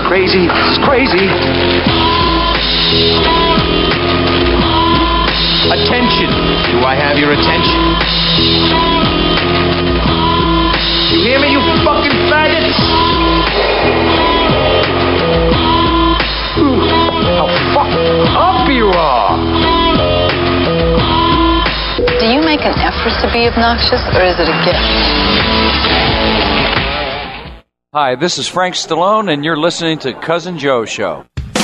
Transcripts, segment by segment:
crazy. This is crazy. Attention. Do I have your attention? You hear me, you fucking faggots? How fucked up you are! Do you make an effort to be obnoxious, or is it a gift? Hi, this is Frank Stallone, and you're listening to Cousin Joe Show.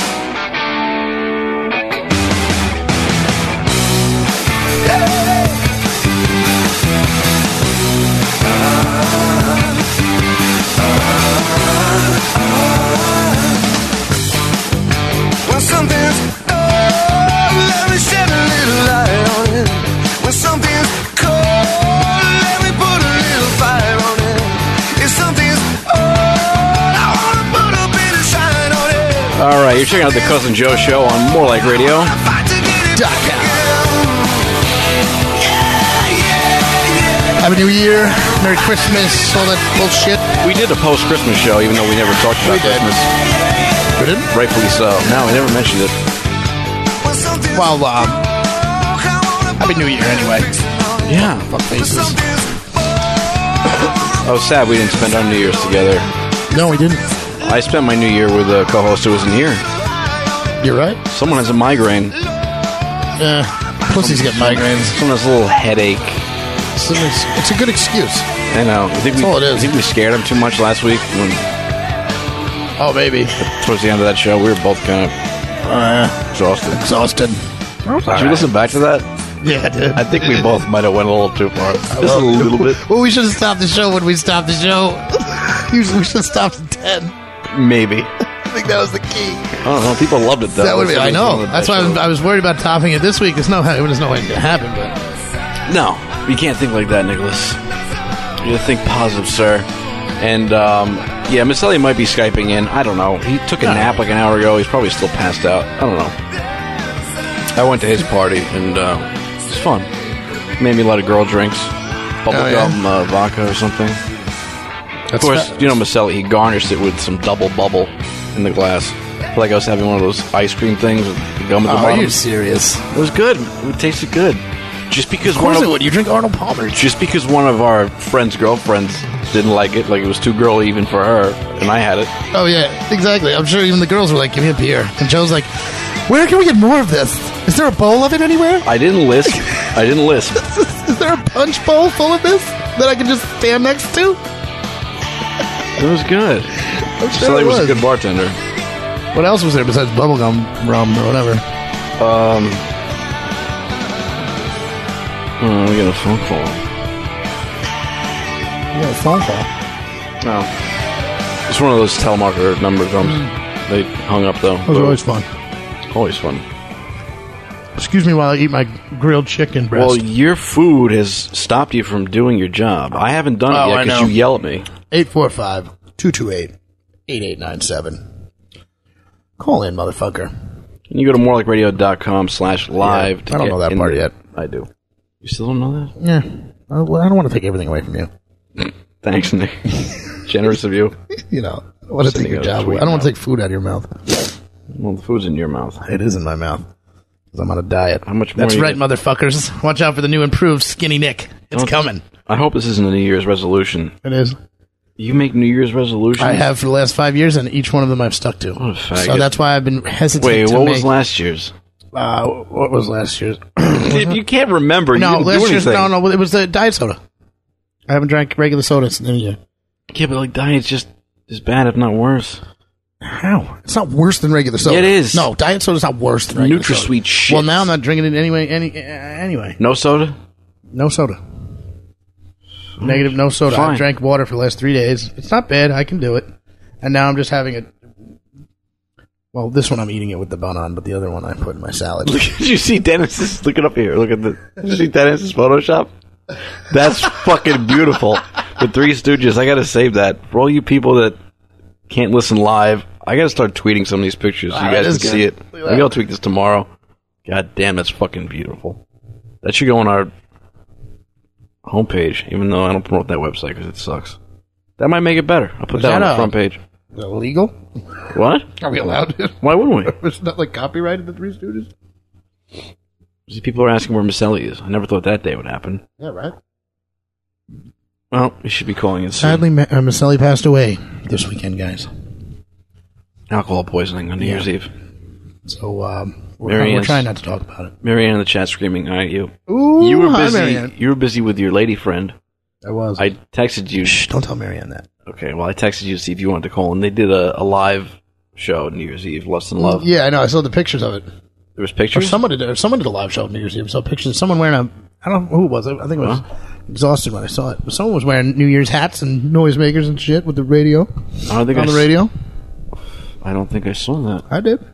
All right, you're checking out the Cousin Joe Show on More Like Radio. Happy New Year, Merry Christmas, all that bullshit. We did a post-Christmas show, even though we never talked about Christmas. We didn't? Rightfully so. No, we never mentioned it. Well, Happy New Year anyway. Yeah. Fuck faces. I was sad we didn't spend our New Year's together. No, we didn't. I spent my New Year with a co-host who wasn't here. You're right. Someone has a migraine. Yeah, pussies get migraines. Someone has a little headache. It's a good excuse. I know. That's all it is. I think we scared him too much last week. Oh, maybe. Towards the end of that show, we were both kind of exhausted. Did you listen back to that? Yeah, I did. I think we both might have went a little too far. Just a little bit. Well, we should have stopped the show when we stopped the show. Usually we should have stopped at 10. Maybe. I think that was the key. I don't know. People loved it, though. That would be, I know. That's why I was worried about topping it this week. There's no way it's going to happen. But no, you can't think like that, Nicholas. You gotta think positive, sir. And, yeah, Miss Elliott might be Skyping in. I don't know. He took a nap like an hour ago. He's probably still passed out. I don't know. I went to his party, and it was fun. Made me a lot of girl drinks. Bubblegum vodka or something. Of course, you know Maselli, he garnished it with some double bubble in the glass. I feel like I was having one of those ice cream things with the gum at the bottom. Are you serious? It was good. It tasted good. Just because of course it would. You drink Arnold Palmer. Just because one of our friends' girlfriends didn't like it, like it was too girly even for her, and I had it. Oh, yeah, exactly. I'm sure even the girls were like, give me a beer. And Joe's like, where can we get more of this? Is there a bowl of it anywhere? I didn't list. Is there a punch bowl full of this that I can just stand next to? It was good. I'm sure it was a good bartender. What else was there besides bubblegum rum or whatever? We got a phone call. You got a phone call? No. It's one of those telemarketer numbers. They hung up, though. It was always fun. Always fun. Excuse me while I eat my grilled chicken breast. Well, your food has stopped you from doing your job. I haven't done it yet because you yell at me. 845-228-8897. Call in, motherfucker. And you go to morelikeradio.com/live. Yeah, I don't know that part yet. I do. You still don't know that? Yeah. I don't want to take everything away from you. Thanks, Nick. Generous of you. You know, I want to take your job away. I don't want to take food out of your mouth. Well, the food's in your mouth. It is in my mouth. Because I'm on a diet. How much more? That's right, motherfuckers. Watch out for the new improved Skinny Nick. It's coming. I hope this isn't a New Year's resolution. It is. You make New Year's resolutions? I have for the last 5 years, and each one of them I've stuck to. What a faggot. So that's why I've been hesitant Wait, to what make... was last year's? What was last year's? You can't remember. No, you last year's... anything. No, it was the diet soda. I haven't drank regular soda since the New Year. Yeah, but like diet's just as bad, if not worse. How? It's not worse than regular soda. Yeah, it is. No, diet soda's not worse than regular soda. NutraSweet shit. Well, now I'm not drinking it anyway. Anyway. No soda? No soda. Negative, no soda. Fine. I drank water for the last 3 days. It's not bad. I can do it. And now I'm just having it. Well, this one I'm eating it with the bun on, but the other one I put in my salad. Did you see Dennis's? Look it up here. Look at the. Did you see Dennis's Photoshop? That's fucking beautiful. The Three Stooges. I gotta save that for all you people that can't listen live. I gotta start tweeting some of these pictures so you guys can see it. Maybe I'll tweet this tomorrow. God damn, that's fucking beautiful. That should go on our homepage, even though I don't promote that website because it sucks. That might make it better. I'll put that on the front page. Is it illegal? What? Are we allowed to? Why wouldn't we? It's not like copyrighted, the Three Stooges? See, people are asking where Maselli is. I never thought that day would happen. Yeah, right. Well, you should be calling it soon. Sadly, Maselli passed away this weekend, guys. Alcohol poisoning on New Year's Eve. So, we're trying not to talk about it. Marianne in the chat screaming, "Hi, you." Ooh, You were hi, busy. Marianne. You were busy with your lady friend. I was. I texted you. Shh, don't tell Marianne that. Okay, well, I texted you to see if you wanted to call, and they did a live show New Year's Eve, Lust and Love. Yeah, I know. I saw the pictures of it. There was Or pictures? someone did a live show on New Year's Eve. I saw pictures of someone wearing I don't know who it was. I think it was exhausted when I saw it. But someone was wearing New Year's hats and noisemakers and shit with the radio. I don't think on the radio. I don't think I saw that. I did.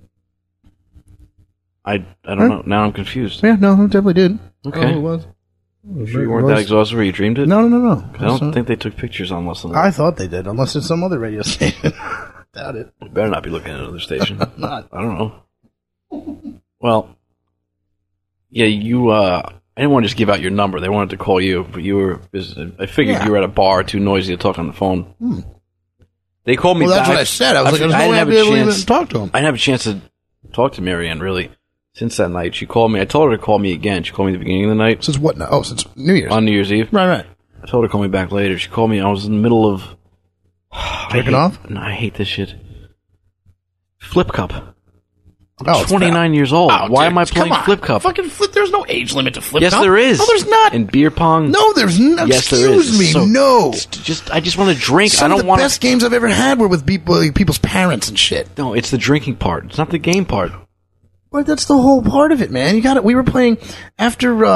I don't know. Now I'm confused. Yeah, no, I definitely did. Okay. I don't know who it was. Sure you weren't that exhausted where you dreamed it? No. I don't think they took pictures on Lust and Love. I thought they did, unless it's some other radio station. Doubt it. You better not be looking at another station. Not. I don't know. Well, yeah, you, I didn't want to just give out your number. They wanted to call you, but you were busy. I figured you were at a bar, too noisy to talk on the phone. They called me Well, that's back. what I said. I was like, there's no didn't way I'd have be a able to chance- even talk to him. I didn't have a chance to talk to Marianne, really, since that night. She called me. I told her to call me again. She called me at the beginning of the night. Since what now? Oh, since New Year's. On New Year's Eve. Right. I told her to call me back later. She called me. I was in the middle of... Jerking off? No, I hate this shit. Flip Cup. Oh, I'm 29 years old. Oh, Why dude, am I come playing on. Flip Cup? Fucking flip. There's no age limit to flip Yes, cup. there is. No, there's not. And beer pong. No, there's no. Yes, there is. Excuse me. So- No. I just want to drink. Some I of don't the want best games I've ever had were with people's parents and shit. No, it's the drinking part. It's not the game part. But that's the whole part of it, man. You got it. We were playing after we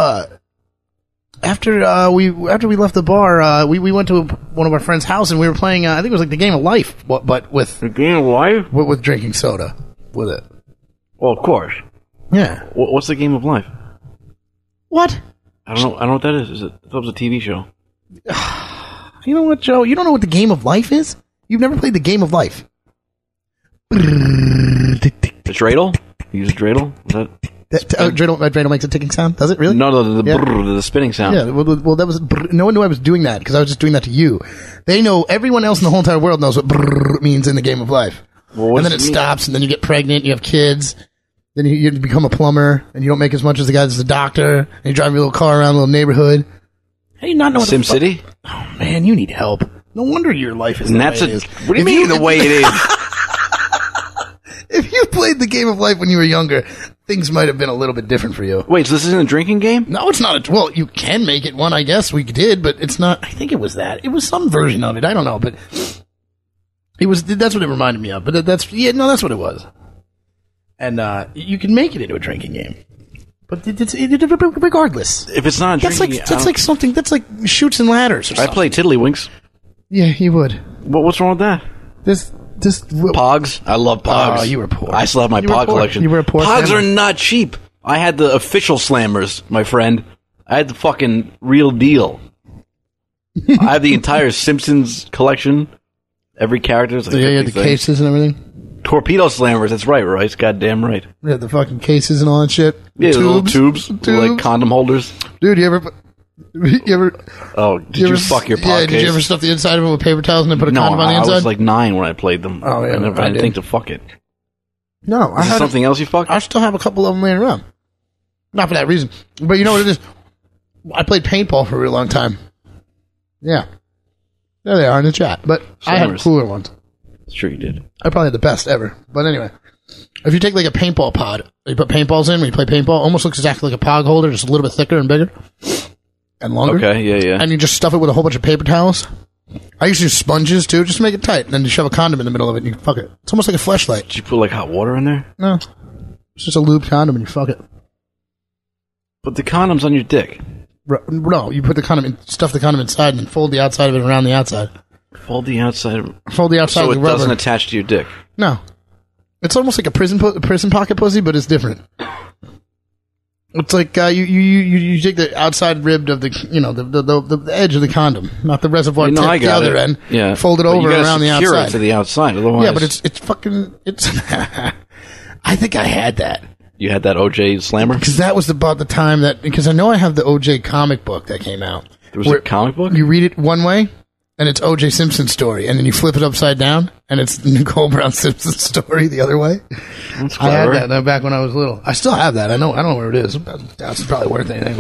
left the bar. We went to one of our friends' house and we were playing. I think it was like the Game of Life, but with The game of life? with drinking soda with it. Well, of course. Yeah. What's the game of life? What? I don't know what that is. I thought it was a TV show. You know what, Joe? You don't know what the Game of Life is? You've never played the Game of Life. The dreidel? You use a dreidel? Is that... Dreidel makes a ticking sound. Does it really? No, the Yeah. brrr, the spinning sound. Yeah, well, that was no one knew I was doing that because I was just doing that to you. They know, everyone else in the whole entire world knows what brrr means in the Game of Life. Well, what And then does it it mean? stops, and then you get pregnant, you have kids, then you become a plumber, and you don't make as much as the guy that's a doctor, and you drive your little car around a little neighborhood. How do you not know what Sim the fuck? City? Oh, man, you need help. No wonder your life is And the that's way it a... is. What do you mean the way it is? If you played the Game of Life when you were younger, things might have been a little bit different for you. Wait, so this isn't a drinking game? No, it's not. Well, you can make it one, I guess we did, but it's not. I think it was that. It was some version of it. I don't know, but it was. That's what it reminded me of. But that's what it was. And you can make it into a drinking game, but regardless, If it's not a that's like drinking game... that's like something. That's like shoots and ladders. Or I something. play Tiddlywinks. Yeah, you would. What's wrong with that? This. Pogs. I love Pogs. Oh, you were poor. I still have my You were Pog poor. collection. You were a poor Pogs family. are not cheap. I had the official slammers, my friend. I had the fucking real deal. I have the entire Simpsons collection. Every character is like Yeah, you had the 50 things. cases and everything. Torpedo slammers. That's right, Royce. Goddamn right. You had the fucking cases and all that shit. Yeah, the little tubes, Tubes. like condom holders. Dude, you ever? Oh, did you fuck your Yeah, Pog did you ever case? stuff the inside of it with paper towels and then put a No, condom on the I inside? was like 9 when I played them. Oh, yeah, I didn't I did. think to fuck it. No, I Is there had something else you fucked? I still have a couple of them laying around. Not for that reason, but you know what it is. I played paintball for a real long time. Yeah, there they are in the chat. But I had Slammers. cooler ones. Sure you did. I probably had the best ever. But anyway, if you take like a paintball pod, you put paintballs in when you play paintball, almost looks exactly like a pog holder, just a little bit thicker and bigger and longer. Okay, yeah. And you just stuff it with a whole bunch of paper towels. I used to use sponges too, just to make it tight. And then you shove a condom in the middle of it and you fuck it. It's almost like a fleshlight. Did you put like hot water in there? No, it's just a lube condom and you fuck it. Put the condoms on your dick. No, you put the condom in, stuff the condom inside and then fold the outside of it around the outside. Fold the outside. Fold the outside So of it the rubber. doesn't attach to your dick. No. It's almost like a prison pocket pussy, but it's different. It's like you take the outside rib of the the edge of the condom, not the reservoir You know, tip, I the got other it. end. Yeah. Fold it But over you gotta around the secure outside. it to the outside. Otherwise, Yeah, but it's fucking it's. I think I had that you had that OJ slammer. because that was about the time that because I know I have the OJ comic book that came out. There was where a comic book. You read it one way, and it's O.J. Simpson's story, and then you flip it upside down, and it's Nicole Brown Simpson's story the other way. That's I had clever. that back when I was little. I still have that. I don't know where it is. That's probably worth anything,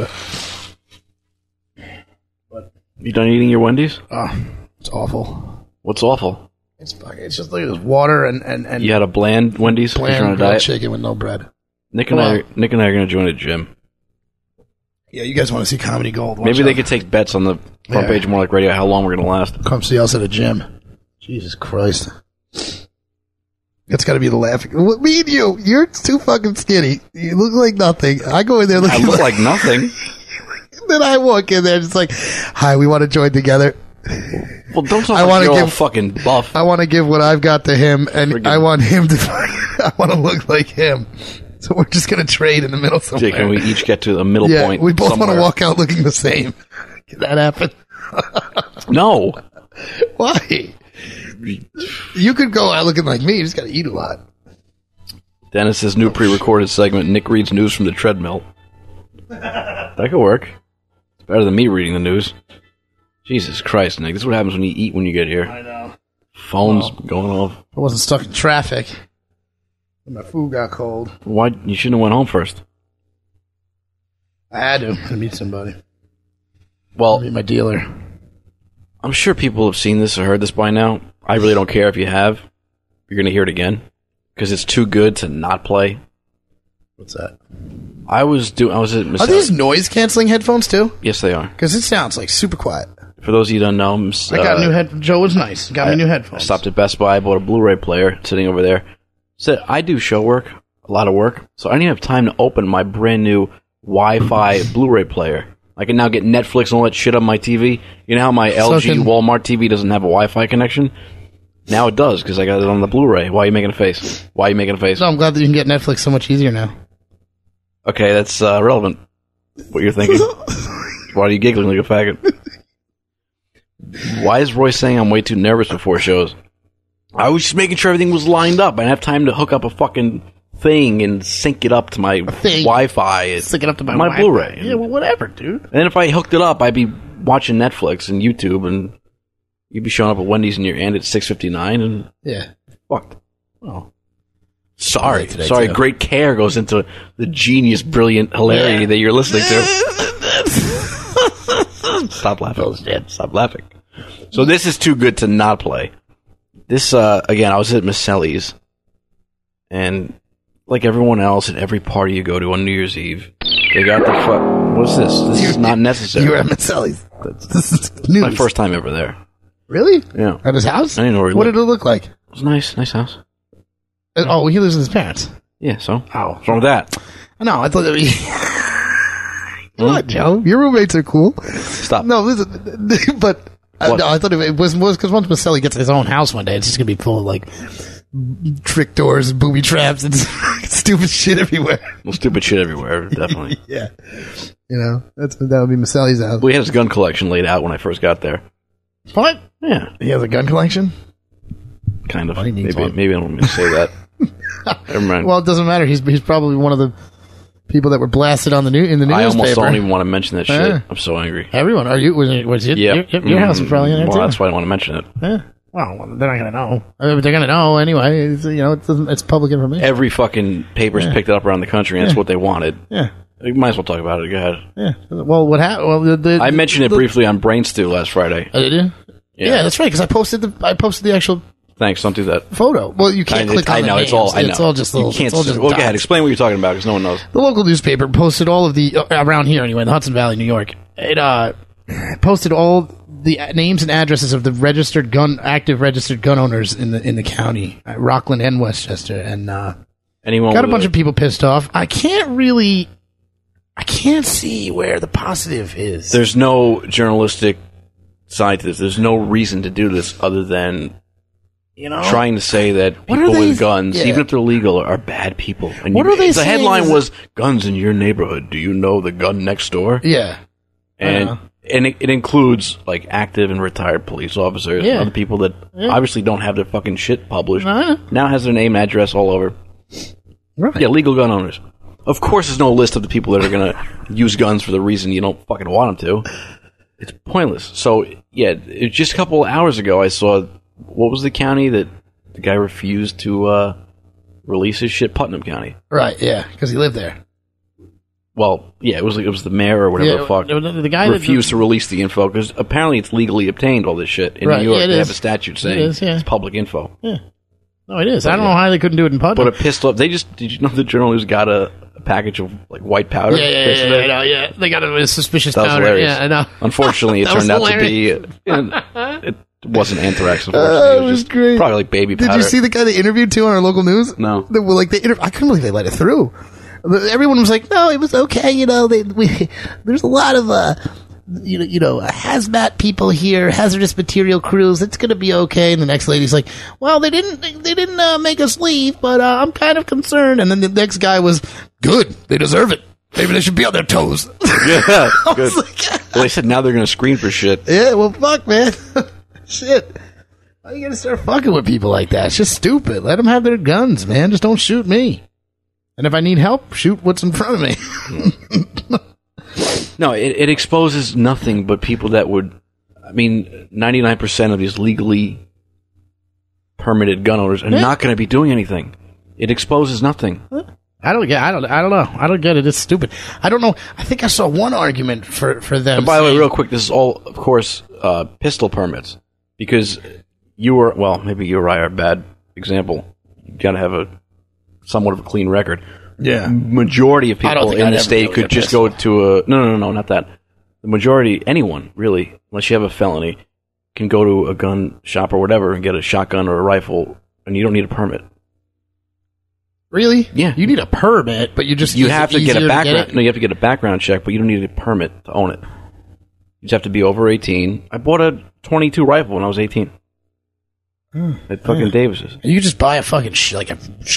but You done eating your Wendy's? it's awful. What's awful? It's just like this water and You had a bland Wendy's? 'cause you're on bland a grilled diet? chicken with no bread. Nick and I are going to join a gym. Yeah, you guys want to see Comedy Gold? Watch Maybe they out. could take bets on the front Yeah. page of More Like Radio how long we're going to last. Come see us at a gym. Jesus Christ. That's got to be the laughing. What, me and you, you're too fucking skinny. You look like nothing. I go in there I looking look like nothing. Then I walk in there just like, hi, we want to join together. Well, don't talk I like wanna you're all give- fucking buff. I want to give what I've got to him, and Forgive I me. want him to. I want to look like him. So we're just gonna trade in the middle somewhere. Jake, and we each get to a middle yeah, point we both want somewhere. to walk out looking the same. Can that happen? No. Why? You could go out looking like me. You just got to eat a lot. Dennis's new pre-recorded segment, Nick reads news from the treadmill. That could work. It's better than me reading the news. Jesus Christ, Nick. This is what happens when you eat when you get here. I know. Phones going off. I wasn't stuck in traffic. My food got cold. Why? You shouldn't have went home first. I had to meet somebody. Well, Meet my dealer. I'm sure people have seen this or heard this by now. I really don't care if you have. You're going to hear it again. Because it's too good to not play. What's that? I was at Miss Are these noise canceling headphones too? Yes, they are. Because it sounds like super quiet. For those of you who don't know, I got new head. Joe was nice. Got me new I headphones. stopped at Best Buy, bought a Blu-ray player, sitting over there. Said, I do show work, a lot of work, so I didn't have time to open my brand new Wi-Fi Blu-ray player. I can now get Netflix and all that shit on my TV. You know how my LG can- Walmart TV doesn't have a Wi-Fi connection? Now it does, because I got it on the Blu-ray. Why are you making a face? Why are you making a face? No, I'm glad that you can get Netflix so much easier now. Okay, that's relevant. What you're thinking. Why are you giggling like a faggot? Why is Roy saying I'm way too nervous before shows? I was just making sure everything was lined up. I didn't have time to hook up a fucking thing and sync it up to my thing. Wi-Fi. And Stick it up to my Wi-Fi. Blu-ray. Yeah, well, whatever, dude. And then if I hooked it up, I'd be watching Netflix and YouTube, and you'd be showing up at Wendy's in your end at 6:59, and Yeah. fucked. Oh. Sorry. Today, Sorry, too. great care goes into the genius, brilliant hilarity that you're listening to. Stop laughing. Stop laughing. So this is too good to not play. This, again, I was at Miss Sally's, and like everyone else at every party you go to on New Year's Eve, they got the fuck. What's this? This is not necessary. You were at Maselli's. This is news. My first time ever there. Really? Yeah. At his house? I didn't know where he What lived. did it look like? It was nice. Nice house. Oh, he lives with his parents. Yeah, so? Oh. What's wrong with that? No, I thought that was... Come on, Joe. Your roommates are cool. Stop. No, listen, but... What? no, I thought it was because once Maselli gets his own house one day, it's just going to be full of, like, trick doors and booby traps and stupid shit everywhere. Well, stupid shit everywhere, definitely. Yeah. You know, that would be Maselli's house. We had his gun collection laid out when I first got there. What? Yeah, He has a gun collection? kind of. Well, he needs maybe, one. maybe I don't mean to say that. Never mind. Well, it doesn't matter. He's probably one of the people that were blasted on the in the newspaper. I almost don't even want to mention that shit. Yeah. I'm so angry. Everyone, are you? Was it? Yep. Your house was probably in there Well, too. that's why I don't want to mention it. Yeah. Well, they're not going to know. I mean, they're going to know anyway. It's, you know, it's public information. Every fucking paper's picked it up around the country, and that's what they wanted. Yeah. You might as well talk about it. Go ahead. Yeah. Well, what happened? Well, I mentioned it briefly on Brain Stew last Friday. Oh, did you? Yeah, that's right. Because I posted the actual Thanks. Don't do that. photo. Well, you can't click on I the know. names. It's all. I know. It's all just little. You can't. It's all just Well, go ahead. dots. Explain what you're talking about, because no one knows. The local newspaper posted all of the around here anyway, in the Hudson Valley, New York. It posted all the names and addresses of the active registered gun owners in the county, Rockland and Westchester, and Anyone got a with bunch of people pissed off. I can't see where the positive is. There's no journalistic side to this. There's no reason to do this other than trying to say that What are people they- with guns, yeah. even if they're legal, are bad people. And What are they the saying headline is- was "Guns in your neighborhood. Do you know the gun next door?" Yeah. And it includes like active and retired police officers, Yeah. and other people that obviously don't have their fucking shit published. I know. Now has their name, address all over. Right. Yeah, legal gun owners. Of course, there's no list of the people that are going to use guns for the reason you don't fucking want them to. It's pointless. So, yeah, just a couple of hours ago, I saw, what was the county that the guy refused to release his shit? Putnam County. Right, yeah, because he lived there. Well, yeah, it was the mayor or whatever the fuck. The guy refused to release the info because apparently it's legally obtained, all this shit. In New York, they have a statute saying it's public info. Yeah. No, it is. I don't know how they couldn't do it in Putnam. But it pissed off. Did you know the journalist got a package of like white powder? Yeah. They got a suspicious that was powder. Hilarious. Yeah, I know. Unfortunately, it turned out to be. It wasn't anthrax. Unfortunately, it was great. Probably like baby powder. Did you see the guy they interviewed too on our local news? No. I couldn't believe they let it through. Everyone was like, "No, it was okay." There's a lot of hazmat people here, hazardous material crews. It's gonna be okay. And the next lady's like, "Well, they didn't make us leave, but I'm kind of concerned." And then the next guy was, "Good, they deserve it. Maybe they should be on their toes." Yeah, good. Well, they said now they're gonna screen for shit. Yeah, well, fuck, man, shit. Why are you gonna start fucking with people like that? It's just stupid. Let them have their guns, man. Just don't shoot me. And if I need help, shoot what's in front of me. No, it exposes nothing but people that would. I mean, 99% of these legally permitted gun owners are not going to be doing anything. It exposes nothing. I don't know. I don't get it. It's stupid. I don't know. I think I saw one argument for them. And by the way, real quick, this is all, of course, pistol permits. Because maybe you or I are a bad example. You got to have somewhat of a clean record. Yeah. Majority of people in the state could just go to a... No, not that. The majority, anyone, really, unless you have a felony, can go to a gun shop or whatever and get a shotgun or a rifle, and you don't need a permit. Really? Yeah. You need a permit, but you have to get a background... No, you have to get a background check, but you don't need a permit to own it. You just have to be over 18. I bought a .22 rifle when I was 18. At fucking Davis's. You just buy a fucking shotgun,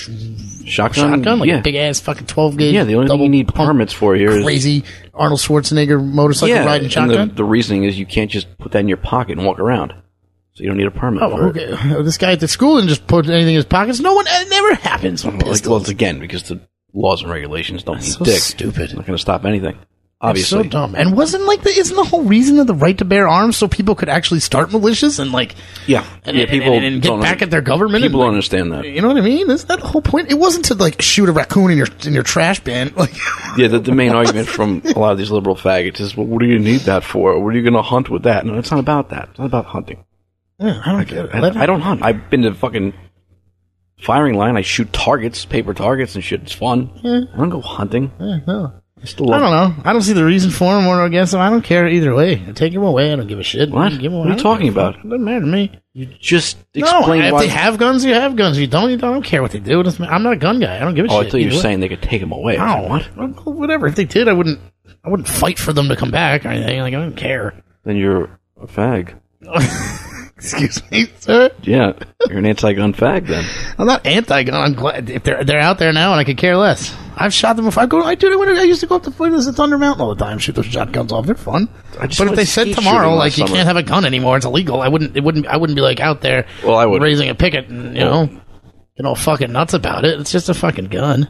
like a big ass fucking 12 gauge. Yeah, the only thing you need permits for here is crazy Arnold Schwarzenegger motorcycle riding shotgun. And the reasoning is you can't just put that in your pocket and walk around, so you don't need a permit. Oh, okay. This guy at the school didn't just put anything in his pockets. It never happens with pistols. Well, it's again because the laws and regulations don't mean so dick. Stupid. It's not going to stop anything. Obviously. It's so dumb. And isn't the whole reason of the right to bear arms so people could actually start militias and people and get back at their government? People don't understand that. You know what I mean? Isn't that the whole point? It wasn't to shoot a raccoon in your trash bin. Yeah, the main argument from a lot of these liberal faggots is, well, what do you need that for? What are you going to hunt with that? No, it's not about that. It's not about hunting. Yeah, I don't get it. I don't hunt. I've been to fucking firing line. I shoot targets, paper targets and shit. It's fun. Yeah. I don't go hunting. Yeah, no. I don't know. I don't see the reason for them or against them. I don't care either way. Take them away. I don't give a shit. What? What are you talking about? It doesn't matter to me. You just explain if why. they have guns, you have guns. If you don't, you don't. I don't care what they do. I'm not a gun guy. I don't give a shit. I thought you were saying they could take them away. No. What? Whatever. If they did, I wouldn't fight for them to come back or anything. I don't care. Then you're a fag. Excuse me, sir? Yeah, you're an anti-gun fag then. I'm not anti-gun. I'm glad if they're out there now and I could care less. I've shot them before. I used to go up to Thunder Mountain all the time, shoot those shotguns off. They're fun. But if they said tomorrow, you can't have a gun anymore, it's illegal, I wouldn't be out there raising a picket and, getting all fucking nuts about it. It's just a fucking gun.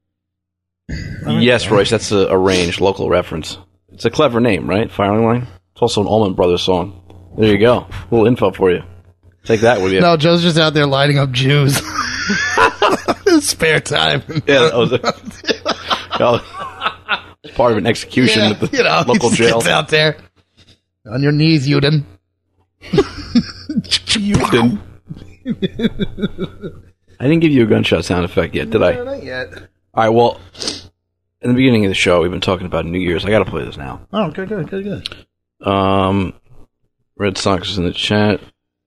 Yes, Royce, that's a range, local reference. It's a clever name, right? Firing line? It's also an Allman Brothers song. There you go. A little info for you. Take that with you. No, Joe's just out there lighting up Jews. Spare time. Yeah, it's part of an execution at the local jail. Out there. On your knees, Yuden. Yuden. I didn't give you a gunshot sound effect yet, did I? No, not yet. All right, well, in the beginning of the show, we've been talking about New Year's. I got to play this now. Oh, good. Red Sox is in the chat.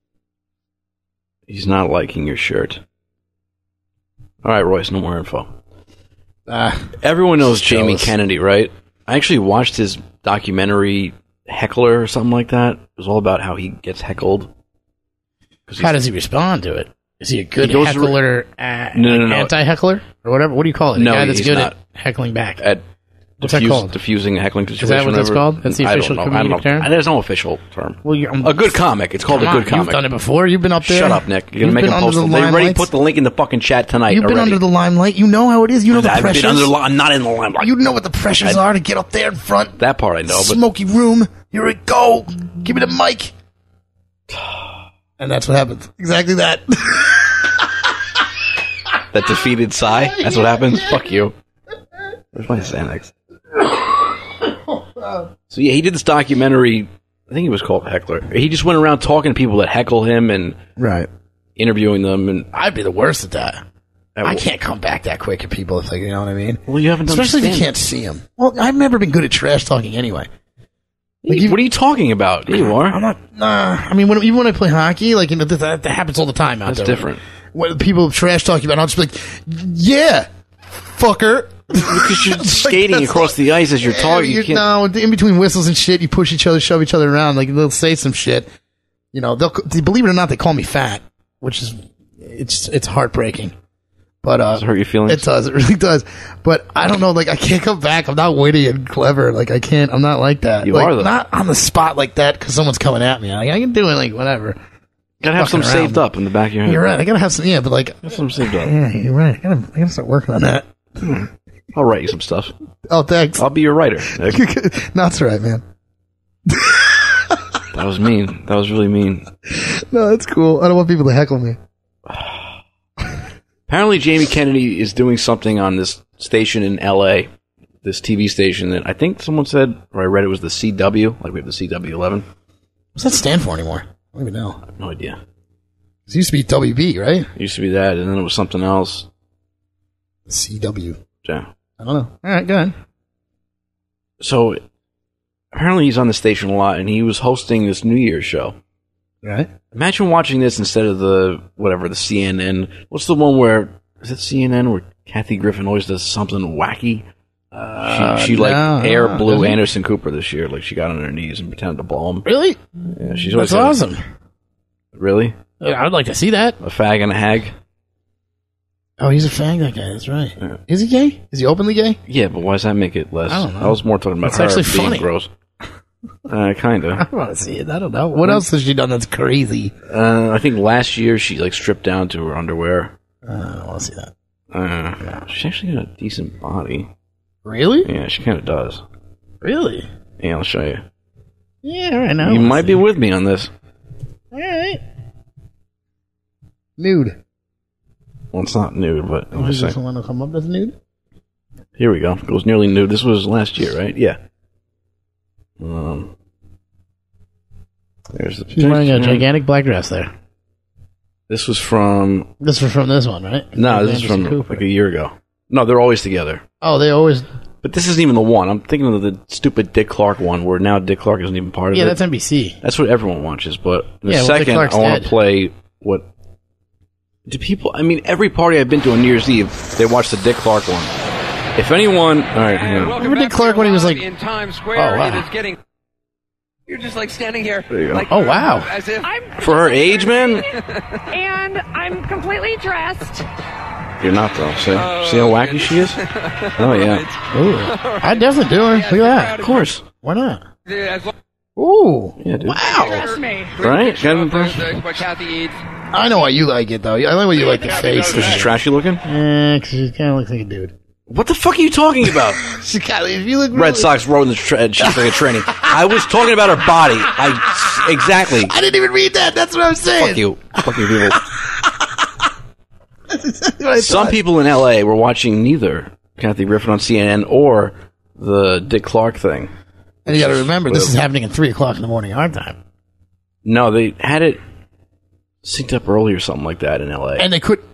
He's not liking your shirt. All right, Royce, no more info. Everyone knows Jamie Kennedy, right? I actually watched his documentary, Heckler, or something like that. It was all about how he gets heckled. How does he respond to it? Is he a good heckler? No. Anti-heckler? Or whatever? What do you call it? No, the guy that's he's good not. at heckling back. What's that called? Diffusing a heckling situation. Is that what that's called? That's the official comedic term? There's no official term. Well, a good comic. It's called a good comic. You've done it before. You've been up there. Shut up, Nick. You're going to make a post. They already put the link in the fucking chat tonight. You've been under the limelight. You know how it is. You know the pressures. I'm not in the limelight. You know what the pressures are to get up there in front. That part I know. Smoky room. Here we go. Give me the mic. And that's what happens. Exactly that. That defeated Psy? That's what happens? Fuck you. Where's my Xanax? So yeah, he did this documentary. I think it was called Heckler. He just went around talking to people that heckle him and interviewing them. And I'd be the worst at that. I can't come back that quick at people if, like, you know what I mean? Well, you haven't done especially if you can't see them. Well, I've never been good at trash talking anyway. Like, what are you talking about? You are. I'm not. Nah. I mean, even when I play hockey, like, you know, that happens all the time out there. That's different. What people trash talk you about, I'll just be like, yeah, fucker. Because you're skating across the ice as you're talking. You can't. No, in between whistles and shit, you push each other, shove each other around. Like, they'll say some shit. You know, believe it or not, they call me fat, which is it's heartbreaking. But does it hurt your feelings? It does. It really does. But I don't know. Like, I can't come back. I'm not witty and clever. Like, I can't. I'm not like that. You like, are though. Not on the spot like that because someone's coming at me. Like, I can do it. Like, whatever. Gotta have some saved up in the back of your head. You're right. I gotta have some. Yeah, but like, have some saved up. Yeah, you're right. I gotta start working on that. I'll write you some stuff. Oh, thanks. I'll be your writer. No, that's right, man. That was mean. That was really mean. No, that's cool. I don't want people to heckle me. Apparently, Jamie Kennedy is doing something on this station in L.A., this TV station that I think someone said, or I read it was the CW, like we have the CW11. What's that stand for anymore? I don't even know. I have no idea. It used to be WB, right? It used to be that, and then it was something else. CW. Yeah. I don't know. All right, go ahead. So, apparently he's on the station a lot, and he was hosting this New Year's show. Right. Imagine watching this instead of the CNN. What's the one where, is it CNN where Kathy Griffin always does something wacky? She air blew Anderson Cooper this year. Like, she got on her knees and pretended to blow him. Really? Yeah, she's always That's awesome. Really? I'd like to see that. A fag and a hag? Oh, he's a fag, that guy. That's right. Yeah. Is he gay? Is he openly gay? Yeah, but why does that make it less? I don't know. I was more talking about It's her actually being funny. gross. Kind of. I want to see it. I don't know. What else has she done that's crazy? I think last year she like stripped down to her underwear. I want to see that. She's actually got a decent body. Really? Yeah, she kind of does. Really? Yeah, I'll show you. Yeah, all right. Now You might be with me on this. All right. Nude. Well, it's not nude, but Oh, does this one come up as nude? here we go. It goes nearly nude. This was last year, right? Yeah. There's the She's wearing a gigantic black dress there. This was from... This was from this one, right? No, this is from like a year ago. No, they're always together. Oh, they always... But this isn't even the one. I'm thinking of the stupid Dick Clark one where now Dick Clark isn't even part of it. Yeah, that's NBC. That's what everyone watches. But in a Dick second, Clark's I want to dead. play what... Do people... I mean, every party I've been to on New Year's Eve, they watch the Dick Clark one. If anyone... All right, hang on. Remember Dick Clark when he was like... in Times Square? Oh, wow. It is getting. You're just like standing here. There you go. Like, Oh, wow. As if For her age, man? And I'm completely dressed. You're not, though. See how wacky she is? Oh, yeah. Ooh. I'd definitely do her. Look at that. Of course. Why not? as long Ooh. Yeah, dude. Wow. Trust me. Right? Kind of impressive. what Kathy eats. I know why you like it, though. I like why you like the face. Because she's trashy looking? Because she kind of looks like a dude. What the fuck are you talking about? She kind of, if you look really, Red Sox rowing the she's like a training. I was talking about her body. Exactly. I didn't even read that. That's what I'm saying. Fuck you. Fuck you, people. That's exactly what I Some thought. people in L.A. were watching neither Kathy Griffin on CNN or the Dick Clark thing. And you got to remember, this is happening at 3 o'clock in the morning our time. No, they had it synced up early or something like that in L.A. And they couldn't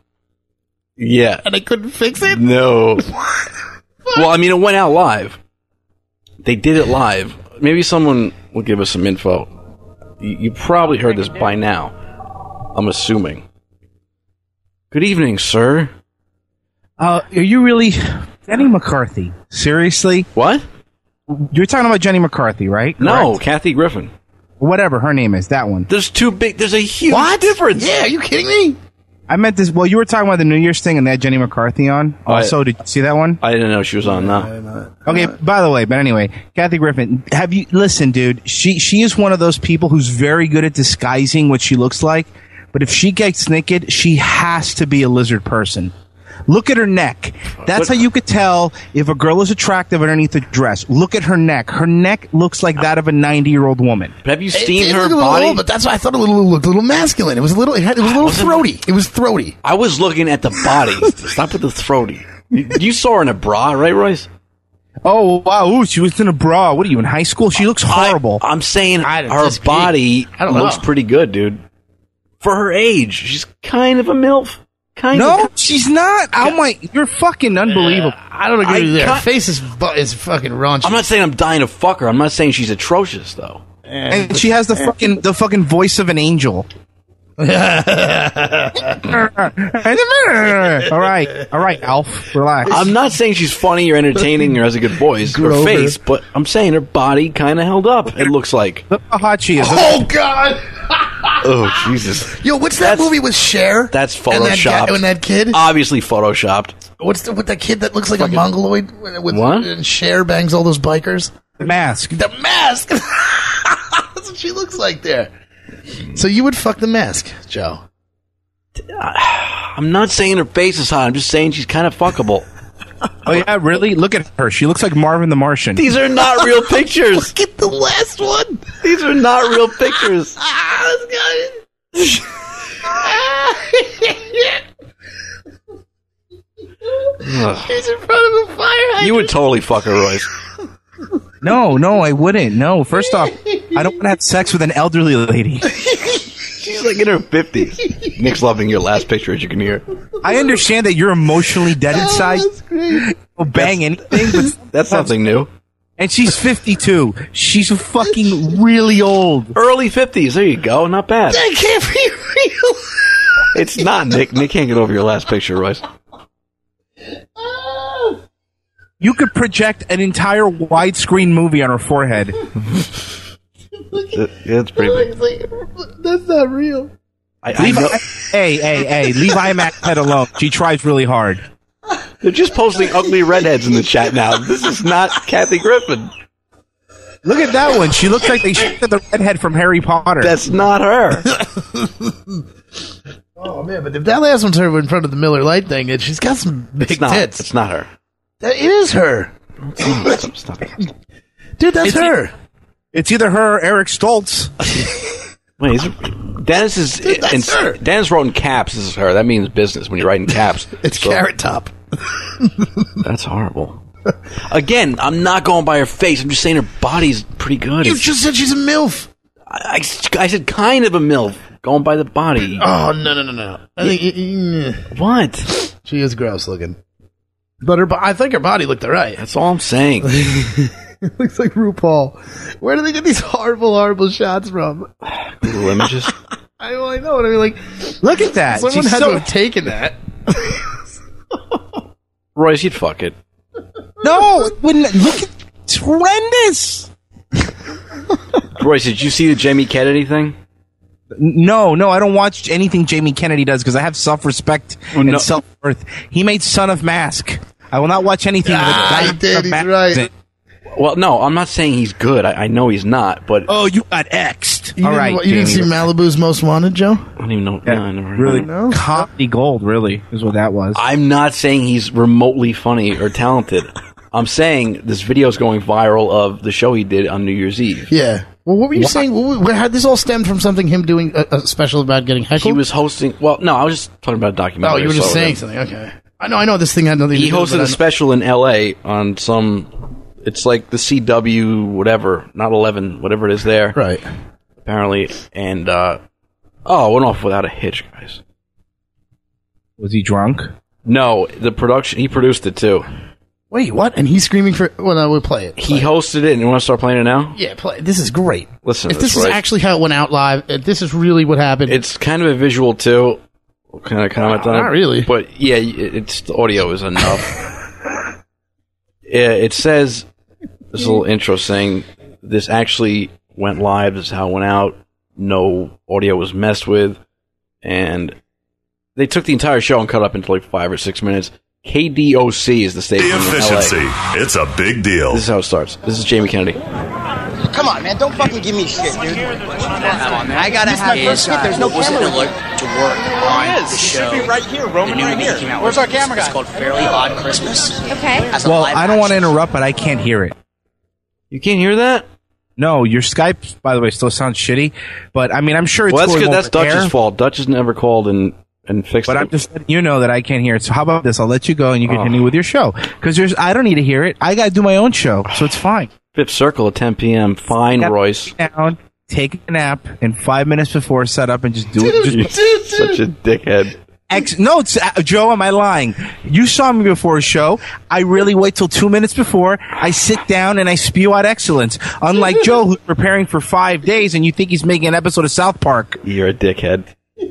fix it? No. Well, I mean, it went out live. They did it live. Maybe someone will give us some info. You probably heard this by now. I'm assuming. Good evening, sir. Are you really... Jenny McCarthy? Seriously? What? You're talking about Jenny McCarthy, right? No, Correct? Kathy Griffin. Whatever her name is, that one. There's a huge difference. Yeah, are you kidding me? I meant this... Well, you were talking about the New Year's thing and they had Jenny McCarthy on. Also, did you see that one? I didn't know she was on now. Okay, by the way, but anyway, Kathy Griffin, listen, dude, she is one of those people who's very good at disguising what she looks like, but if she gets naked, she has to be a lizard person. Look at her neck. That's how you could tell if a girl is attractive underneath a dress. Look at her neck. Her neck looks like that of a 90-year-old woman. But have you seen It her looked a body? little, but that's why I thought it looked a little masculine. It was a little throaty. It was throaty. I was looking at the body. Stop with the throaty. You saw her in a bra, right, Royce? Oh, wow. Ooh, she was in a bra. What are you, in high school? She looks horrible. I'm saying I her just body I don't looks know. pretty good, dude. For her age, she's kind of a MILF. No, she's not. Oh, my. You're fucking unbelievable. I don't agree with that. Her can't- face is fucking raunchy. I'm not saying I'm dying to fuck her. I'm not saying she's atrocious, though. And she has the fucking voice of an angel. All right, Alf, relax. I'm not saying she's funny or entertaining or has a good voice or Grover. face, but I'm saying her body kind of held up, it looks like. Look how hot she is. Oh God! Oh, Jesus. Yo, what's that movie with Cher? That's And that guy- photoshopped. and that kid? Obviously photoshopped. What's with that kid that looks like a mongoloid? With, What? And Cher bangs all those bikers. The mask. The mask. That's what she looks like there. So you would fuck the mask, Joe? I'm not saying her face is hot. I'm just saying she's kind of fuckable. Oh, yeah, really? Look at her. She looks like Marvin the Martian. These are not real pictures. Get the last one. These are not real pictures. He's in front of a fire hydrant. You would totally fuck her, Royce. No, I wouldn't. No, first off, I don't want to have sex with an elderly lady. She's like in her 50s. Nick's loving your last picture, as you can hear. I understand that you're emotionally dead inside. You'll bang anything, but That's something new. and she's 52. She's fucking really old. Early 50s. There you go. Not bad. That can't be real. It's not, Nick. Nick can't get over your last picture, Royce. You could project an entire widescreen movie on her forehead. It's pretty big. That's not real. I know. Hey, leave IMAX head alone. She tries really hard. They're just posting ugly redheads in the chat now. This is not Kathy Griffin. Look at that one. She looks like they shot the redhead from Harry Potter. That's not her. Oh man, but if that last one's her in front of the Miller Lite thing, she's got some big It's not. tits. It's not her. It is her, It's not her. dude. That's her. It's either her or Eric Stoltz. Wait, is it, Dennis is. Dude, that's her. Dennis wrote in caps. This is her. That means business when you write in caps. It's So, Carrot Top. That's horrible. Again, I'm not going by her face. I'm just saying her body's pretty good. You just said she's a MILF. I said kind of a MILF. Going by the body. Oh no! I think What? she is gross looking, but I think her body looked alright. That's all I'm saying. It looks like RuPaul. Where do they get these horrible shots from? Google images. I know what I mean. Like, Look at that. someone She's had so- to have taken that. Royce, you'd fuck it. No, it wouldn't. Look at it's horrendous. Royce, did you see the Jamie Kennedy thing? No, I don't watch anything Jamie Kennedy does because I have self-respect no. and self-worth. He made Son of Mask. I will not watch anything. He did. He's right. Well, no, I'm not saying he's good. I know he's not, but Oh, you got X'd. You All didn't- right, you didn't see Jamie. Malibu's Most Wanted, Joe? I don't even know. Yeah, No, I never heard really of it. No? comedy gold. Really is what that was. I'm not saying he's remotely funny or talented. I'm saying this video is going viral of the show he did on New Year's Eve. Yeah. Well, what were you saying? Where had this all stemmed from? Something him doing a special about getting heckled? He was hosting. Well, no, I was just talking about a documentary. Oh, you were just So, saying something. Okay. I know. This thing had nothing. He to do with hosted it. a special in L.A. on some. It's like the CW, whatever, not 11, whatever it is there. Right. Apparently, and it went off without a hitch, guys. Was he drunk? No, the production. He produced it too. Wait, what? And he's screaming for. Well, no, we'll play it. He hosted it, and you want to start playing it now? Yeah, play it. This is great. Listen, If this that's is right. actually how it went out live, if this is really what happened. It's kind of a visual too. What kind of comment on it? Not really. But yeah, it's the audio is enough. Yeah, it says this little intro saying this actually went live. This is how it went out. No audio was messed with, and they took the entire show and cut up into like 5 or 6 minutes. KDOC is the station The in efficiency. LA. It's a big deal. This is how it starts. This is Jamie Kennedy. Come on, man. Don't fucking give me shit, dude. I gotta have my first hit. There's no camera. to work on the show. Should be right here, Roman, the new right movie here. that came out Where's with our camera guy? It's called Fairly Odd Christmas. Okay. As a Well, live I don't want to action. interrupt, but I can't hear it. You can't hear that? No, your Skype, by the way, still sounds shitty. But I mean, I'm sure it's Well, that's going good. That's over air, Dutch's fault. Dutch has never called and fixed But it. I'm just letting you know that I can't hear it. So how about this? I'll let you go and you continue with your show because I don't need to hear it. I got to do my own show, so it's fine. Fifth Circle at 10 p.m. Fine, Gotta Royce. sit down, take a nap, and 5 minutes before set up and just do it. You're such a dickhead. No, it's, Joe, am I lying? You saw me before a show. I really wait till 2 minutes before. I sit down and I spew out excellence. Unlike Joe, who's preparing for 5 days and you think he's making an episode of South Park. You're a dickhead.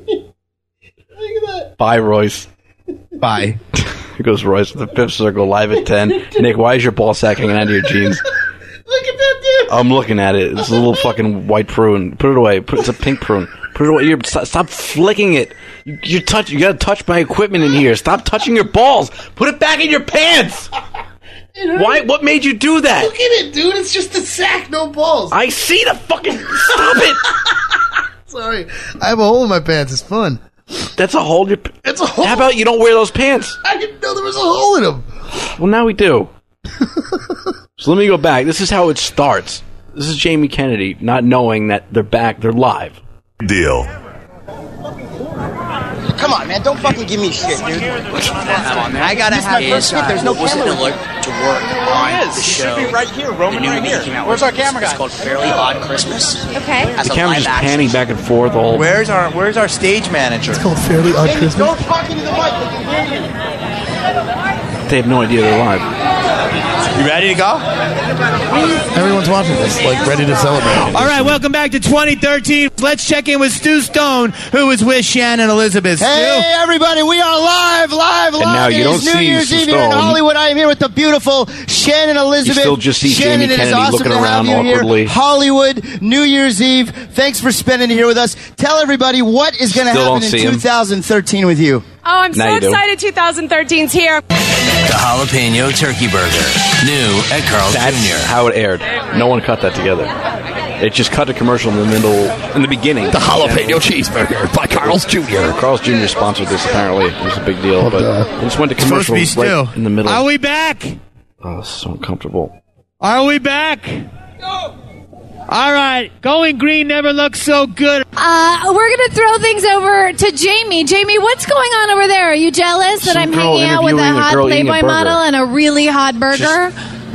Bye, Royce. Bye. Here goes Royce with the Fifth Circle live at 10. Nick, why is your ball sack hanging out of your jeans? Look at that dude. I'm looking at it. It's a little fucking white prune. Put it away. It's a pink prune. Put it away. Stop flicking it. You gotta touch my equipment in here. Stop touching your balls. Put it back in your pants. Why? What made you do that? Look at it, dude. It's just a sack, no balls. I see the fucking. Stop it. Sorry. I have a hole in my pants. It's fun. That's a hole. It's a hole. How about you don't wear those pants? I didn't know there was a hole in them. Well, now we do. So let me go back. This is how it starts. This is Jamie Kennedy not knowing that they're back. They're live. Deal. Come on, man. Don't fucking give me shit, dude. Come on, man. I gotta have is, first hit. There's no was it camera. to work on the show. Should be right here, Roman, the new right movie here. that came out Where's with our camera guy? It's called Fairly Odd Christmas. Okay. As The a camera's live just action. panning back and forth. All Where's our stage manager? It's called Fairly Odd Jamie, Christmas. don't talk into the mic. They can hear you. they have no idea they're live. You ready to go? Everyone's watching this, like, ready to celebrate. All right, welcome back to 2013. Let's check in with Stu Stone, who is with Shannon Elizabeth. Hey, everybody, we are live. And now you It don't is New see Year's Stu Eve here in Stone. Hollywood. I am here with the beautiful Shannon Elizabeth. You still just see Shannon, Jamie it is Kennedy awesome looking to have around you here. awkwardly. Hollywood, New Year's Eve. Thanks for spending it here with us. Tell everybody what is going to Still happen don't in see him. 2013 with you. Oh, I'm Now so you do. excited 2013's here. The Jalapeno Turkey Burger. New at Carl's That's Jr. how it aired. No one cut that together. It just cut a commercial in the middle, in the beginning. The Jalapeno Cheeseburger by Carl's Jr. Carl's Jr. sponsored this, apparently. It was a big deal, but it just went to Supposed to commercial be right Stu. in the middle. Are we back? Oh, so uncomfortable. Are we back? All right, going green never looks so good. We're going to throw things over to Jamie. Jamie, what's going on over there? Are you jealous that Some I'm girl hanging out with a interviewing a hot girl eating a Playboy burger. model and a really hot burger?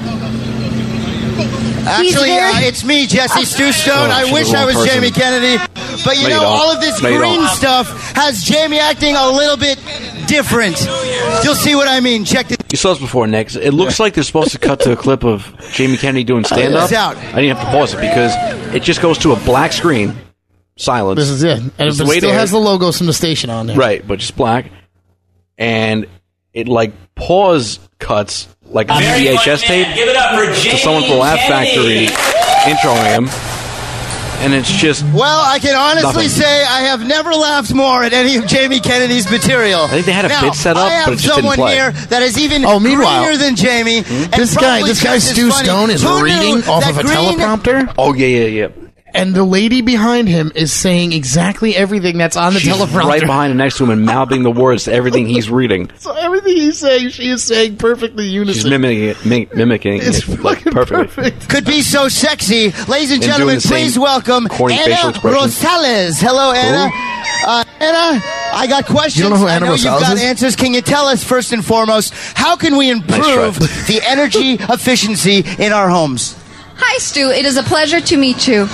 Actually, very- it's me, Jesse Stu Stone. Oh, I she's wish the I wrong was person. Jamie Kennedy. But you No, you know, don't. all of this No, you green don't. stuff has Jamie acting a little bit different. You'll see what I mean. Check this. You saw this before, Nick. It looks like they're supposed to cut to a clip of Jamie Kennedy doing stand-up. It's out. I didn't have to pause it because it just goes to a black screen, silence. This is it. And It's it the way still it has aired. the logos from the station on there. Right, but just black. And it, like, pause cuts, like a VHS tape, Give it up for to someone from the Laugh Factory introing him. And it's just... Well, I can honestly Nothing. say I have never laughed more at any of Jamie Kennedy's material. I think they had a now, bit set up, I have but it just someone didn't play. here that is even meanwhile, greener than Jamie. And This guy probably Stu just as funny. Stone is Who knew reading off that of a green- teleprompter. Oh, yeah. And the lady behind him is saying exactly everything that's on the She's teleprompter. right behind and next to him and mouthing the words to everything he's reading. So everything he's saying, she is saying perfectly unison. She's mimicking It's it like, fucking perfectly. perfect. Could be so sexy. Ladies and And gentlemen, doing the same please welcome corny facial Anna expression. Rosales. Hello, Anna. Anna, I got questions. You don't know who I Anna know you've Rosales got is? answers. Can you tell us, first and foremost, how can we improve the energy efficiency in our homes? Hi, Stu. It is a pleasure to meet you.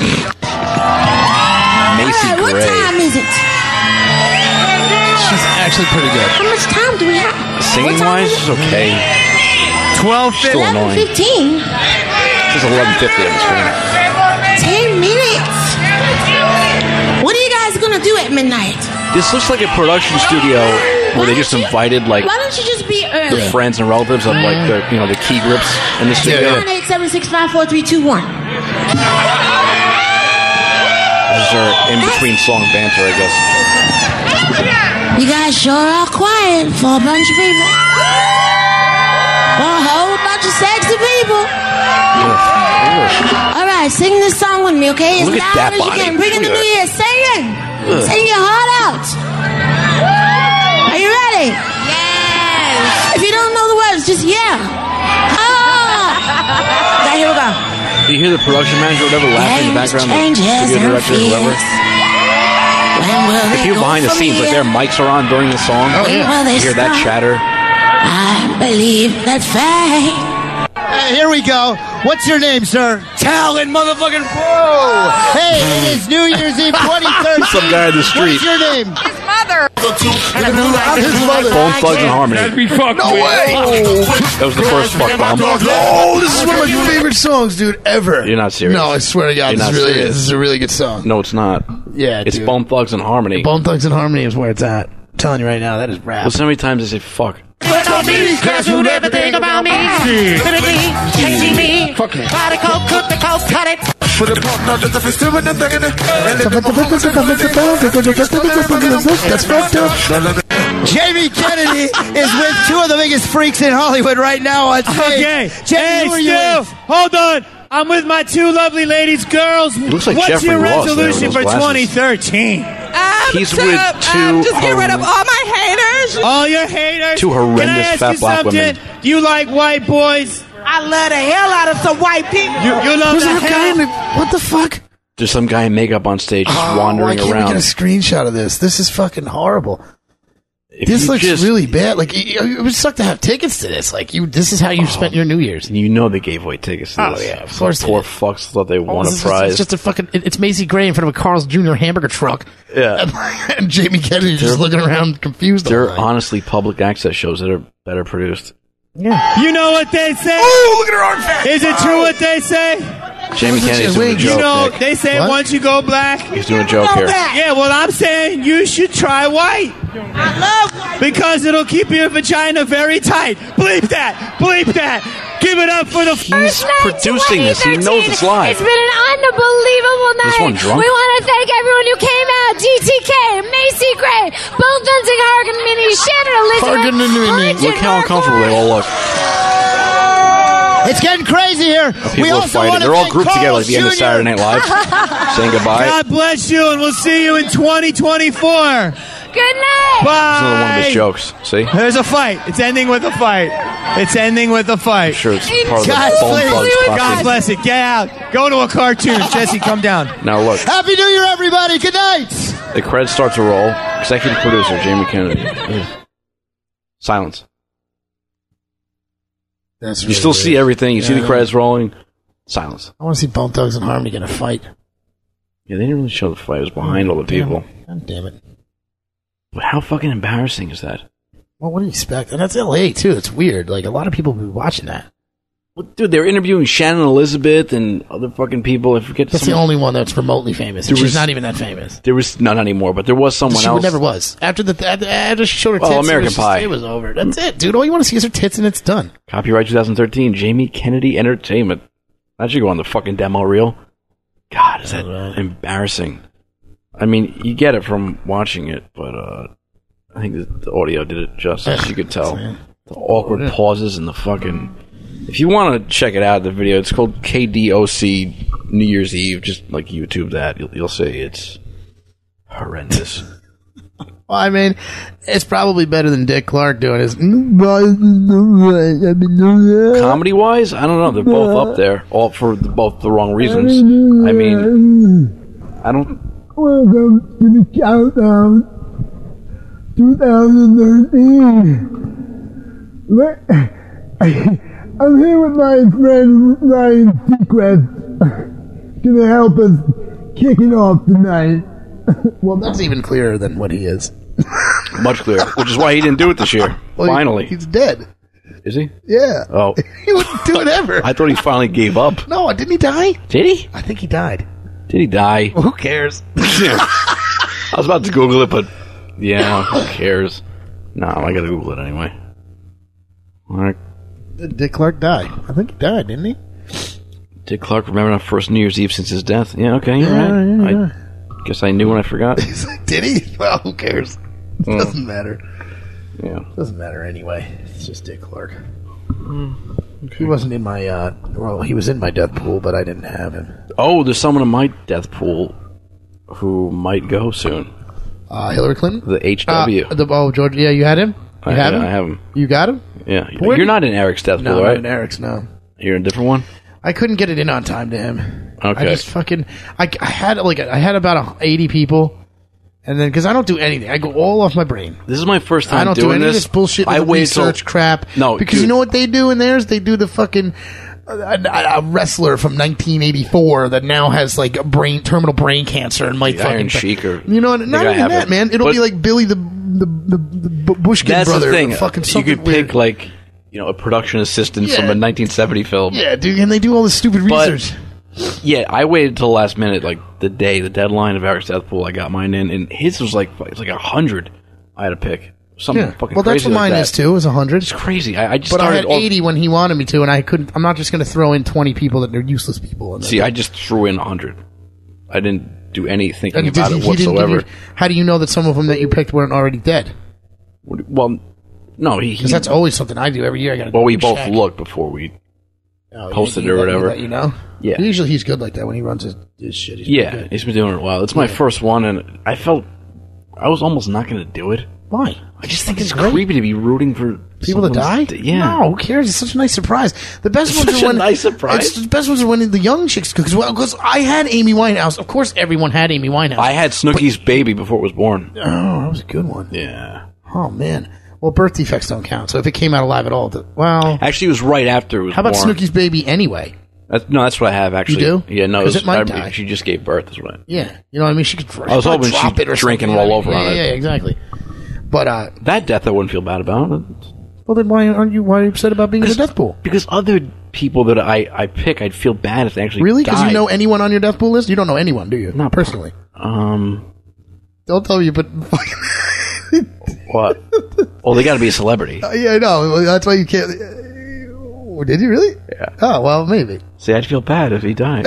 Macy What Gray. time is it? She's actually pretty good. How much time do we have? Singing wise, it's okay. 12 Still annoying. 15. It says 11:50 on the screen. 10 minutes. What are you guys going to do at midnight? This looks like a production studio where they just invited like Why don't you just be the early? friends and relatives of like the the key grips in the studio. 987654321. This is our in between song banter, I guess. You guys sure are quiet for a bunch of people. For a whole bunch of sexy people. All right, sing this song with me, okay? As Look at loud that as you body. can. Bring in the Look new at year. Sing it. Ugh. Sing your heart out. just yeah. Okay, here we go. Do you hear the production manager or whatever laughing in the background? The studio director or whoever? The people behind the scenes, like their mics are on during the song. Oh, yeah. You hear that chatter. I believe that's fate. Here we go. What's your name, sir? Talon motherfucking Pro! Hey, it is New Year's Eve 2013. Some guy in the street. What's your name? His mother. His mother. Bone Thugs and Harmony. That'd be fucked. No way! That was the first fuck bomb. Oh, this is one of my favorite songs, dude, ever. You're not serious. No, I swear to God, You're this not really serious. is. This is a really good song. No, it's not. Yeah, It's dude. Bone Thugs and Harmony. Bone Thugs and Harmony is where it's at. I'm telling you right now, that is rap. Listen how many times they say fuck. Cause you never think about me. Chasing me. Fuck me. Body coat, cook the coat, cut it. That's fucked up. Jamie Kennedy is with two of the biggest freaks in Hollywood right now on stage. Okay. Jamie, Hey, who are you Stu, with? hold on. I'm with my two lovely ladies. Girls, looks like what's Jeffrey your Ross there with resolution those for glasses. 2013? He's with two Just get rid of all my haters. All your haters. Two horrendous Can I ask fat you black something? women. Do you like white boys? I love the hell out of some white people. You love Who's the that guy hell? in the... What the fuck? There's some guy in makeup on stage just Why wandering can't we around. get a screenshot of this? This is fucking horrible. If This you looks just- really bad. Like, it would suck to have tickets to this. Like, this is how you spent your New Year's. You know they gave away tickets to Oh, this. yeah, of course they Poor did. fucks thought they won a It's prize. just a fucking... It's Macy Gray in front of a Carl's Jr. hamburger truck. Yeah. And Jamie Kennedy just looking around confused. all They're night. honestly public access shows that are better produced. Yeah. You know what they say? Oh, look at her arm fat. Is it true what they say? Jamie Kennedy's doing a joke, You know, Nick. they say What? once you go black. He's doing a joke here. Yeah, well, I'm saying you should try white. I love white. Because it'll keep your vagina very tight. Bleep that. Bleep that. Give it up for the... He's producing this. He knows it's live. It's been an unbelievable night. This one drunk? We want to thank everyone who came out. GTK, Macy Gray, Bone Thugs and Harmony, Shannon Elizabeth. Look how uncomfortable they all look. It's getting crazy here. People We are also fighting. want to They're all thank grouped together Carl's at the end of Jr. Saturday Night Live, saying goodbye. God bless you, and we'll see you in 2024. Good night. Bye. It's another one of his jokes. See? There's a fight. It's ending with a fight. It's ending with a fight. I'm sure it's part of the Guys, Bone please. Thugs God posse. bless it. Get out. Go to a cartoon. Jesse, come down. Now look, Happy New Year, everybody. Good night. the credits start to roll. Executive producer, Jamie Kennedy. Silence. That's You still see everything. You see the Yeah. credits rolling. Silence. I want to see Bone Thugs and Harmony get a fight. Yeah, they didn't really show the fight. It was behind all the people. God damn it. But how fucking embarrassing is that? Well, what do you expect? And that's LA, too. It's weird. Like, a lot of people will be watching that. Well, dude, they were interviewing Shannon Elizabeth and other fucking people. I forget. That's the only one that's remotely famous. There And she's was- not even that famous. There was not anymore, but there was someone She else. never was. After she showed her tits, Well, American it was just- Pie. it was over. That's it, dude. All you want to see is her tits, and it's done. Copyright 2013, Jamie Kennedy Entertainment. That should go on the fucking demo reel. God, is that embarrassing? I mean, you get it from watching it, but I think the audio did it justice. You could tell the awkward pauses and the fucking. If you want to check it out, the video, it's called KDOC New Year's Eve. Just like YouTube that, you'll see it's horrendous. Well, I mean, it's probably better than Dick Clark doing his. Comedy wise, I don't know. They're both up there, all for both the wrong reasons. I mean, I don't. Welcome to the countdown 2013. I'm here with my friend Ryan Seacrest. Gonna help us kick it off tonight. Well, that's even clearer than what he is. Much clearer, which is why he didn't do it this year. Well, Finally. he's dead. Is he? Yeah. Oh. He wouldn't do it ever. I thought he finally gave up. No, didn't he die? Did he? I think he died. Did he die? Who cares? I was about to Google it, but yeah, who cares? No, I gotta Google it anyway. All right. Dick Clark died. I think he died, didn't he? Dick Clark remembered on first New Year's Eve since his death. Yeah, okay, you're Yeah, right. yeah. I guess I knew when I forgot. Did he? Well, who cares? Doesn't matter. Yeah. Doesn't matter anyway. It's just Dick Clark. He wasn't in my, well, he was in my death pool, but I didn't have him. Oh, there's someone in my death pool who might go soon. Hillary Clinton? The HW. George, yeah, you had him? You have him? I have him. You got him? Yeah. Where You're did- not in Eric's death No, pool, not right? in Eric's, no. You're in a different one? I couldn't get it in on time to him. Okay. I just fucking... I had about 80 people, and then... Because I don't do anything. I go all off my brain. This is my first time I don't do doing any of this. this bullshit with I the waited till- research crap. No, because dude. you know what they do in theirs? They do the fucking... A wrestler from 1984 that now has like terminal brain cancer and might The fucking... Iron Sheik or... You know, not I even have that, it. man. It'll But be like Billy the Bushkin That's brother. the thing. Fucking You something could pick weird. like, a production assistant Yeah. from a 1970 film. Yeah, dude, and they do all this stupid But- research. Yeah, I waited till the last minute, like the deadline of Eric's death pool. I got mine in, and his was like 100. I had to pick something Yeah. fucking Well, that's crazy what like mine that. is too. Is 100. It's crazy. I just But I started. had 80 when he wanted me to, and I couldn't. I'm not just going to throw in 20 people that are useless people. And See, I just threw in 100. I didn't do any thinking and about it whatsoever. how do you know that some of them that you picked weren't already dead? Well, no, Because that's always something I do every year. I got. Well, we both looked before we posted it or whatever. You know. Yeah. Usually he's good like that when he runs his shit. He's Yeah, pretty good. he's been doing it a while. It's my first one, and I felt I was almost not going to do it. Why? I just think it's creepy to be rooting for People that die? someone's Yeah. No, who cares? It's such a nice surprise. The best ones Such are a when nice surprise. The best ones are when the young chicks because I had Amy Winehouse. Of course, everyone had Amy Winehouse. I had Snooki's baby before it was born. Oh, that was a good one. Yeah. Oh man. Well, birth defects don't count. So if it came out alive at all, well, Actually, it was right after it was how about born. Snooki's baby anyway? That's what I have, actually. You do? Yeah, no. 'Cause it might die. She just gave birth, is what I... Yeah, you know what I mean. She could. I was hoping drop she'd it or drink and something, roll over yeah, on it. Yeah, exactly. But that death I wouldn't feel bad about. Well, then why are you upset about being in the death pool? Because other people that I pick, I'd feel bad if they actually Really? Because you died. know anyone on your death pool list? You don't know anyone, do you? Not personally. Don't tell me you put. What? Well, they got to be a celebrity. Yeah, I know. That's why you can't. Did you really? Yeah. Oh well, maybe. See, I'd feel bad if he died.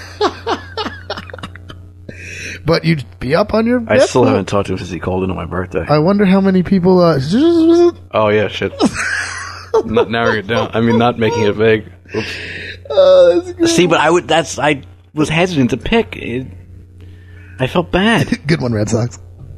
But you'd be up on your. I death still pool? haven't talked to him since he called in on my birthday. I wonder how many people. Oh yeah, shit. Not narrowing it down. I mean, not making it vague. Oops. That's good. See, but I was hesitant to pick. I felt bad. Good one, Red Sox.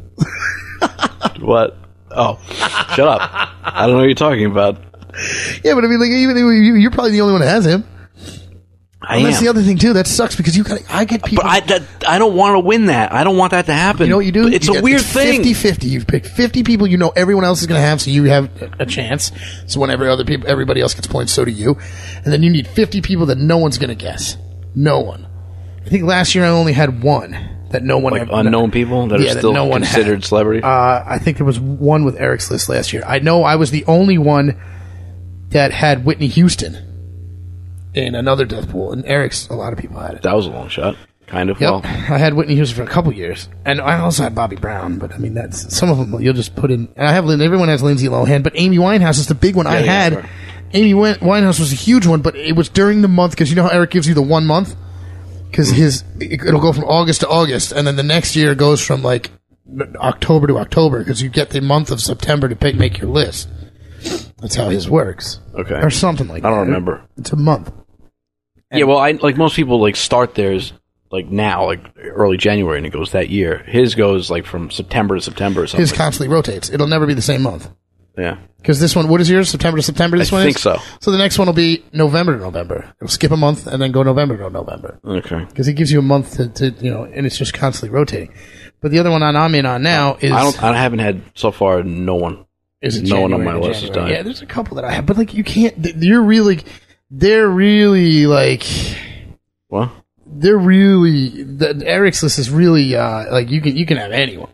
What? Oh, shut up! I don't know what you're talking about. Yeah, but I mean, like, even you're probably the only one that has him. And that's the other thing too. That sucks because I get people. But I don't want to win that. I don't want that to happen. You know what you do? It's a weird thing. 50-50. You've picked 50 people you know everyone else is going to have, so you have a chance. So when everybody else gets points, so do you. And then you need 50 people that no one's going to guess. No one. I think last year I only had one that no one Like unknown people that are still no one considered had. celebrities? I think there was one with Eric's list last year. I know I was the only one that had Whitney Houston in another death pool, and Eric's, a lot of people had it. That was a long shot. Kind of. Yep. Well, I had Whitney Houston for a couple years, and I also had Bobby Brown. But I mean, that's some of them you'll just put in. And I have everyone has Lindsay Lohan, but Amy Winehouse is the big one. I had sure. Amy Winehouse was a huge one, but it was during the month because you know how Eric gives you the 1 month because it'll go from August to August, and then the next year goes from like October to October because you get the month of September to make your list. That's how his works. Okay. Or something like that. I don't remember. It's a month. Yeah, well, like most people, like start theirs like now, like early January, and it goes that year. His goes like from September to September or something. His constantly rotates. It'll never be the same month. Yeah. Because this one, what is yours? September to September? This I one think is? so. So the next one will be November to November. It'll skip a month and then go November to November. Okay. Because it gives you a month to and it's just constantly rotating. But the other one I'm in on now is. I haven't had so far. No one. Is it no one on January my to list has January? died. Yeah, there's a couple that I have, but like you can't. They're really like. What? They're really Eric's list is really like you can have anyone.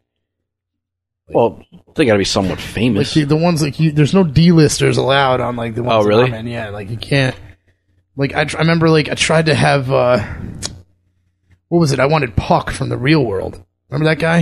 Well, they got to be somewhat famous. Like the ones like there's no D-listers allowed on like the ones. Oh, really? that I'm in. Yeah, like you can't. Like I remember, like I tried to have what was it? I wanted Puck from The Real World. Remember that guy?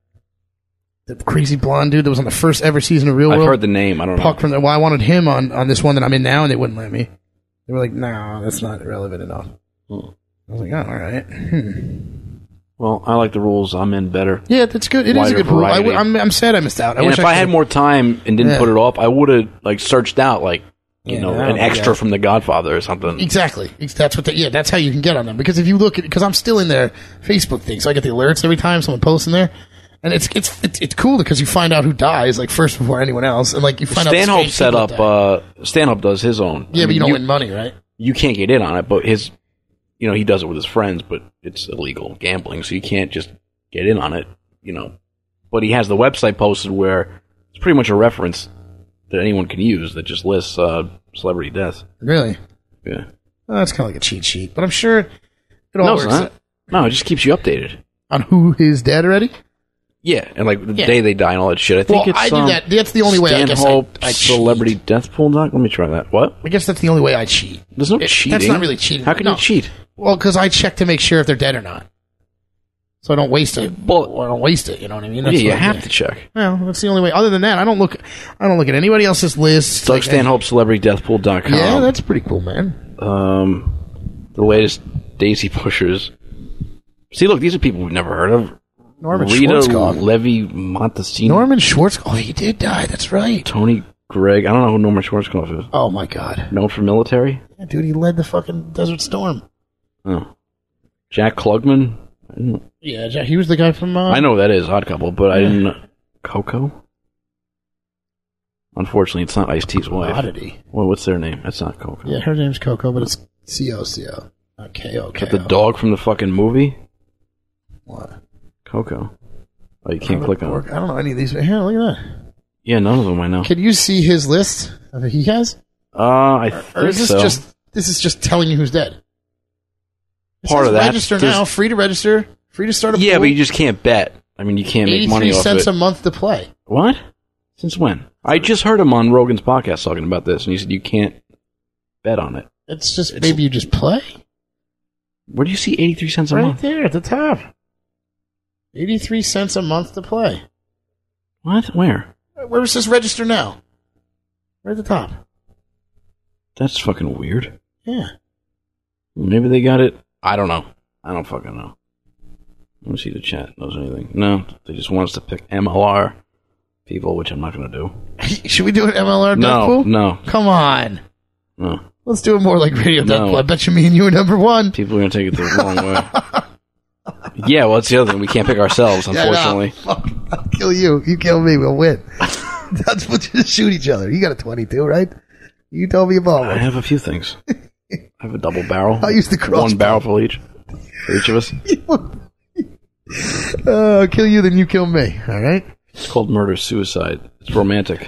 The crazy blonde dude that was on the first ever season of Real World. I've heard the name. I don't know. Puck from I wanted him on this one that I'm in now, and they wouldn't let me. They were like, "No, that's not relevant enough." I was like, "Oh, all right." Well, I like the rules I'm in better. Yeah, that's good. It is a good rule. I'm sad I missed out. And if I had more time and didn't Yeah. put it off, I would have like searched out like Yeah, an extra from The Godfather or something. Exactly. That's what. That's how you can get on them. Because if you look at, because I'm still in their Facebook thing, so I get the alerts every time someone posts in there, And it's cool because you find out who dies like first before anyone else, and like you find Stanhope out. set up. Stanhope does his own. Yeah, but you don't win money, right? You can't get in on it, but his, he does it with his friends, but it's illegal gambling, so you can't just get in on it, But he has the website posted where it's pretty much a reference that anyone can use that just lists celebrity deaths. Really? Yeah. Well, that's kind of like a cheat sheet, but I'm sure it all works. Not. No, it just keeps you updated on who is dead already. Yeah, and like the day they die and all that shit. I think I do that. That's the only way. Stanhope I celebrity death pool doc. Let me try that. What? I guess that's the only way I cheat. There's no cheating. That's not really cheating. How can you cheat? Well, because I check to make sure if they're dead or not, so I don't waste it. Well, I don't waste it. You know what I mean? That's you have to check. Well, that's the only way. Other than that, I don't look at anybody else's list. Doug Stanhope celebritydeathpool.com. Yeah, that's pretty cool, man. The latest Daisy Pushers. See, look, these are people we've never heard of. Norman Rita Schwarzkopf. Levy Montesino. Norman Schwarzkopf. Oh, he did die. That's right. Tony Gregg. I don't know who Norman Schwarzkopf is. Oh, my God. Known for military? Yeah, dude, he led the fucking Desert Storm. Oh. Jack Klugman? Yeah, he was the guy from... I know who that is, Odd Couple, but I didn't know. Coco? Unfortunately, it's not Ice-T's wife. Oddity. Well, what's their name? That's not Coco. Yeah, her name's Coco, but it's C-O-C-O. Not K-O-K-O. But the dog from the fucking movie? What? Coco. Oh, you can't click on it. I don't know any of these. Here, look at that. Yeah, none of them I know. Can you see his list that he has? I think or is this so. This is just telling you who's dead? Part of that. Register now. Free to register. Free to start a pool. Yeah, but you just can't bet. I mean, you can't make money off it. 83 cents a month to play. What? Since when? I just heard him on Rogan's podcast talking about this, and he said you can't bet on it. Maybe you just play. Where do you see 83 cents a right month? Right there at the top. 83 cents a month to play. What? Where? Where says register now? Right at the top. That's fucking weird. Yeah. Maybe they got it. I don't know. I don't fucking know. Let me see if the chat knows anything. No, they just want us to pick MLR people, which I'm not going to do. Should we do an MLR death pool? No. Come on. No. Let's do it more like radio death pool. I bet you me and you are number one. People are going to take it the wrong way. Yeah, well, that's the other thing. We can't pick ourselves, unfortunately. Yeah, no. I'll kill you. You kill me. We'll win. That's what you just shoot each other. You got a 22, right? You told me about one. I have a few things. I have a double barrel. I'll use the crossbow. One barrel for each of us. I'll kill you, then you kill me. All right? It's called murder-suicide. It's romantic.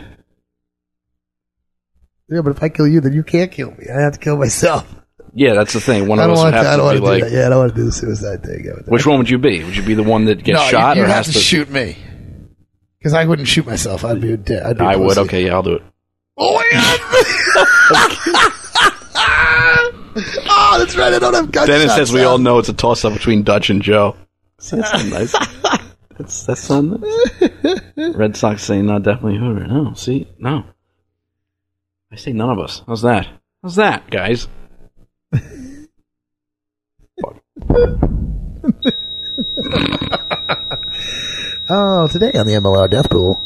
Yeah, but if I kill you, then you can't kill me. I have to kill myself. Yeah, that's the thing. One of us would have to be like... I don't want to do the suicide thing. Which one would you be? Would you be the one that gets shot? You'd or have has to shoot me. Because I wouldn't shoot myself. I'd be dead. I would. Okay, yeah, I'll do it. Oh, my God! Oh, that's right. I don't have gunshots. Dennis says we all know it's a toss-up between Dutch and Joe. See, that's so nice. That's so nice. Red Sox say not definitely Hoover. No, see? No. I say none of us. How's that? How's that, guys? Oh, today on the MLR Death Pool.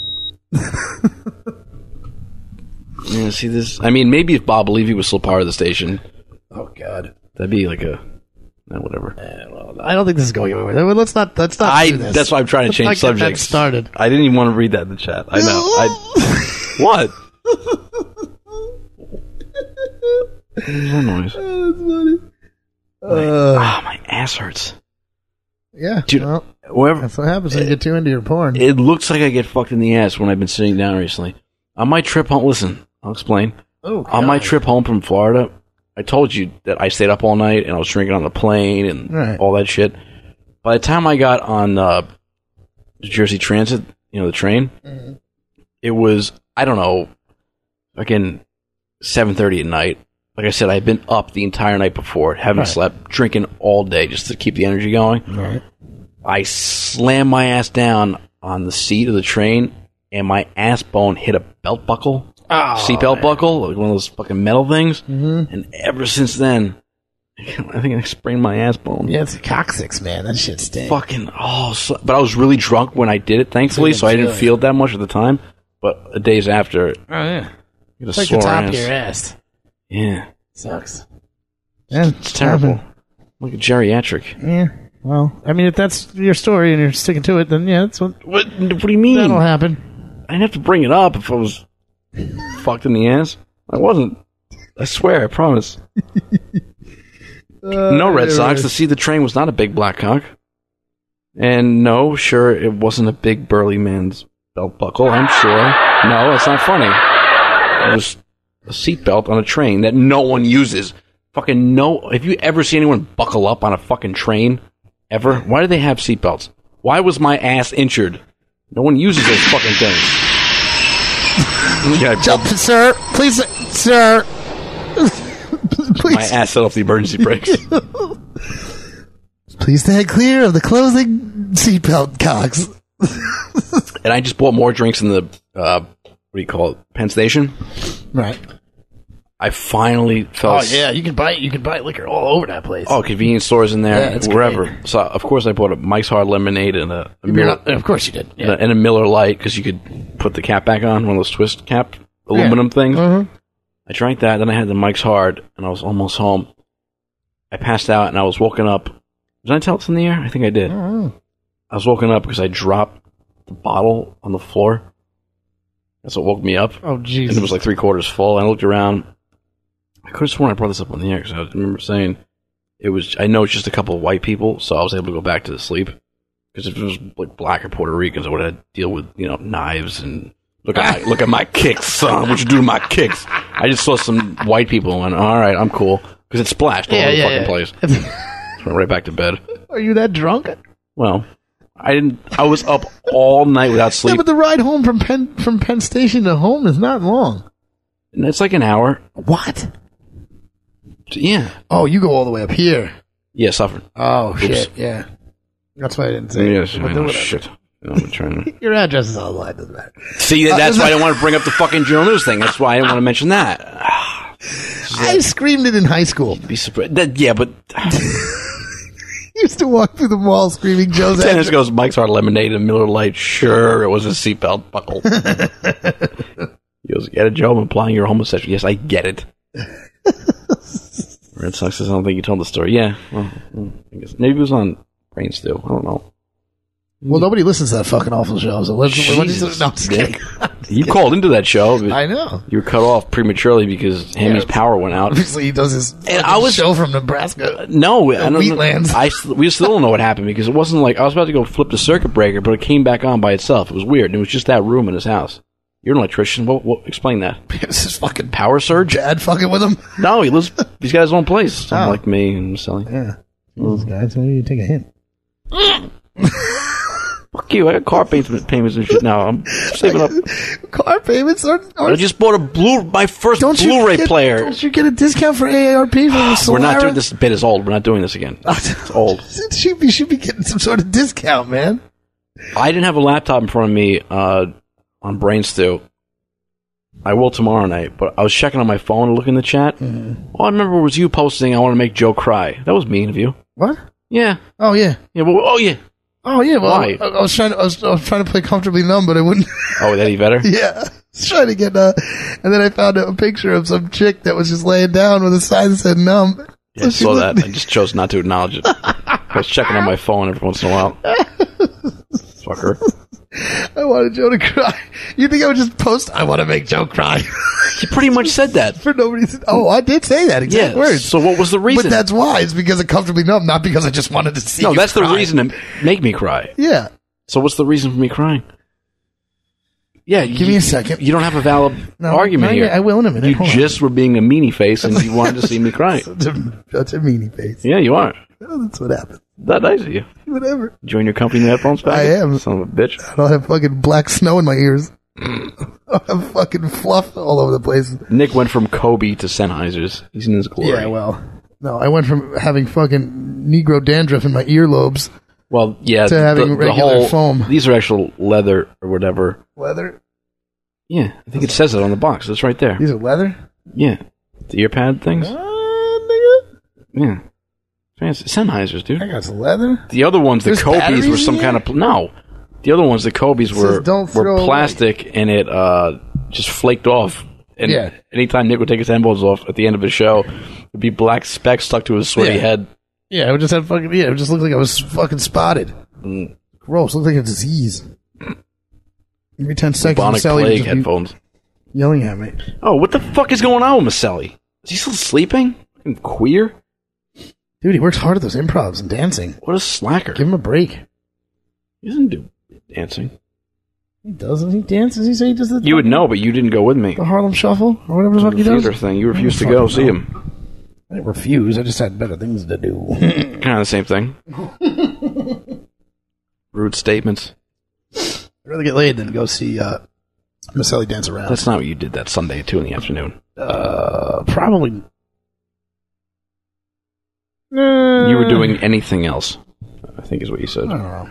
Yeah, see this? I mean, maybe if Bob Levy was still part of the station. Oh, God. That'd be like a... whatever. Well, I don't think this is going anywhere. Let's not do this. That's why I'm trying to change subjects. Started. I didn't even want to read that in the chat. I know. What? What is that noise? Oh, that's funny. My ass hurts. Yeah. Dude, that's what happens when you get too into your porn. It looks like I get fucked in the ass when I've been sitting down recently. On my trip home... Listen, I'll explain. Oh, God. On my trip home from Florida... I told you that I stayed up all night and I was drinking on the plane and all that shit. By the time I got on New Jersey Transit, the train, it was, I don't know, again, 7:30 at night. Like I said, I'd been up the entire night before, haven't slept, drinking all day just to keep the energy going. Right. I slammed my ass down on the seat of the train and my ass bone hit a belt buckle. Seatbelt buckle, like one of those fucking metal things. Mm-hmm. And ever since then, I think I sprained my ass bone. Yeah, it's a coccyx, man. That shit stinks. Fucking, but I was really drunk when I did it, thankfully, so I didn't feel it that much at the time. But the days after, it's like the top of your ass. Yeah. Sucks. Yeah, it's terrible. Like a geriatric. Yeah. Well, I mean, if that's your story and you're sticking to it, then yeah, that's what. What do you mean? That'll happen. I didn't have to bring it up if I was fucked in the ass. I wasn't. I swear, I promise. No Red Sox. To see the train was not a big black cock. And no, sure, it wasn't a big burly man's belt buckle, I'm sure. No, it's not funny. It was a seatbelt on a train that no one uses. Fucking no. Have you ever seen anyone buckle up on a fucking train? Ever? Why do they have seatbelts? Why was my ass injured? No one uses those fucking things. Jump, sir. Please, sir. Please. My ass set off the emergency brakes. Please stay clear of the closing seatbelt cocks. And I just bought more drinks in the, what do you call it, Penn Station. Right. I finally felt... Oh, yeah, you can buy liquor all over that place. Oh, convenience stores in there, it's wherever. great. So, of course, I bought a Mike's Hard Lemonade and a Miller... Of course you did. Yeah. And a Miller Lite, because you could put the cap back on, one of those twist cap aluminum things. Mm-hmm. I drank that, then I had the Mike's Hard, and I was almost home. I passed out, and I was woken up. Did I tell this in the air? I think I did. Oh. I was woken up because I dropped the bottle on the floor. That's what woke me up. Oh, Jesus. And it was like 3/4 full. And I looked around. I could have sworn I brought this up on the air because I remember saying it was. I know it's just a couple of white people, so I was able to go back to sleep. Because if it was like black or Puerto Ricans, I would have had to deal with knives and look at my kicks, son. What you do to my kicks? I just saw some white people and went, all right, I'm cool because it splashed all over the fucking place. Went right back to bed. Are you that drunk? Well, I didn't. I was up all night without sleep. Yeah, but the ride home from Penn Station to home is not long. And it's like an hour. What? Yeah. Oh, you go all the way up here. Yeah, Suffern. Oh, Oops. shit. Yeah. That's why I didn't say. Yes, it. I know, shit. I'm trying to... Your address is online. Doesn't matter. See, that's why I didn't want to bring up the fucking Journal News thing. That's why I didn't want to mention that. I screamed it in high school. Be surprised. Yeah, but... Used to walk through the mall screaming Joe's address. Dennis goes, Mike's Hard Lemonade and Miller Lite. Sure, it was a seatbelt buckle. He goes, get it, Joe? I'm implying you're homosexual. Yes, I get it. Red Sox says, I don't think you told the story. Yeah, well, I guess maybe it was on Brain Stew. I don't know. Well, nobody listens to that fucking awful show. So let's no, I'm just kidding. You called into that show. But I know. You were cut off prematurely because Hammy's power went out. Obviously, he does his show from Nebraska. No, I don't Wheatlands. We still don't know what happened because it wasn't like I was about to go flip the circuit breaker, but it came back on by itself. It was weird. And it was just that room in his house. You're an electrician. What explain that? This is fucking power surge. Dad fucking with him. No, he's got his own place. Like me and Sally. Yeah. Those guys, maybe you take a hint. Fuck you! I got car payments and shit now. I'm saving up. Car payments are I just bought my first Blu-ray player. Don't you get a discount for AARP for the We're not doing this. Bit is old. We're not doing this again. It's old. You should be getting some sort of discount, man. I didn't have a laptop in front of me on Brain Stew. I will tomorrow night, but I was checking on my phone and looking in the chat. Mm-hmm. All I remember was you posting, I want to make Joe cry. That was mean of you. What? Yeah. Oh, yeah. Yeah. Well, oh, yeah. Oh, yeah. Well, Why? I was trying to play Comfortably Numb, but I wouldn't. Oh, with Eddie Vedder? Yeah. I was trying to get, and then I found a picture of some chick that was just laying down with a sign that said numb. Yeah, I saw that. I just chose not to acknowledge it. I was checking on my phone every once in a while. Fucker. I wanted Joe to cry. You think I would just post, I want to make Joe cry? You pretty much said that. For no reason. Oh, I did say that exact words. So what was the reason? But that's why. It's because of Comfortably Numb, not because I just wanted to see you that's cry. the reason to make me cry. Yeah. So what's the reason for me crying? Yeah, give me a second. You don't have a valid argument here. I will in a minute. You just were being a meanie face and you wanted to see me cry. Such a meanie face. Yeah, you are. Oh, that's what happened. That nice of you. Whatever. Join your company headphones back? I am. Son of a bitch. I don't have fucking black snow in my ears. I have fucking fluff all over the place. Nick went from Kobe to Sennheiser's. He's in his glory. Yeah, well. No, I went from having fucking Negro dandruff in my earlobes. Well, yeah. To having regular foam. These are actual leather or whatever. Leather? Yeah, I think it says it on the box. It's right there. These are leather? Yeah. The ear pad things? Nigga? Yeah. Fancy. Sennheisers, dude. I got some leather. The other ones, the Kobe's were some kind of... No. The other ones, the Kobe's were plastic and it just flaked off. And anytime Nick would take his headphones off at the end of his show, there'd be black specks stuck to his sweaty head. Yeah, it just had fucking. Yeah, it just looked like I was fucking spotted. Gross. Looked like a disease. Every 10 seconds, Bubonic Maselli would plague just be headphones. yelling at me. Oh, what the fuck is going on with Maselli? Is he still sleeping? Fucking queer? Dude, he works hard at those improvs and dancing. What a slacker. Give him a break. He doesn't do dancing. He doesn't. He dances. He say he does the. You would know, but you didn't go with me. The Harlem Shuffle or whatever the fuck he does. Theater thing. You refused to go see him. I didn't refuse. I just had better things to do. Kind of the same thing. Rude statements. I'd rather get laid than go see Maselli dance around. That's not what you did that Sunday at 2 in the afternoon. Probably. You were doing anything else, I think is what you said. I don't know.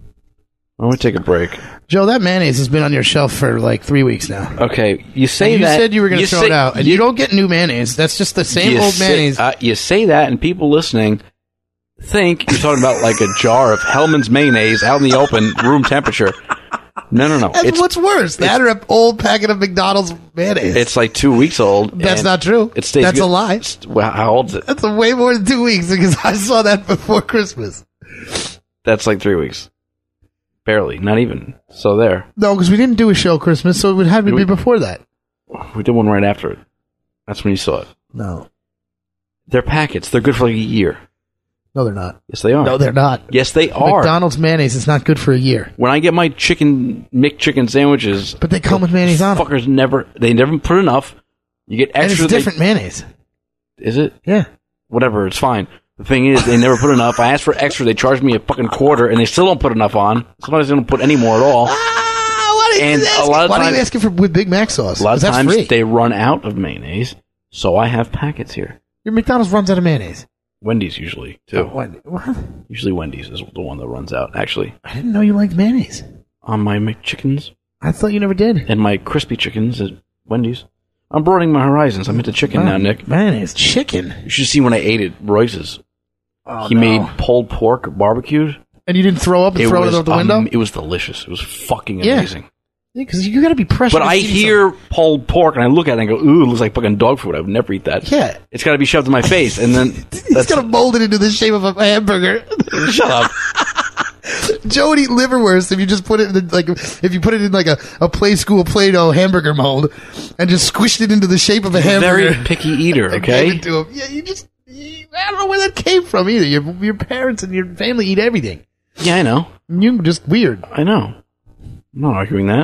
I want to take a break. Joe, that mayonnaise has been on your shelf for like 3 weeks now. Okay, you say and that. You said you were going to throw it out, and you don't get new mayonnaise. That's just the same old mayonnaise. You say that, and people listening think you're talking about like a jar of Hellman's mayonnaise out in the open, room temperature. No. That's what's worse, that or an old packet of McDonald's mayonnaise. It's like 2 weeks old. That's not true. It stays That's good. a lie. Well, how old is it? That's way more than 2 weeks because I saw that before Christmas. That's like 3 weeks. Barely, not even. So there. No, because we didn't do a show Christmas, so it would have to be before that. We did one right after it. That's when you saw it. No. They're packets. They're good for like a year. No, they're not. Yes, they are. No, they're not. Yes, they are. McDonald's mayonnaise is not good for a year. When I get my McChicken sandwiches, but they come with mayonnaise on them. Fuckers never put enough. You get extra. And it's different mayonnaise. Is it? Yeah. Whatever. It's fine. The thing is, they never put enough. I asked for extra. They charged me a fucking quarter, and they still don't put enough on. Sometimes they don't put any more at all. Why are and a lot of why times, are you asking for with Big Mac sauce? A lot of that's times free. they run out of mayonnaise, so I have packets here. Your McDonald's runs out of mayonnaise. Wendy's usually too. What? Usually Wendy's is the one that runs out. Actually, I didn't know you liked mayonnaise. On my McChickens. I thought you never did. And my crispy chickens at Wendy's. I'm broadening my horizons. I'm into chicken now, Nick. Mayonnaise, chicken. You should see when I ate at Royce's. Oh, he made pulled pork barbecued. And you didn't throw up and throw it out the window? It was delicious. It was fucking amazing. Yeah, because you got to be pressured. But I hear pulled pork and I look at it and I go, ooh, it looks like fucking dog food. I would never eat that. Yeah. It's got to be shoved in my face. And then he's got to mold it into the shape of a hamburger. Shut up. Joe would eat liverwurst if you just put it in if you put it in like a Play School Play-Doh hamburger mold and just squished it into the shape of a hamburger. Very picky eater, okay? Gave it to him. Yeah, I don't know where that came from either. Your parents and your family eat everything. Yeah, I know. You're just weird. I know. I'm not arguing that.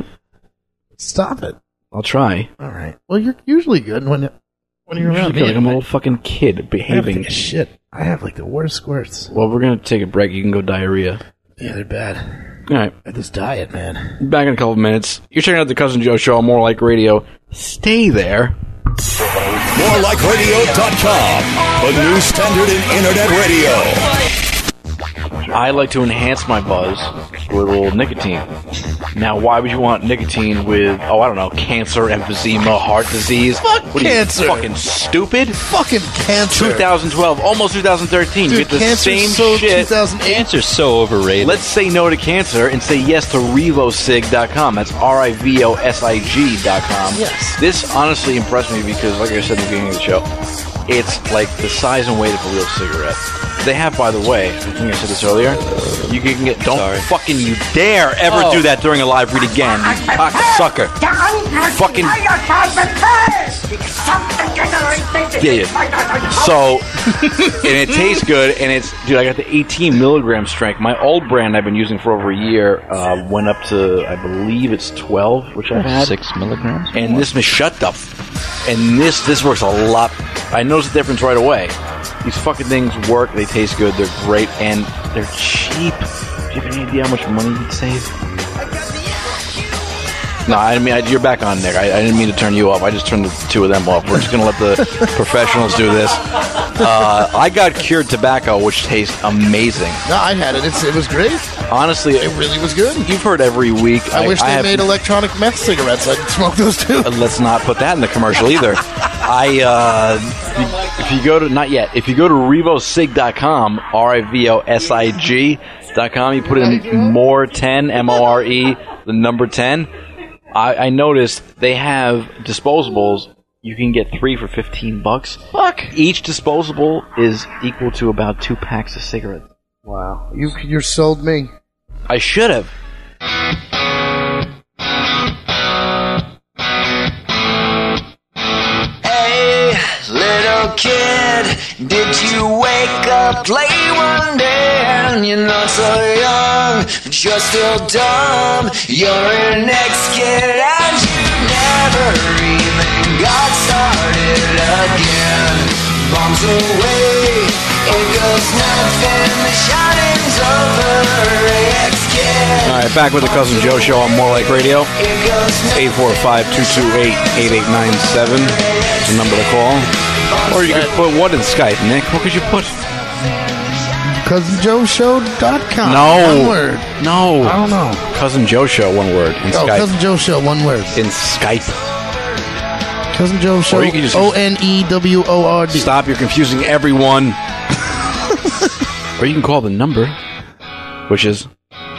Stop it. I'll try. All right. Well, you're usually good when you're around me. Like I'm a little fucking kid behaving. Shit. I have like the worst squirts. Well, we're going to take a break. You can go diarrhea. Yeah, they're bad. All right. At this diet, man. Back in a couple of minutes. You're checking out the Cousin Joe Show on More Like Radio. Stay there. MoreLikeRadio.com, the new standard in internet radio. I like to enhance my buzz with a little nicotine. Now, why would you want nicotine with, I don't know, cancer, emphysema, heart disease? Fuck what cancer. Are you, fucking stupid? Fucking cancer. 2012, almost 2013. Dude, you get the same so shit. 2008. Cancer's so overrated. Let's say no to cancer and say yes to RivoSig.com. That's RIVOSIG.com. Yes. This honestly impressed me because, like I said at the beginning of the show, it's like the size and weight of a real cigarette. They have, by the way, I think I said this earlier, you can get, fucking you dare ever do that during a live read again, you cocksucker. Fucking. Yeah. So, and it tastes good, and it's, dude, I got the 18 milligram strength. My old brand I've been using for over a year went up to, I believe it's 12, which I've had. 6 milligrams? And this, shut up. And this works a lot. I noticed the difference right away. These fucking things work. They taste good. They're great. And they're cheap. Do you have any idea how much money you'd save? No, I mean, you're back on, Nick. I didn't mean to turn you off. I just turned the two of them off. We're just going to let the professionals do this. I got cured tobacco, which tastes amazing. No, I had it. It was great. Honestly, it really was good. You've heard every week. I wish they made electronic meth cigarettes. I'd smoke those too. Let's not put that in the commercial either. If you go to, not yet, if you go to RivoSig.com, RIVOSIG.com, you put in more 10, MORE, the number 10. I noticed they have disposables. You can get 3 for $15. Fuck. Each disposable is equal to about 2 packs of cigarettes. Wow. You're sold me. I should have. Hey, little kid, did you wake up late one day and you're not so young, but you're still dumb? You're an ex-kid and you never even got started again. Bombs away, it goes nothing, the shining's over, ex-kid. All right, back with the Cousin Joe Show on More Like Radio. 845-228-8897 is the number to call. Or you could put what in Skype, Nick? What could you put? CousinJoeShow.com. No. One word. No. I don't know. Cousin Joe Show, one word in Skype. Cousin Joe Show, one word. In Skype. Cousin Joe Show, ONEWORD. Stop, you're confusing everyone. Or you can call the number, which is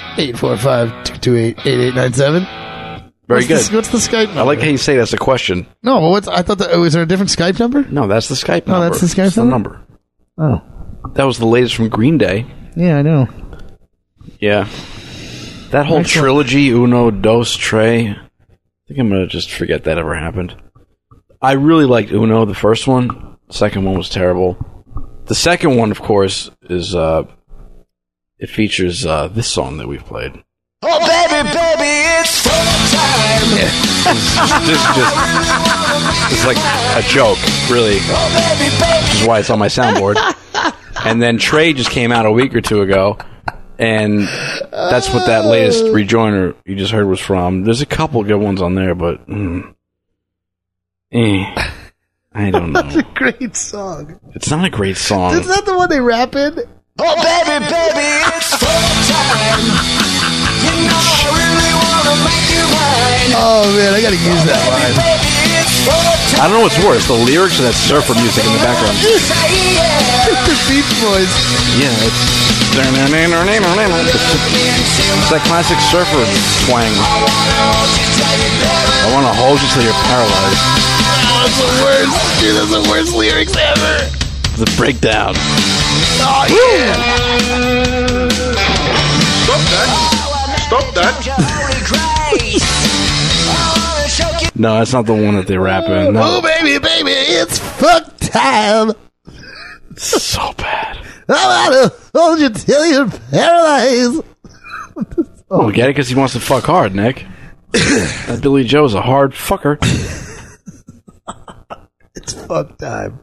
845-228-8897. Very good. What's the Skype number? I like how you say that's a question. No, but I thought was there a different Skype number? No, that's the Skype number. No, that's the Skype number? Oh. That was the latest from Green Day. Yeah, I know. Yeah. That whole trilogy, Uno, Dos, Tre, I think I'm going to just forget that ever happened. I really liked Uno, the first one. The second one was terrible. The second one, of course, is it features this song that we've played. Oh, baby, it's full time. It's like a joke, really. Which is why it's on my soundboard. And then Trey just came out a week or two ago, and that's what that latest rejoiner you just heard was from. There's a couple good ones on there, but I don't know. That's a great song. It's not a great song. Is that the one they rap in? Oh, baby, it's full time. You know I really want to make you mine. Oh, man, I got to use that line. I don't know what's worse, the lyrics or that surfer music in the background. The Beach Boys. Yeah, it's that classic surfer twang. I want to hold you till you're paralyzed. That's the worst. Dude, that's the worst lyrics ever. The breakdown. Oh, yeah. Stop that. No, that's not the one that they rap in. No. Oh, baby, it's fuck time. So bad. I want to hold you till you're paralyzed. Oh, get it? Because he wants to fuck hard, Nick. That Billy Joe's a hard fucker. It's fuck time.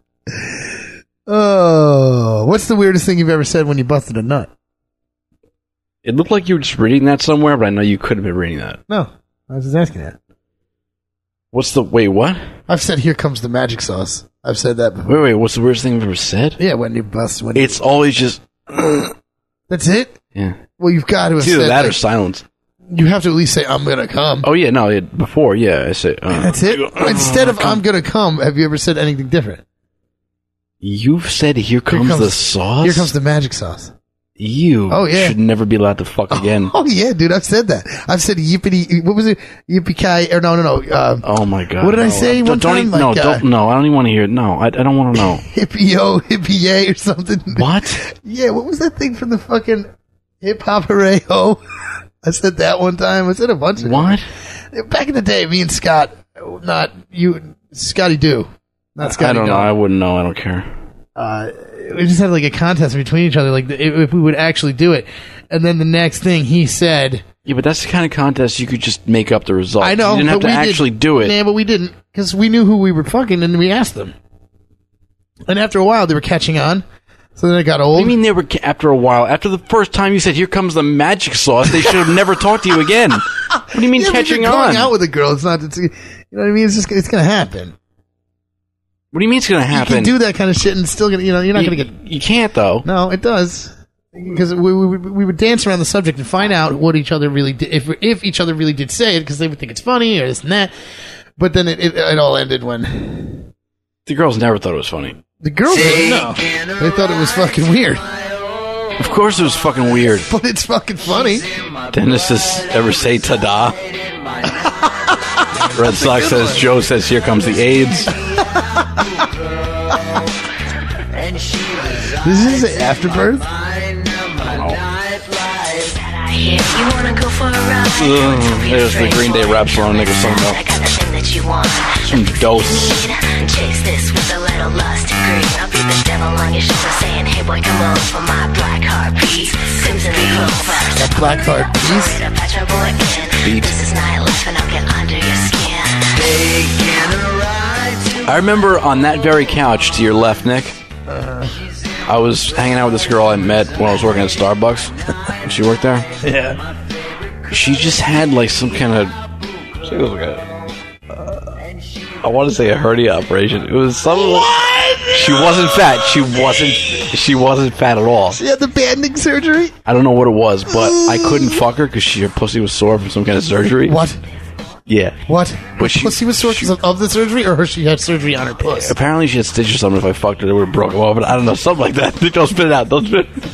Oh, what's the weirdest thing you've ever said when you busted a nut? It looked like you were just reading that somewhere, but I know you couldn't have been reading that. No, I was just asking that. Wait, what? I've said, here comes the magic sauce. I've said that before. Wait, what's the weirdest thing you've ever said? Yeah, when you bust. It's always just... That's it? Yeah. Well, you've got to have it's either said that or silence. You have to at least say, I'm going to come. Oh, yeah, no, before, yeah, I say... That's it? Instead of I'm going to come, have you ever said anything different? You've said, here comes the sauce? Here comes the magic sauce. You should never be allowed to fuck again. Oh, yeah, dude, I've said that. I've said yippity, what was it? Yippee-ki, or no. Oh, my God. What did I say one time? No, I don't even want to hear it. No, I don't want to know. Hippie-yo, hippie-yay, or something. What? Yeah, what was that thing from the fucking hip-hop-hooray-ho? I said that one time. I said a bunch of What? Back in the day, me and Scott, not you, Scotty Doo. Not Scotty I don't know. Dog. I wouldn't know. I don't care. We just had like a contest between each other, like if we would actually do it. And then the next thing he said... Yeah, but that's the kind of contest you could just make up the results. I know, you didn't have to actually do it. Yeah, but we didn't, because we knew who we were fucking, and we asked them. And after a while, they were catching on. So then it got old. What do you mean they were after a while? After the first time you said, here comes the magic sauce, they should have never talked to you again. What do you mean catching on? Going out with a girl, you know what I mean? It's going to happen. What do you mean it's going to happen? You can do that kind of shit and still, you're not going to get... You can't, though. No, it does. Because we would dance around the subject and find out what each other really did, if each other really did say it, because they would think it's funny or this and that. But then it all ended when... The girls never thought it was funny. The girls didn't know. They thought it was fucking weird. Of course it was fucking weird. But it's fucking funny. Dennis ever say ta-da? Red Sox says, Joe says, here comes the AIDS. This is Afterbirth? There's the Green Day rap song nigga song though. Some dose. Chase this with a little lust and greed. I'll be the devil on your shoulder saying, hey boy, come on for my black heart piece. Crimson clover. That black heart piece? Beat. This is night life and I'll get under your skin. I remember on that very couch to your left, Nick, I was hanging out with this girl I met when I was working at Starbucks. She worked there. Yeah. She just had like some kind of, she was like I want to say a hernia operation. It was something. What? She wasn't fat. She wasn't fat at all. She had the banding surgery? I don't know what it was, but I couldn't fuck her because her pussy was sore from some kind of surgery. What? Yeah. What? But her pussy was sore because of the surgery, or she had surgery on her puss? Apparently she had stitches or something. If I fucked her, they would have broken off. But I don't know, something like that. Don't spit it out. Don't spit it.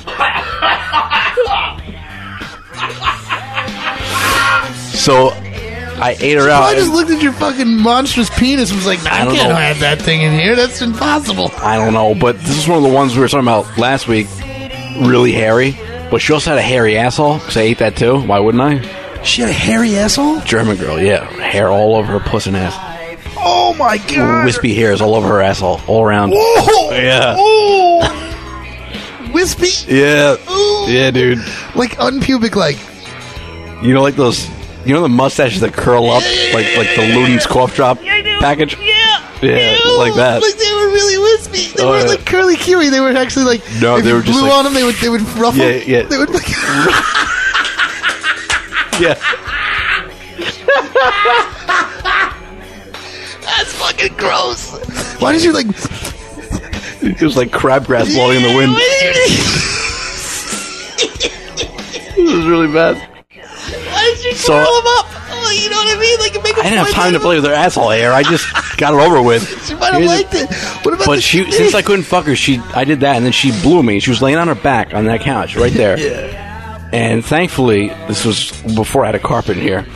So I ate her out. I just looked at your fucking monstrous penis and was like, nah, I can't have that thing in here. That's impossible. I don't know, but this is one of the ones we were talking about last week. Really hairy. But she also had a hairy asshole, because I ate that too. Why wouldn't I? She had a hairy asshole? German girl, yeah. Hair all over her puss and ass. Oh my god. Wispy hairs all over her asshole, all around. Whoa! Yeah. Oh! Wispy? Yeah. Ooh. Yeah, dude. Like unpubic, like. You know, like those. You know the mustaches that curl up, like the Luden's cough drop package? Yeah, like that. Like they were really wispy. They weren't like curly Cuey. They were actually like. No, if they were you just blew like, on them. They would ruffle. Yeah. They would like. Yeah. That's fucking gross. Why did you like? It was like crabgrass blowing in the wind. It was really bad. Why did you curl them up? Oh, you know what I mean? Like make I didn't have time to play with her asshole hair. I just got it over with. She might have liked it. What about but since I couldn't fuck her, I did that, and then she blew me. She was laying on her back on that couch right there. Yeah. And thankfully, this was before I had a carpet in here.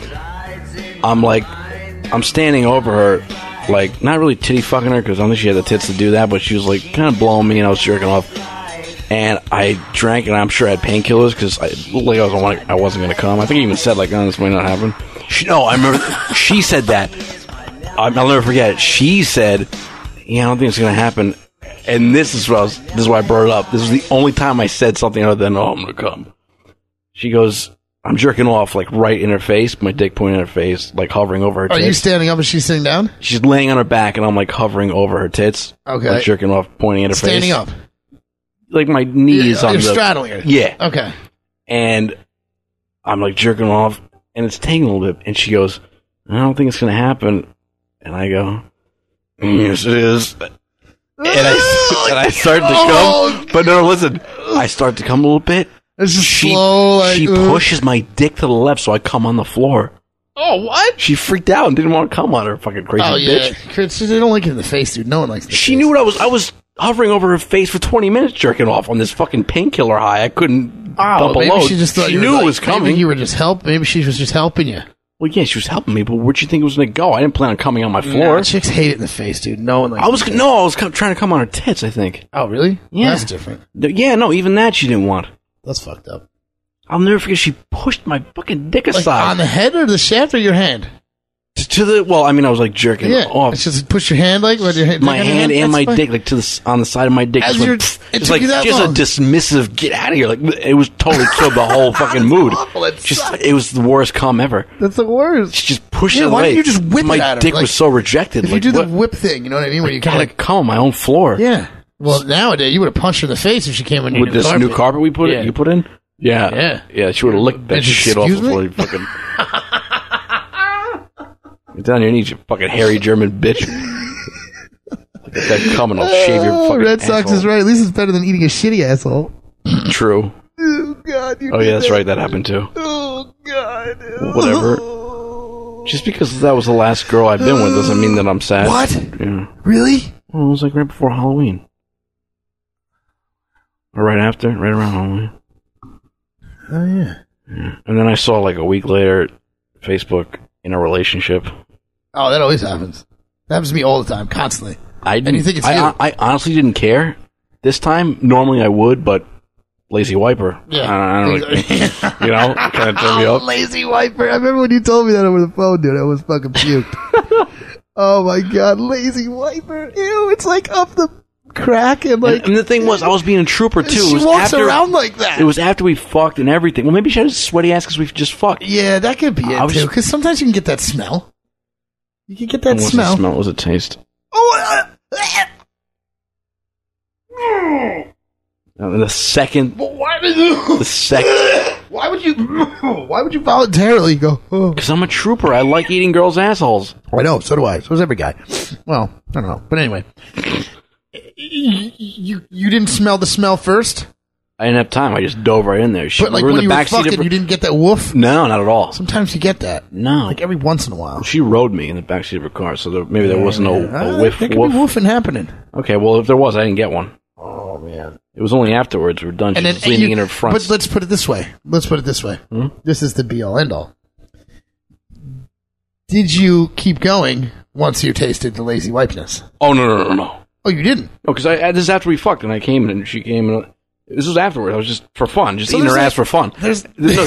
I'm standing over her, like, not really titty fucking her, because I don't think she had the tits to do that, but she was, like, kind of blowing me, and I was jerking off. And I drank, and I'm sure I had painkillers, because I looked like I wasn't going to come. I think I even said, like, oh, this might not happen. I remember, she said that. I'll never forget. She said, yeah, I don't think it's going to happen. And this is why I brought it up. This was the only time I said something other than, oh, I'm going to come. She goes, I'm jerking off, like, right in her face, my dick pointing at her face, like, hovering over her tits. Are you standing up and she's sitting down? She's laying on her back, and I'm, like, hovering over her tits. Okay. Like, jerking off, pointing at her Standing face. up. Like, my knees on You're the... straddling her. Yeah. Okay. And I'm, like, jerking off, and it's taking a little bit, and she goes, I don't think it's going to happen. And I go, yes, it is. And I start to come. But no, listen. I start to come a little bit. It's just slow. Like, she pushes my dick to the left, so I come on the floor. Oh, what? She freaked out and didn't want to come on her, fucking crazy bitch. Chris, they don't like it in the face, dude. No one likes it. She knew what I was hovering over her face for 20 minutes jerking off on this fucking painkiller high. I couldn't dump a maybe load. she just thought she you knew were, it was coming. Maybe you were just Maybe she was just helping you. Well, yeah, she was helping me, but where'd you think it was going to go? I didn't plan on coming on my floor. No, chicks hate it in the face, dude. No one likes I was trying to come on her tits, I think. Oh, really? Yeah. That's different. Yeah, no, even that she didn't want. That's fucked up. I'll never forget, she pushed my fucking dick aside. Like on the head or the shaft or your hand? I was like jerking off. It's just push your hand like with your hand. My hand and my dick, like on the side of my dick. As just you're, went, it just took like you that just long. a dismissive get out of here. Like it was totally killed the whole fucking mood. It was the worst cum ever. That's the worst. She just pushed it why away. didn't you just whip my it at her? dick Like, was so rejected. If like, you do what? the whip thing, you know what I mean? Where you gotta come on my own floor. Yeah. Well, nowadays you would have punched her in the face if she came in with this new carpet we put you put in. Yeah. She would have licked that shit off before you fucking. Get down on your knees, you fucking hairy German bitch. Look at that coming, I'll shave your fucking Red Sox asshole. is right. At least it's better than eating a shitty asshole. True. Oh, God. Oh, yeah, that's right. That happened, too. Oh, God. Whatever. Just because that was the last girl I've been with doesn't mean that I'm sad. What? Yeah. Really? Well, it was like right before Halloween. Or right after, right around Halloween. Oh, yeah. And then I saw, like, a week later, Facebook in a relationship. Oh, that always happens. That happens to me all the time, constantly. And you think it's you. I honestly didn't care this time. Normally I would, but lazy wiper. Yeah. I don't really, kind of turned me up. Lazy wiper. I remember when you told me that over the phone, dude. I was fucking puked. Oh my god, lazy wiper. Ew, it's like up the crack and like. And the thing was, I was being a trooper too. She It was walks after, around like that. It was after we fucked and everything. Well, maybe she had a sweaty ass because we just fucked. Yeah, that could be it too. Because sometimes you can get that smell. You can get that What smell. What was the taste? And the second. But why did you? The second. Why would you? Why would you voluntarily go? Because I'm a trooper. I like eating girls' assholes. I know. So do I. So does every guy. Well, I don't know. But anyway, you didn't smell the smell first. I didn't have time. I just dove right in there. But like we were when in you the were back seat fucking, you didn't get that woof. No, not at all. Sometimes you get that. No, like every once in a while. She rode me in the back seat of her car, so maybe there wasn't a whiff. There could be woofing happening. Okay, well, if there was, I didn't get one. Oh man. It was only afterwards we were done. She was leaning in her front. But let's put it this way. This is the be all end all. Did you keep going once you tasted the lazy wipeness? Oh no. Oh, you didn't? No, because this is after we fucked, and I came in, and she came in. This was afterwards. I was just for fun, just eating her ass for fun. The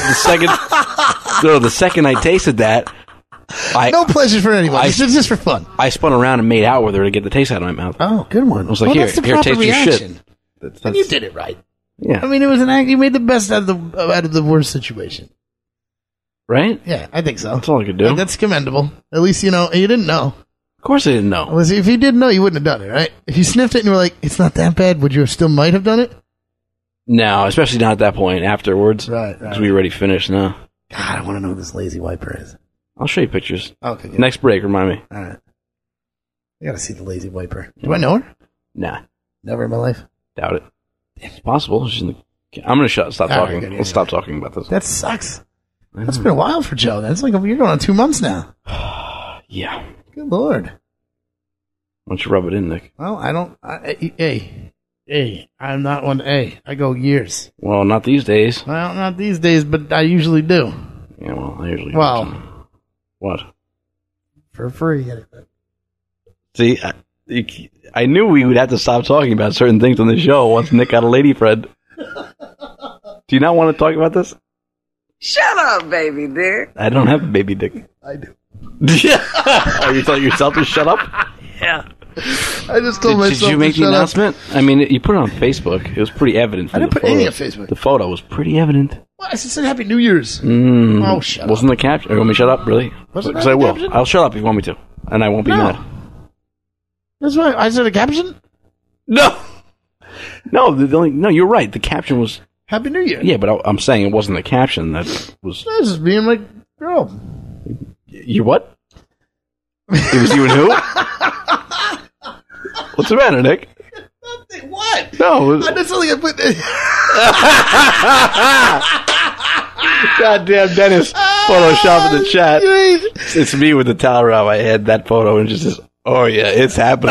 second I tasted that, no pleasure for anyone. It's just for fun. I spun around and made out with her to get the taste out of my mouth. Oh, good one. I was like, that's the here, proper taste reaction. your shit. And you did it right. Yeah. I mean, it was an act. You made the best out of the worst situation. Right? Yeah, I think so. That's all I could do. That's commendable. At least you didn't know. Of course I didn't know. If you didn't know, you wouldn't have done it, right? If you sniffed it and you were like, it's not that bad, would you have still might have done it? No, especially not at that point. Afterwards, right? Because we already finished. No. God, I want to know who this lazy wiper is. I'll show you pictures. Okay. Good. Next break, remind me. All right. I gotta see the lazy wiper. Do I know her? Nah. Never in my life. Doubt it. It's possible. She's in the... I'm gonna stop talking. Right, Let's stop talking about this. That sucks. That's been a while for Joe. That's like you're going on 2 months now. Yeah. Good Lord. Why don't you rub it in, Nick? Well, I don't. I'm not one A. I go years. Well, not these days. Well, not these days, but I usually do. Yeah, well, I usually. Well, what? For free. See, I knew we would have to stop talking about certain things on the show once Nick got a lady friend. Do you not want to talk about this? Shut up, baby dick. I don't have a baby dick. I do. Oh, you told yourself to shut up? Yeah. I just told myself. Did you make to the shut announcement? Up. I mean, you put it on Facebook. It was pretty evident. I didn't put anything on Facebook. The photo was pretty evident. Well, I said Happy New Year's. Oh, shut up. Wasn't the caption? You want me to shut up? Really? Because I will. Caption? I'll shut up if you want me to, and I won't be mad. That's why I said a caption. No, you're right. The caption was Happy New Year. Yeah, but I'm saying it wasn't the caption that was. I was just being like, girl. You what? It was you and who? What's the matter, Nick? Nothing. What? No. I just only put. Goddamn Dennis Photoshop in the chat. It's me with the towel around my head. That photo and just says, "Oh yeah, it's happening."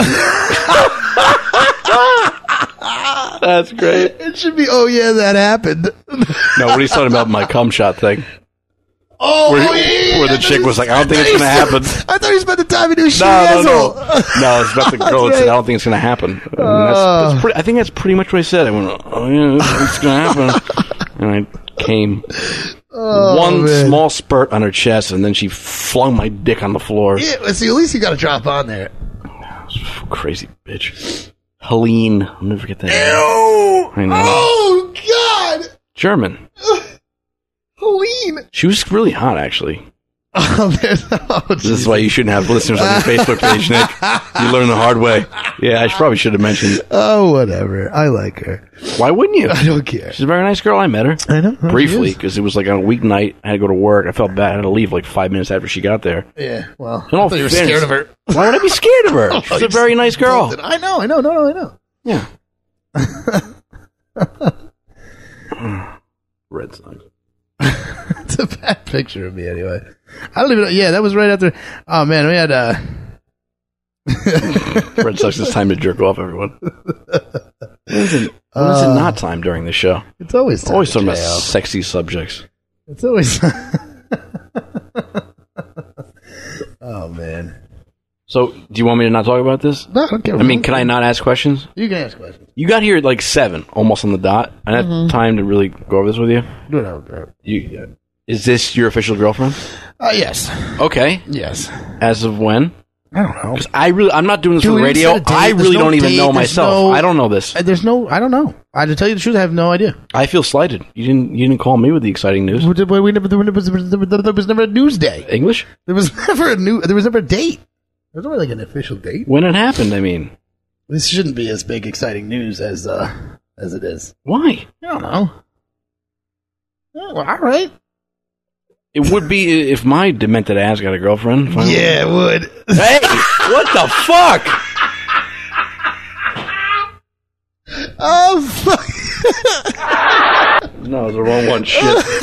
That's great. It should be. Oh yeah, that happened. No, what he's talking about my cum shot thing. Where the chick was like, I don't think it's going to happen. I thought he was about the time he knew she asshole. No, it's about the girl that said, I don't think it's going to happen. I think that's pretty much what I said. I went, oh yeah, it's going to happen. And I came. One small spurt on her chest, and then she flung my dick on the floor. Yeah, see, at least you got a drop on there. Crazy bitch. Helene. I'll never forget that. Ew! I know. Oh, God! German. Helene. She was really hot, actually. Oh, this is why you shouldn't have listeners on your Facebook page, Nick. You learn the hard way. Yeah, I probably should have mentioned. Oh, whatever. I like her. Why wouldn't you? I don't care. She's a very nice girl. I met her. I know. Briefly, because it was like on a weeknight. I had to go to work. I felt bad. I had to leave like 5 minutes after she got there. Yeah, well, I thought you were scared of her. Why would I be scared of her? She's a very nice girl. I know. No. Yeah. Red Sox. It's a bad picture of me anyway. I don't even know. Yeah, that was right after. Oh man, we had Red Sox, it's time to jerk off, everyone. When is it not time during the show? It's always time. Always talking about sexy subjects. It's always. Oh man. So, do you want me to not talk about this? No, I don't care. I mean, can I not ask questions? You can ask questions. You got here at like 7, almost on the dot. I had time to really go over this with you. No. Is this your official girlfriend? Yes. Okay. Yes. As of when? I don't know. Because I'm not doing this for radio. I really don't even know myself. I don't know this. I don't know. To tell you the truth, I have no idea. I feel slighted. You didn't call me with the exciting news. There was never a news day. English? There was never a date. There was never like an official date. When it happened, I mean. This shouldn't be as big exciting news as it is. Why? I don't know. Oh, well, all right. It would be if my demented ass got a girlfriend. Yeah, it would. Hey, what the fuck? Oh, fuck. No, it's the wrong one. Shit.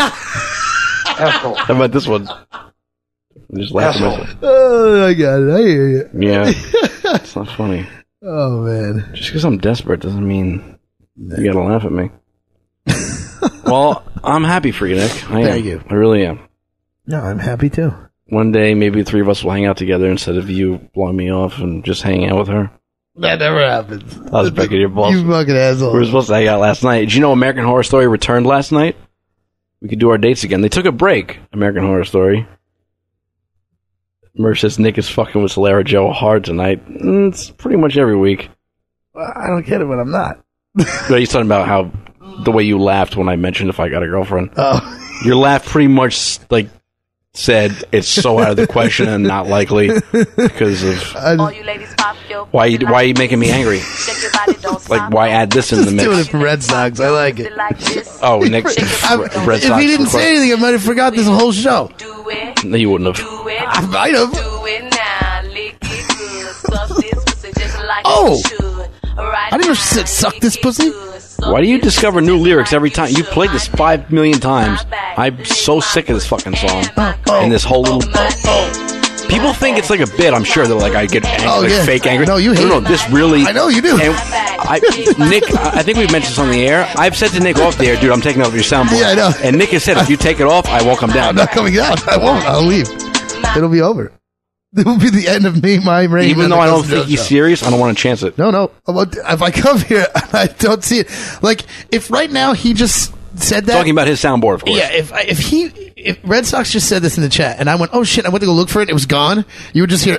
How about this one? I'm just laughing at myself. Oh, I got it. I hear you. Yeah. It's not funny. Oh, man. Just because I'm desperate doesn't mean you gotta laugh at me. Well, I'm happy for you, Nick. Thank you. I really am. No, I'm happy too. One day, maybe the three of us will hang out together instead of you blowing me off and just hanging out with her. That never happens. I was breaking your balls. You fucking asshole. We were supposed to hang out last night. Did you know American Horror Story returned last night? We could do our dates again. They took a break, American Horror Story. Murph says Nick is fucking with Solara Joe hard tonight. It's pretty much every week. I don't get it when I'm not. But he's talking about how the way you laughed when I mentioned if I got a girlfriend. Oh. Your laugh pretty much like said it's so out of the question and not likely because of why are you making me angry? Like, why add this in the mix? Doing it for Red Sox. I like it. Oh, Nick. Red Sox. If he didn't say anything, I might have forgot this whole show. No, you wouldn't have. I might have. Oh! I didn't know she said suck this pussy. Why do you discover new lyrics every time? You played this 5 million times. I'm so sick of this fucking song. And this whole little... People think it's like a bit, I'm sure. They're like, I get angry, like fake angry. No, you hate No, this really... I know you do. And Nick, I think we've mentioned this on the air. I've said to Nick off the air, dude, I'm taking off your soundboard. Yeah, I know. And Nick has said, if you take it off, I won't come down. I'm not coming down. I won't. I'll leave. It'll be over. It will be the end of me, my reign. Even though I don't think he's serious, I don't want to chance it. No. If I come here and I don't see it, like if right now he just said that, Talking about his soundboard, of course. yeah. If Red Sox just said this in the chat and I went, oh shit, I went to go look for it, it was gone. You would just hear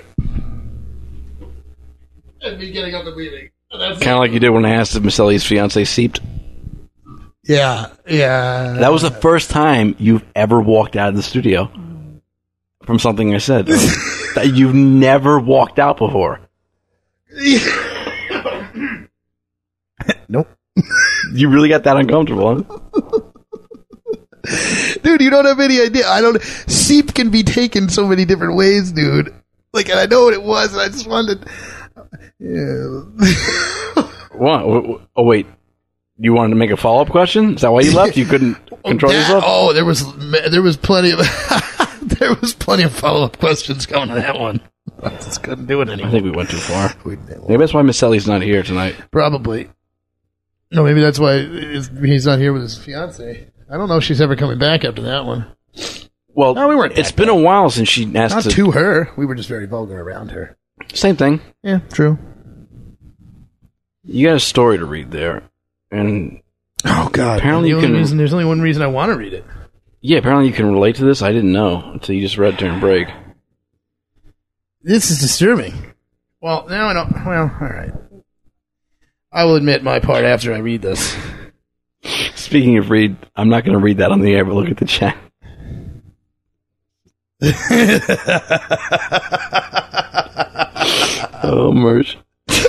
and me getting up and leaving. Kind of like you did when I asked if Maselli's fiance seeped. Yeah. That was the first time you've ever walked out of the studio from something I said. That you've never walked out before. Nope. You really got that uncomfortable, huh? Dude, you don't have any idea. Seep can be taken so many different ways, dude. Like, and I know what it was, and I just wanted. Yeah. What? Oh, wait. You wanted to make a follow-up question? Is that why you left? You couldn't control yourself? Oh, there was plenty of there was plenty of follow-up questions going to that one. I just couldn't do it anymore. I think we went too far. Maybe that's why Miss Ellie's not here tonight. Probably. No, maybe that's why he's not here with his fiance. I don't know if she's ever coming back after that one. Well, no, we weren't. It's been a while since she asked not to her. We were just very vulgar around her. Same thing. Yeah, true. You got a story to read there, and oh god, apparently there's only one reason I want to read it. Yeah, apparently you can relate to this. I didn't know until you just read it during break. This is disturbing. Well, now I don't. Well, all right. I will admit my part after I read this. Speaking of read, I'm not going to read that on the air, but look at the chat. Oh, merch.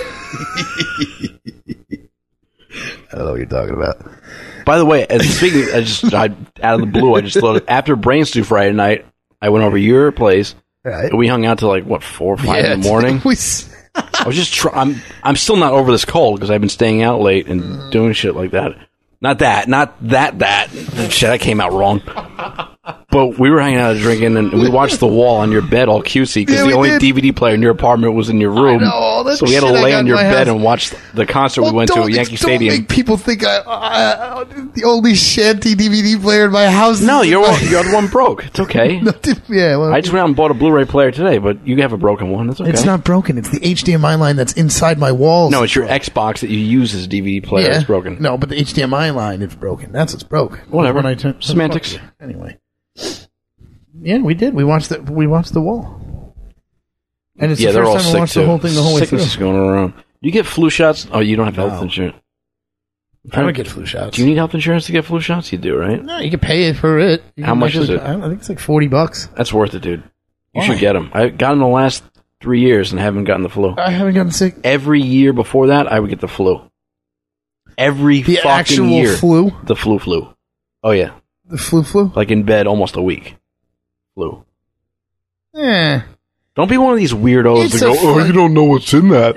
I don't know what you're talking about. By the way, out of the blue, I just thought after Brain Stew Friday night, I went over to your place. Right. And we hung out till like 4 or 5 in the morning. I was just I'm still not over this cold because I've been staying out late and doing shit like that. Not that shit. I came out wrong. But But we were hanging out drinking, and we watched The Wall on your bed all cutesy because the only DVD player in your apartment was in your room. So we had to lay on your bed and watch the concert we went to at Yankee Stadium. Don't make people think I the only shanty DVD player in my house. No, you're the one broke. It's okay. Yeah, well, I just went out and bought a Blu-ray player today, but you have a broken one. That's okay. It's not broken. It's the HDMI line that's inside my walls. No, it's your Xbox that you use as DVD player that's broken. No, but the HDMI line is broken. That's what's broke. Whatever. When I Semantics. Anyway. Yeah, we did. We watched The Wall. And it's the they're all first time I sick watched too. the whole thing the whole way through. Sickness is going around. You get flu shots? Oh, you don't have health insurance. I don't get flu shots. Do you need health insurance to get flu shots? You do, right? No, you can pay for it. How much is it? I think it's like $40. That's worth it, dude. You Why? should get them. I got them the last 3 years and haven't gotten the flu. I haven't gotten sick. Every year before that, I would get the flu. Every The fucking actual year. flu? The flu. Oh, yeah. The flu? Like in bed almost a week. Flu. Eh. Don't be one of these weirdos It's that go, a fun- you don't know what's in that.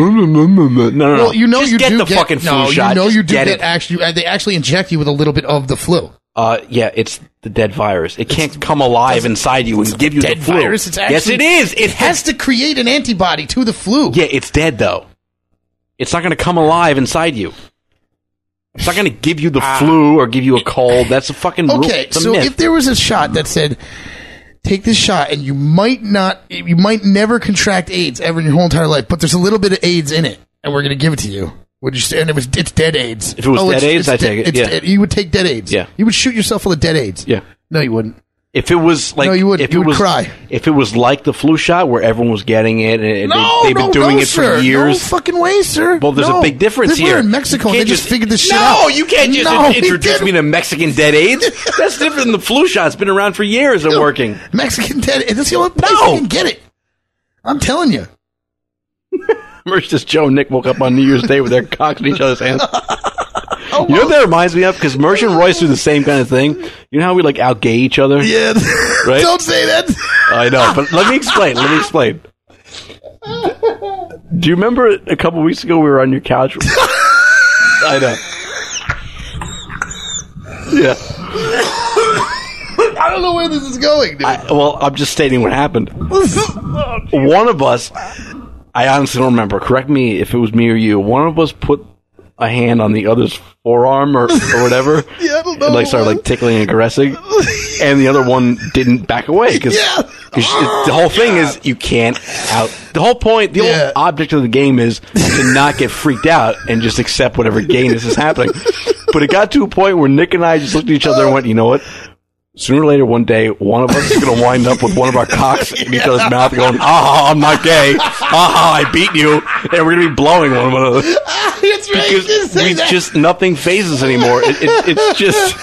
No. Well, you know Just you get do the get, fucking flu no, shot. you know Just you do get get it. actually. They actually inject you with a little bit of the flu. Yeah, it's the dead virus. It can't come alive inside you and give you the Dead flu. virus. It's actually, Yes, it is. It has to create an antibody to the flu. Yeah, it's dead though. It's not going to come alive inside you. It's not going to give you the flu or give you a cold. That's a fucking Okay, it's a so myth. if there was a shot that said, take this shot and you might never contract AIDS ever in your whole entire life, but there's a little bit of AIDS in it, and we're going to give it to you. Would you say, and it's dead AIDS. If it was dead AIDS, I'd take it. It's Yeah. dead. You would take dead AIDS. Yeah. You would shoot yourself full of dead AIDS. Yeah. No, you wouldn't. If it was like, No, you wouldn't. if You it would was, cry. If it was like the flu shot where everyone was getting it and they've been doing it sir. for years. No fucking way, sir. Well, there's No. a big difference We're here. in Mexico. You They can't just figured this shit out. No, you can't just No, we introduce didn't. me to Mexican dead AIDS. That's different than the flu shot. It's been around for years and working. Mexican dead AIDS. That's the only place you can get it. I'm telling you. Merch, Joe and Nick woke up on New Year's Day with their cocks in each other's hands. You know what that reminds me of? Because Merch and Royce do the same kind of thing. You know how we like out-gay each other? Yeah. Right? Don't say that. I know, but let me explain. Do you remember a couple weeks ago we were on your couch? I know. Yeah. I don't know where this is going, dude. I'm just stating what happened. One of us, I honestly don't remember. Correct me if it was me or you. One of us put a hand on the other's forearm or whatever. Yeah, I don't know. And like started like tickling and caressing. And the other one didn't back away because the whole thing is you can't out. The whole point, the whole object of the game is to not get freaked out and just accept whatever gayness is happening. But it got to a point where Nick and I just looked at each other and went, you know what? Sooner or later, one day, one of us is going to wind up with one of our cocks in each other's mouth going, I'm not gay. I beat you. And we're going to be blowing one another. That's right. Because just nothing phases anymore. It's just...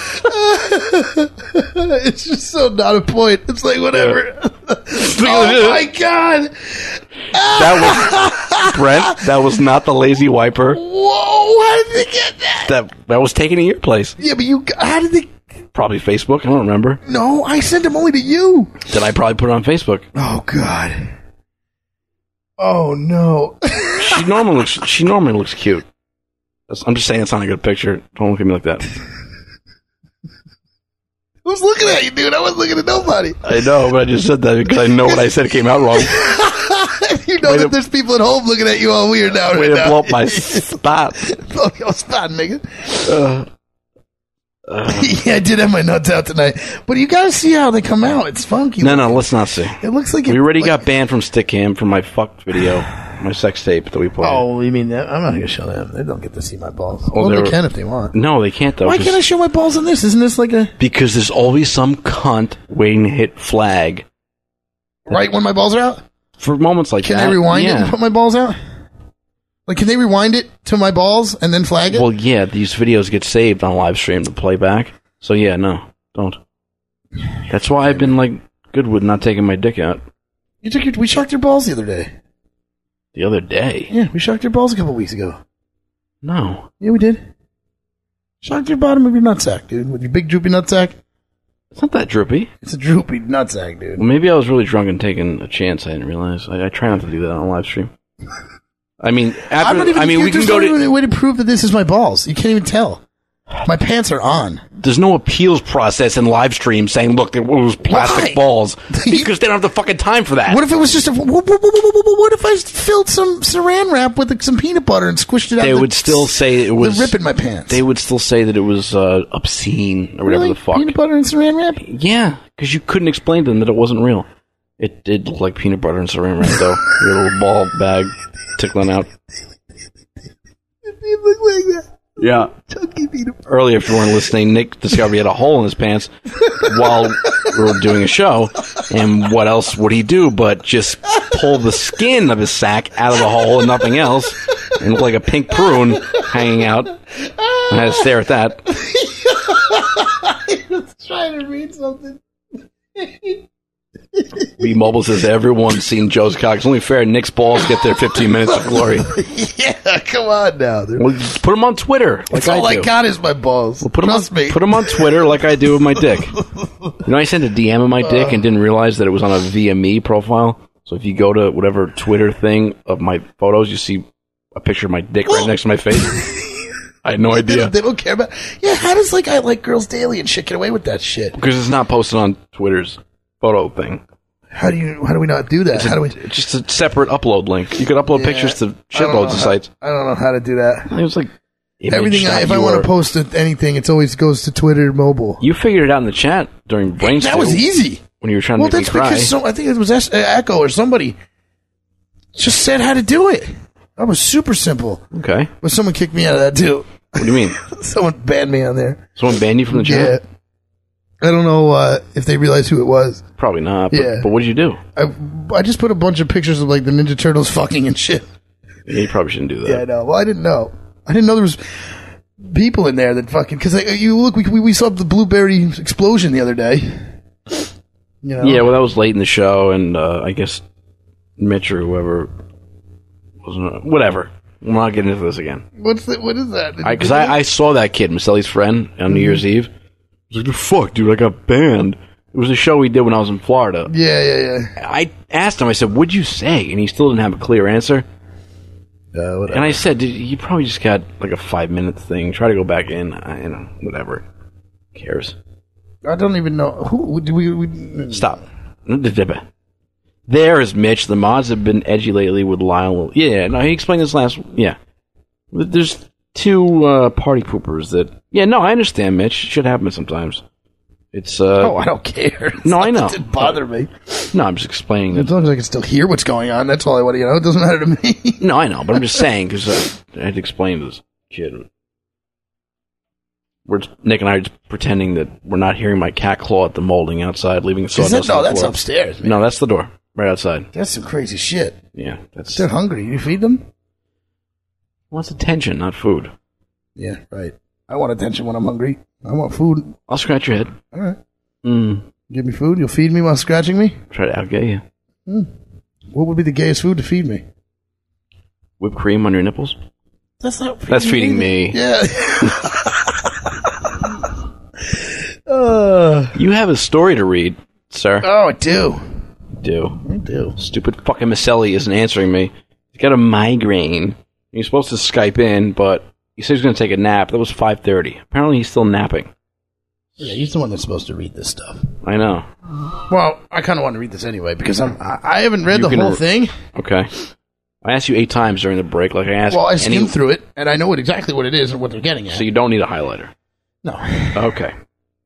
It's just so not a point. It's like, whatever. Oh, my God. That was... Brent, that was not the lazy wiper. Whoa, how did they get that? That was taken at your place. Yeah, but how did they... Probably Facebook. I don't remember. No, I sent them only to you. Then I probably put it on Facebook. Oh, God. Oh, no. She normally looks cute. I'm just saying it's not a good picture. Don't look at me like that. Who's looking at you, dude? I wasn't looking at nobody. I know, but I just said that because I know what I said came out wrong. You know that there's people at home looking at you all weird now. Way to blow up my spot. Blow up your spot, nigga. Yeah, I did have my nuts out tonight. But you gotta see how they come out. It's funky. No, let's not see. It looks like we already got banned from Stickcam for my fucked video, my sex tape that we played. Oh, you mean that? I'm not gonna show them. They don't get to see my balls. Well, Well, they can if they want. No, they can't though. Why can't I show my balls on this? Isn't this like a... Because there's always some cunt waiting to hit flag. Right when my balls are out? For moments like Can that. they rewind it yeah. and put my balls out? Like, can they rewind it to my balls and then flag it? Well, yeah, these videos get saved on live stream to play back. So, yeah, no, don't. That's why I've been, like, good with not taking my dick out. We shocked your balls the other day. The other day? Yeah, we shocked your balls a couple weeks ago. No. Yeah, we did. Shocked your bottom of your nutsack, dude, with your big droopy nutsack. It's not that droopy. It's a droopy nutsack, dude. Well, maybe I was really drunk and taking a chance. I didn't realize. I try not to do that on live stream. I mean, we can go to... a way to prove that this is my balls. You can't even tell. My pants are on. There's no appeals process in live stream saying, look, it was plastic balls. Because they don't have the fucking time for that. What if it was just what if I filled some saran wrap with some peanut butter and squished it out? They would still say it was... The rip in my pants. They would still say that it was obscene or whatever the fuck. Peanut butter and saran wrap? Yeah, because you couldn't explain to them that it wasn't real. It did look like peanut butter and saran wrap, though. Your little ball bag tickling out. It did look like that. Yeah. Earlier, if you weren't listening, Nick discovered he had a hole in his pants while we were doing a show. And what else would he do but just pull the skin of his sack out of the hole and nothing else and look like a pink prune hanging out? I had to stare at that. I was trying to read something. B Mobile says everyone's seen Joe's cock. It's only fair Nick's balls get their 15 minutes of glory. Yeah, come on now. Well, put them on Twitter. Like That's all I got is my balls. Well, put them on Twitter like I do with my dick. You know, I sent a DM of my dick and didn't realize that it was on a VME profile. So if you go to whatever Twitter thing of my photos, you see a picture of my dick right next to my face. I had no idea. They don't care about... Yeah, how does I Like Girls Daily and shit get away with that shit? Because it's not posted on Twitter's photo thing. How do we not do that? It's just a separate upload link. You could upload pictures to shitloads of sites. I don't know how to do that. It was like everything. If I want to post anything, it always goes to Twitter mobile. You figured it out in the chat during Brainstorm. That was easy when you were trying to make me cry. Because I think it was Echo or somebody just said how to do it. That was super simple. Okay, but someone kicked me out of that too. What do you mean? Someone banned me on there. Someone banned you from the chat? Yeah. I don't know if they realized who it was. Probably not. But what did you do? I just put a bunch of pictures of the Ninja Turtles fucking and shit. Yeah, you probably shouldn't do that. Yeah, I know. Well, I didn't know. I didn't know there was people in there that fucking... Because you look, we saw the blueberry explosion the other day. You know? Yeah, well, that was late in the show, and I guess Mitch or whoever wasn't... Whatever. We're not getting into this again. What is that? Because I saw that kid, Maselli's friend, on New Year's Eve. I was like, fuck, dude, I got banned. It was a show we did when I was in Florida. Yeah. I asked him, I said, what'd you say? And he still didn't have a clear answer. Whatever. And I said, dude, you probably just got like a 5-minute thing. Try to go back in. Whatever. Who cares? I don't even know. Who do we... Stop. There is Mitch. The mods have been edgy lately with Lyle. Yeah, no, he explained this last... Yeah. There's... two party poopers that... Yeah, no, I understand, Mitch. Shit happens sometimes. It's... Oh, I don't care. No, I know. It didn't bother me. No, I'm just explaining. As long as I can still hear what's going on, that's all I want to know. It doesn't matter to me. No, I know, but I'm just saying, because I had to explain to this kid. Nick and I are just pretending that we're not hearing my cat claw at the molding outside, leaving sawdust on the that's floor. upstairs, man. No, that's the door. Right outside. That's some crazy shit. Yeah. That's. They're hungry. You feed them? Wants attention, not food. Yeah, right. I want attention when I'm hungry. I want food. I'll scratch your head. All right. Give me food. You'll feed me while scratching me? Try to outgay you. What would be the gayest food to feed me? Whipped cream on your nipples? That's not feeding That's feeding me. Yeah. You have a story to read, sir. Oh, I do. I do. Stupid fucking Maselli isn't answering me. He's got a migraine. He's supposed to Skype in, but he said he's going to take a nap. That was 5:30. Apparently he's still napping. Yeah, he's the one that's supposed to read this stuff. I know. Well, I kind of want to read this anyway, because I haven't read the whole thing. Okay. I asked you 8 times during the break, like I asked. Well, I skimmed through it, and I know exactly what it is and what they're getting at. So you don't need a highlighter? No. Okay.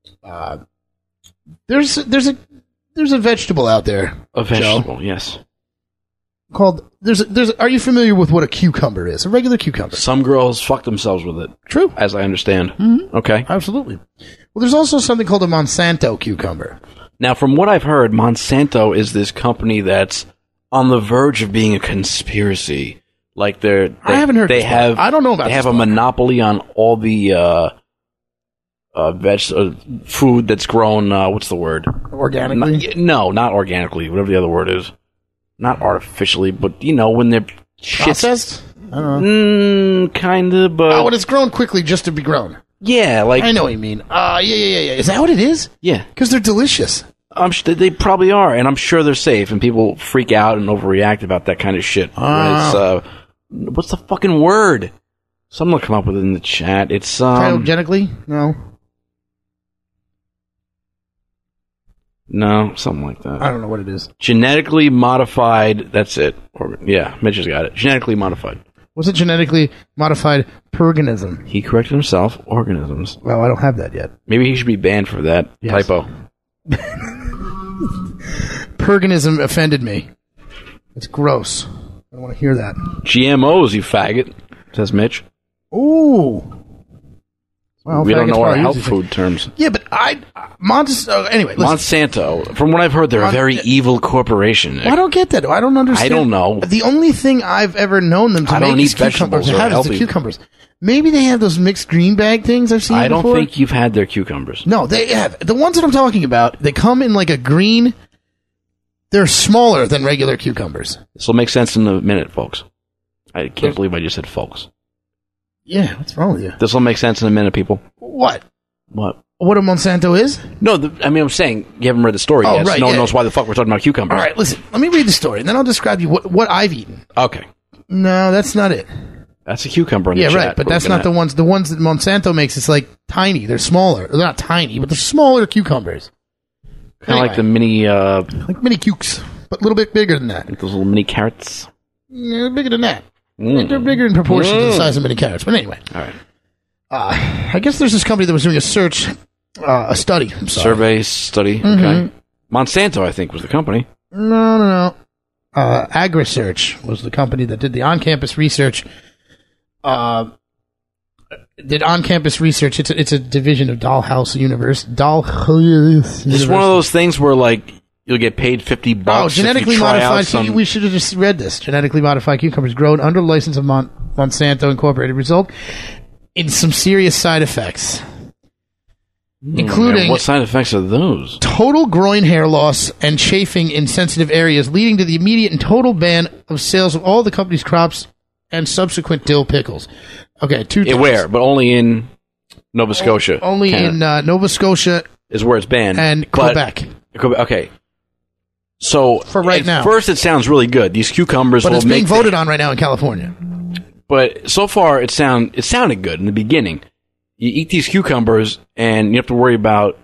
There's a vegetable out there. A vegetable, Joe, yes. Called are you familiar with what a cucumber is? A regular cucumber. Some girls fuck themselves with it. True. As I understand. Mm-hmm. Okay. Absolutely. Well, there's also something called a Monsanto cucumber. Now, from what I've heard, Monsanto is this company that's on the verge of being a conspiracy. Like I haven't heard. They have. I don't know about. They have a monopoly on all the food that's grown. What's the word? Organically? No, not organically. Whatever the other word is. Not artificially, but when they're processed. I don't know. Kind of, but when it's grown quickly just to be grown. Yeah, like I know what you mean. Yeah. Is that what it is? Yeah, because they're delicious. I'm sure they probably are, and I'm sure they're safe. And people freak out and overreact about that kind of shit. What's the fucking word? Someone will come up with it in the chat. It's Cryogenically? No, something like that. I don't know what it is. Genetically modified. That's it. Yeah, Mitch has got it. Genetically modified. What's a genetically modified organism? He corrected himself. Organisms. Well, I don't have that yet. Maybe he should be banned for that typo. Perganism offended me. It's gross. I don't want to hear that. GMOs, you faggot, says Mitch. Ooh. Well, we don't know our health food terms. Yeah, but anyway. Listen. Monsanto, from what I've heard, they're a very evil corporation. Well, I don't get that. I don't understand. I don't know. The only thing I've ever known them to make is cucumbers. The cucumbers. Maybe they have those mixed green bag things I've seen before. I don't think you've had their cucumbers. No, they have. The ones that I'm talking about, they come in like a green. They're smaller than regular cucumbers. This will make sense in a minute, folks. I can't believe I just said folks. Yeah, what's wrong with you? This will make sense in a minute, people. What? What? What a Monsanto is? No, I'm saying you haven't read the story yet. Right, no one knows why the fuck we're talking about cucumbers. All right, listen. Let me read the story, and then I'll describe you what I've eaten. Okay. No, that's not it. That's a cucumber in the chat. Yeah, right, but that's not the ones. The ones that Monsanto makes, it's like tiny. They're smaller. They're not tiny, but they're smaller cucumbers. Kind of like the mini... like mini cukes, but a little bit bigger than that. Like those little mini carrots? Yeah, bigger than that. They're bigger in proportion to the size of mini carrots. But anyway. All right. I guess there's this company that was doing a search, a study. Survey study. Mm-hmm. Okay. Monsanto, I think, was the company. No. AgriSearch was the company that did the on-campus research. Did on-campus research. It's a division of Dalhousie University. This is one of those things where, like, you'll get paid $50. Oh, genetically if you try modified. We should have just read this. Genetically modified cucumbers grown under the license of Monsanto Incorporated result in some serious side effects, including what side effects are those? Total groin hair loss and chafing in sensitive areas, leading to the immediate and total ban of sales of all the company's crops and subsequent dill pickles. Okay, two things. Where? But only in Nova Scotia. Only Canada. in Nova Scotia is where it's banned, and Quebec. Okay. So for right now, first it sounds really good. These cucumbers, but it's being voted on right now in California. But so far, it sounded good in the beginning. You eat these cucumbers, and you have to worry about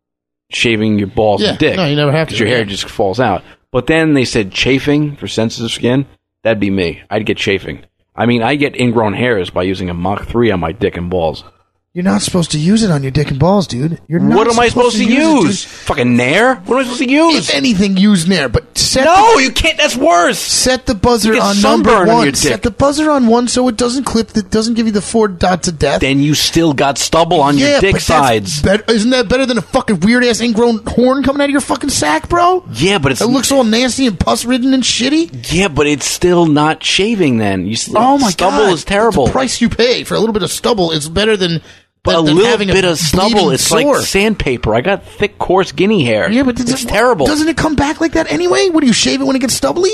shaving your balls and dick. No, you never have to. Because your hair just falls out. But then they said chafing for sensitive skin. That'd be me. I'd get chafing. I mean, I get ingrown hairs by using a Mach 3 on my dick and balls. You're not supposed to use it on your dick and balls, dude. You're not. What am I supposed to use? Fucking Nair? What am I supposed to use? If anything, use Nair. But you can't. That's worse. Set the buzzer on number 1. Set the buzzer on 1 so it doesn't clip. It doesn't give you the 4 dots of death. Then you still got stubble on your dick sides. Isn't that better than a fucking weird ass ingrown horn coming out of your fucking sack, bro? Yeah, but it looks all nasty and pus ridden and shitty. Yeah, but it's still not shaving. Then oh my stubble God, is terrible. The price you pay for a little bit of stubble is better than. But a little bit of stubble, it's like sandpaper. I got thick, coarse guinea hair. Yeah, but it's terrible. Doesn't it come back like that anyway? What do you shave it when it gets stubbly?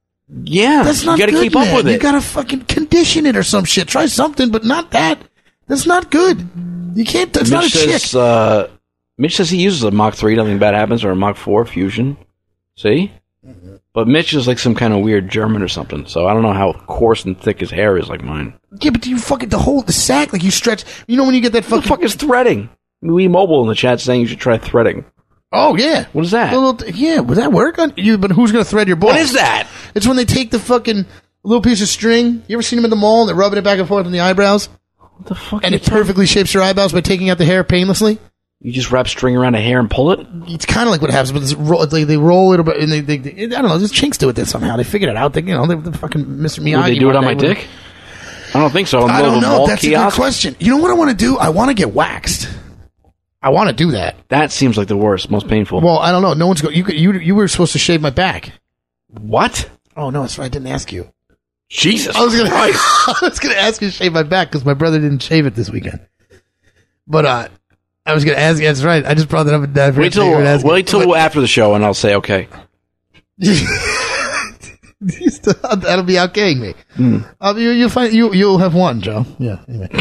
Yeah, that's not you got to keep up with it. You got to fucking condition it or some shit. Try something, but not that. That's not good. You can't. That's not a chick. Mitch says he uses a Mach 3, nothing bad happens, or a Mach 4 Fusion. See? Mm-hmm. But Mitch is like some kind of weird German or something, so I don't know how coarse and thick his hair is like mine. Yeah, but do you fucking the sack, like you stretch, you know when you get that fucking... What the fuck is threading? We Mobile in the chat saying you should try threading. Oh, yeah. What is that? Would that work on you? But who's going to thread your balls? What is that? It's when they take the fucking little piece of string. You ever seen them in the mall and they're rubbing it back and forth on the eyebrows? What the fuck? And it perfectly shapes your eyebrows by taking out the hair painlessly? You just wrap string around a hair and pull it? It's kind of like what happens, but they roll it, and they I don't know, there's chinks to it somehow. They figured it out. They fucking Mr. Miyagi. Would they do it on my dick? I don't think so. I don't know. That's a good question. You know what I want to do? I want to get waxed. I want to do that. That seems like the worst, most painful. Well, I don't know. No one's going. You were supposed to shave my back. What? Oh no, that's right. I didn't ask you. Jesus I was gonna Christ. ask you to shave my back because my brother didn't shave it this weekend. But I was going to ask you. That's right. I just brought that up. Wait till after the show, and I'll say okay. That'll be okaying me. You'll find you'll have one, Joe. Yeah. Anyway.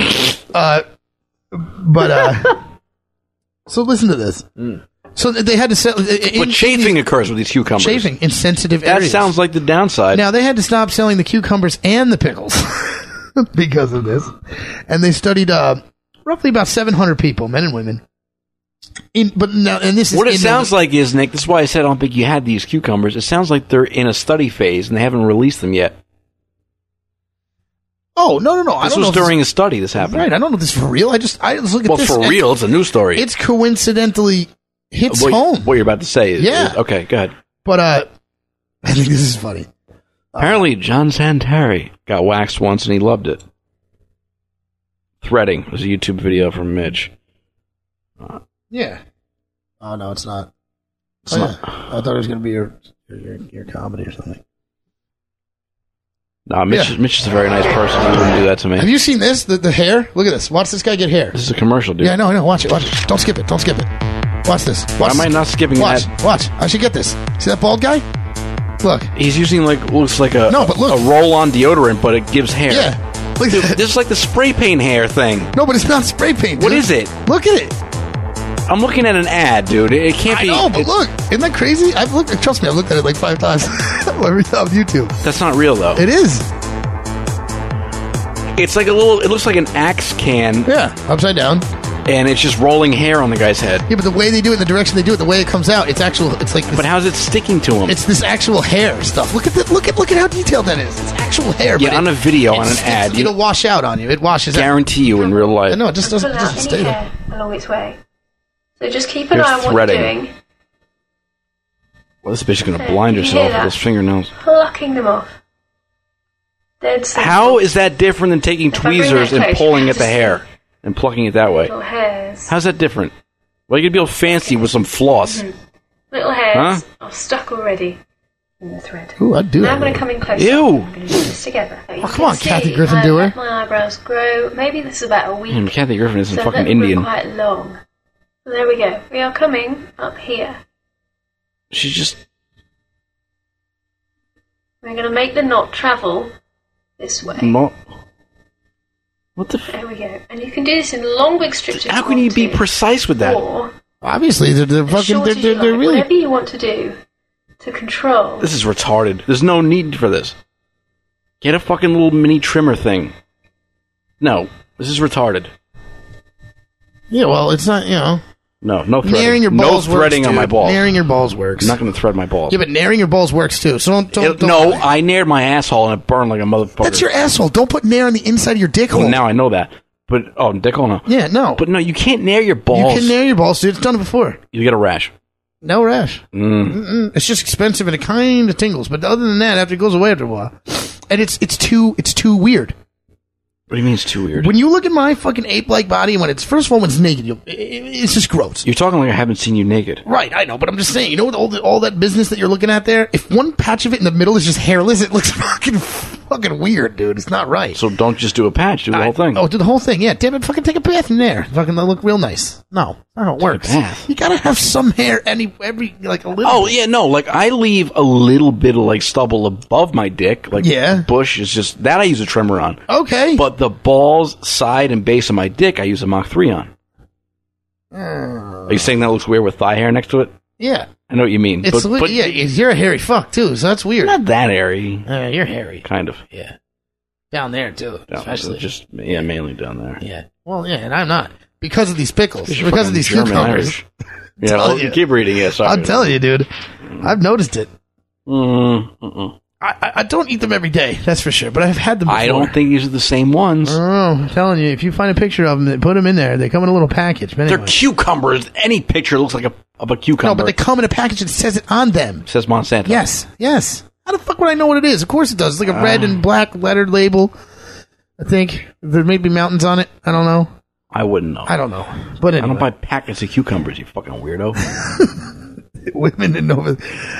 So listen to this. So they had to sell. But chafing occurs with these cucumbers. Chafing in sensitive areas. That sounds like the downside. Now they had to stop selling the cucumbers and the pickles. because of this. And they studied roughly about 700 people, men and women. What it sounds like is, Nick, this is why I said I don't think you had these cucumbers. It sounds like they're in a study phase and they haven't released them yet. Oh, no. This was during a study this happened. Right, I don't know if this is for real. I just look at this. Well, for real, it's a news story. It's coincidentally hits home. What you're about to say is... Yeah. Okay, go ahead. But, I think this is funny. Apparently, John Santari got waxed once and he loved it. Threading was a YouTube video from Mitch. Yeah. Oh, no, it's not. It's not. I thought it was going to be your comedy or something. No, Mitch is a very nice person. He wouldn't do that to me. Have you seen this? The hair? Look at this. Watch this guy get hair. This is a commercial, dude. Yeah, I know. Watch it. Don't skip it. Watch this. Why am I not skipping that? Watch. I should get this. See that bald guy? Look. He's using looks like a roll-on deodorant, but it gives hair. Yeah. Look at that. This is like the spray paint hair thing. No, but it's not spray paint, dude. What is it? Look at it. I'm looking at an ad, dude. It can't be... I know, but look. Isn't that crazy? Trust me, I've looked at it like 5 times on YouTube. That's not real, though. It is. It's like it looks like an Axe can. Yeah, upside down. And it's just rolling hair on the guy's head. Yeah, but the way they do it, the direction they do it, the way it comes out, it's like this, but how's it sticking to him? It's this actual hair stuff. Look at how detailed that is. It's actual hair. Yeah, on a video, on an ad. It'll wash out on you. It washes out. Guarantee you in real life. No, it just doesn't stay there. Along its way. So just keep an eye on what you're doing. Well, this bitch is going to blind herself with those fingernails. Plucking them off. Dead simple. How is that different than taking tweezers and pulling at the hair and plucking it that way? Little hairs. How's that different? Well, you could be all fancy with some floss. Little hairs are stuck already in the thread. Ooh, I'd do now that. I'm going to come in closer. Ew. I'm going to do this together. Oh, come on, Kathy Griffin, do her. My eyebrows grow. Maybe this is about a week. Kathy Griffin isn't so fucking that Indian. We're quite long. There we go. We are coming up here. She's just... We're going to make the knot travel this way. What the There we go. And you can do this in long, big strips. How can you be precise with that? Or obviously, they're fucking... They're really... Whatever you want to do to control. This is retarded. There's no need for this. Get a fucking little mini trimmer thing. No. This is retarded. Yeah, well, it's not, No threading. Naring your balls no threading works, on my dude. balls. Naring your balls works. I'm not going to thread my balls. Yeah, but naring your balls works too. So don't no, I nared my asshole and it burned like a motherfucker. That's your asshole. Don't put nair on the inside of your dick hole. Well, now I know that. But, dick hole, no. Yeah, no. But no, you can't nair your balls. You can nair your balls, dude. It's done it before. You get a rash. No rash. It's just expensive and it kind of tingles. But other than that, after it goes away after a while. And it's too weird. What do you mean it's too weird? When you look at my fucking ape-like body, when it's first of all when it's naked, it's just gross. You're talking like I haven't seen you naked. Right, I know, but I'm just saying. You know all that business that you're looking at there? If one patch of it in the middle is just hairless, it looks fucking weird, dude. It's not right. So don't just do a patch. Do the whole thing. Oh, do the whole thing. Yeah, damn it. Fucking take a bath in there. Fucking look real nice. No, that's how it works. You gotta have some hair every like a little. Oh yeah, no. Like I leave a little bit of like stubble above my dick. Like bush is just that I use a trimmer on. Okay. But the balls, side, and base of my dick, I use a Mach 3 on. Are you saying that looks weird with thigh hair next to it? Yeah. I know what you mean. It's but you're a hairy fuck too, so that's weird. Not that hairy. You're hairy. Kind of. Yeah. Down there too, especially. Just mainly down there. Yeah. Well, yeah, and I'm not because of these pickles, You're because of these German cucumbers. Irish. Yeah, well, you keep reading it. I'm telling you, dude. I've noticed it. I don't eat them every day, that's for sure, but I've had them before. I don't think these are the same ones. Oh, I'm telling you, if you find a picture of them, put them in there. They come in a little package. But anyway. They're cucumbers. Any picture looks like of a cucumber. No, but they come in a package that says it on them. It says Monsanto. Yes. How the fuck would I know what it is? Of course it does. It's like a red and black lettered label. I think there may be mountains on it. I don't know. I wouldn't know. I don't know. But anyway. I don't buy packets of cucumbers, you fucking weirdo. Women in Nova...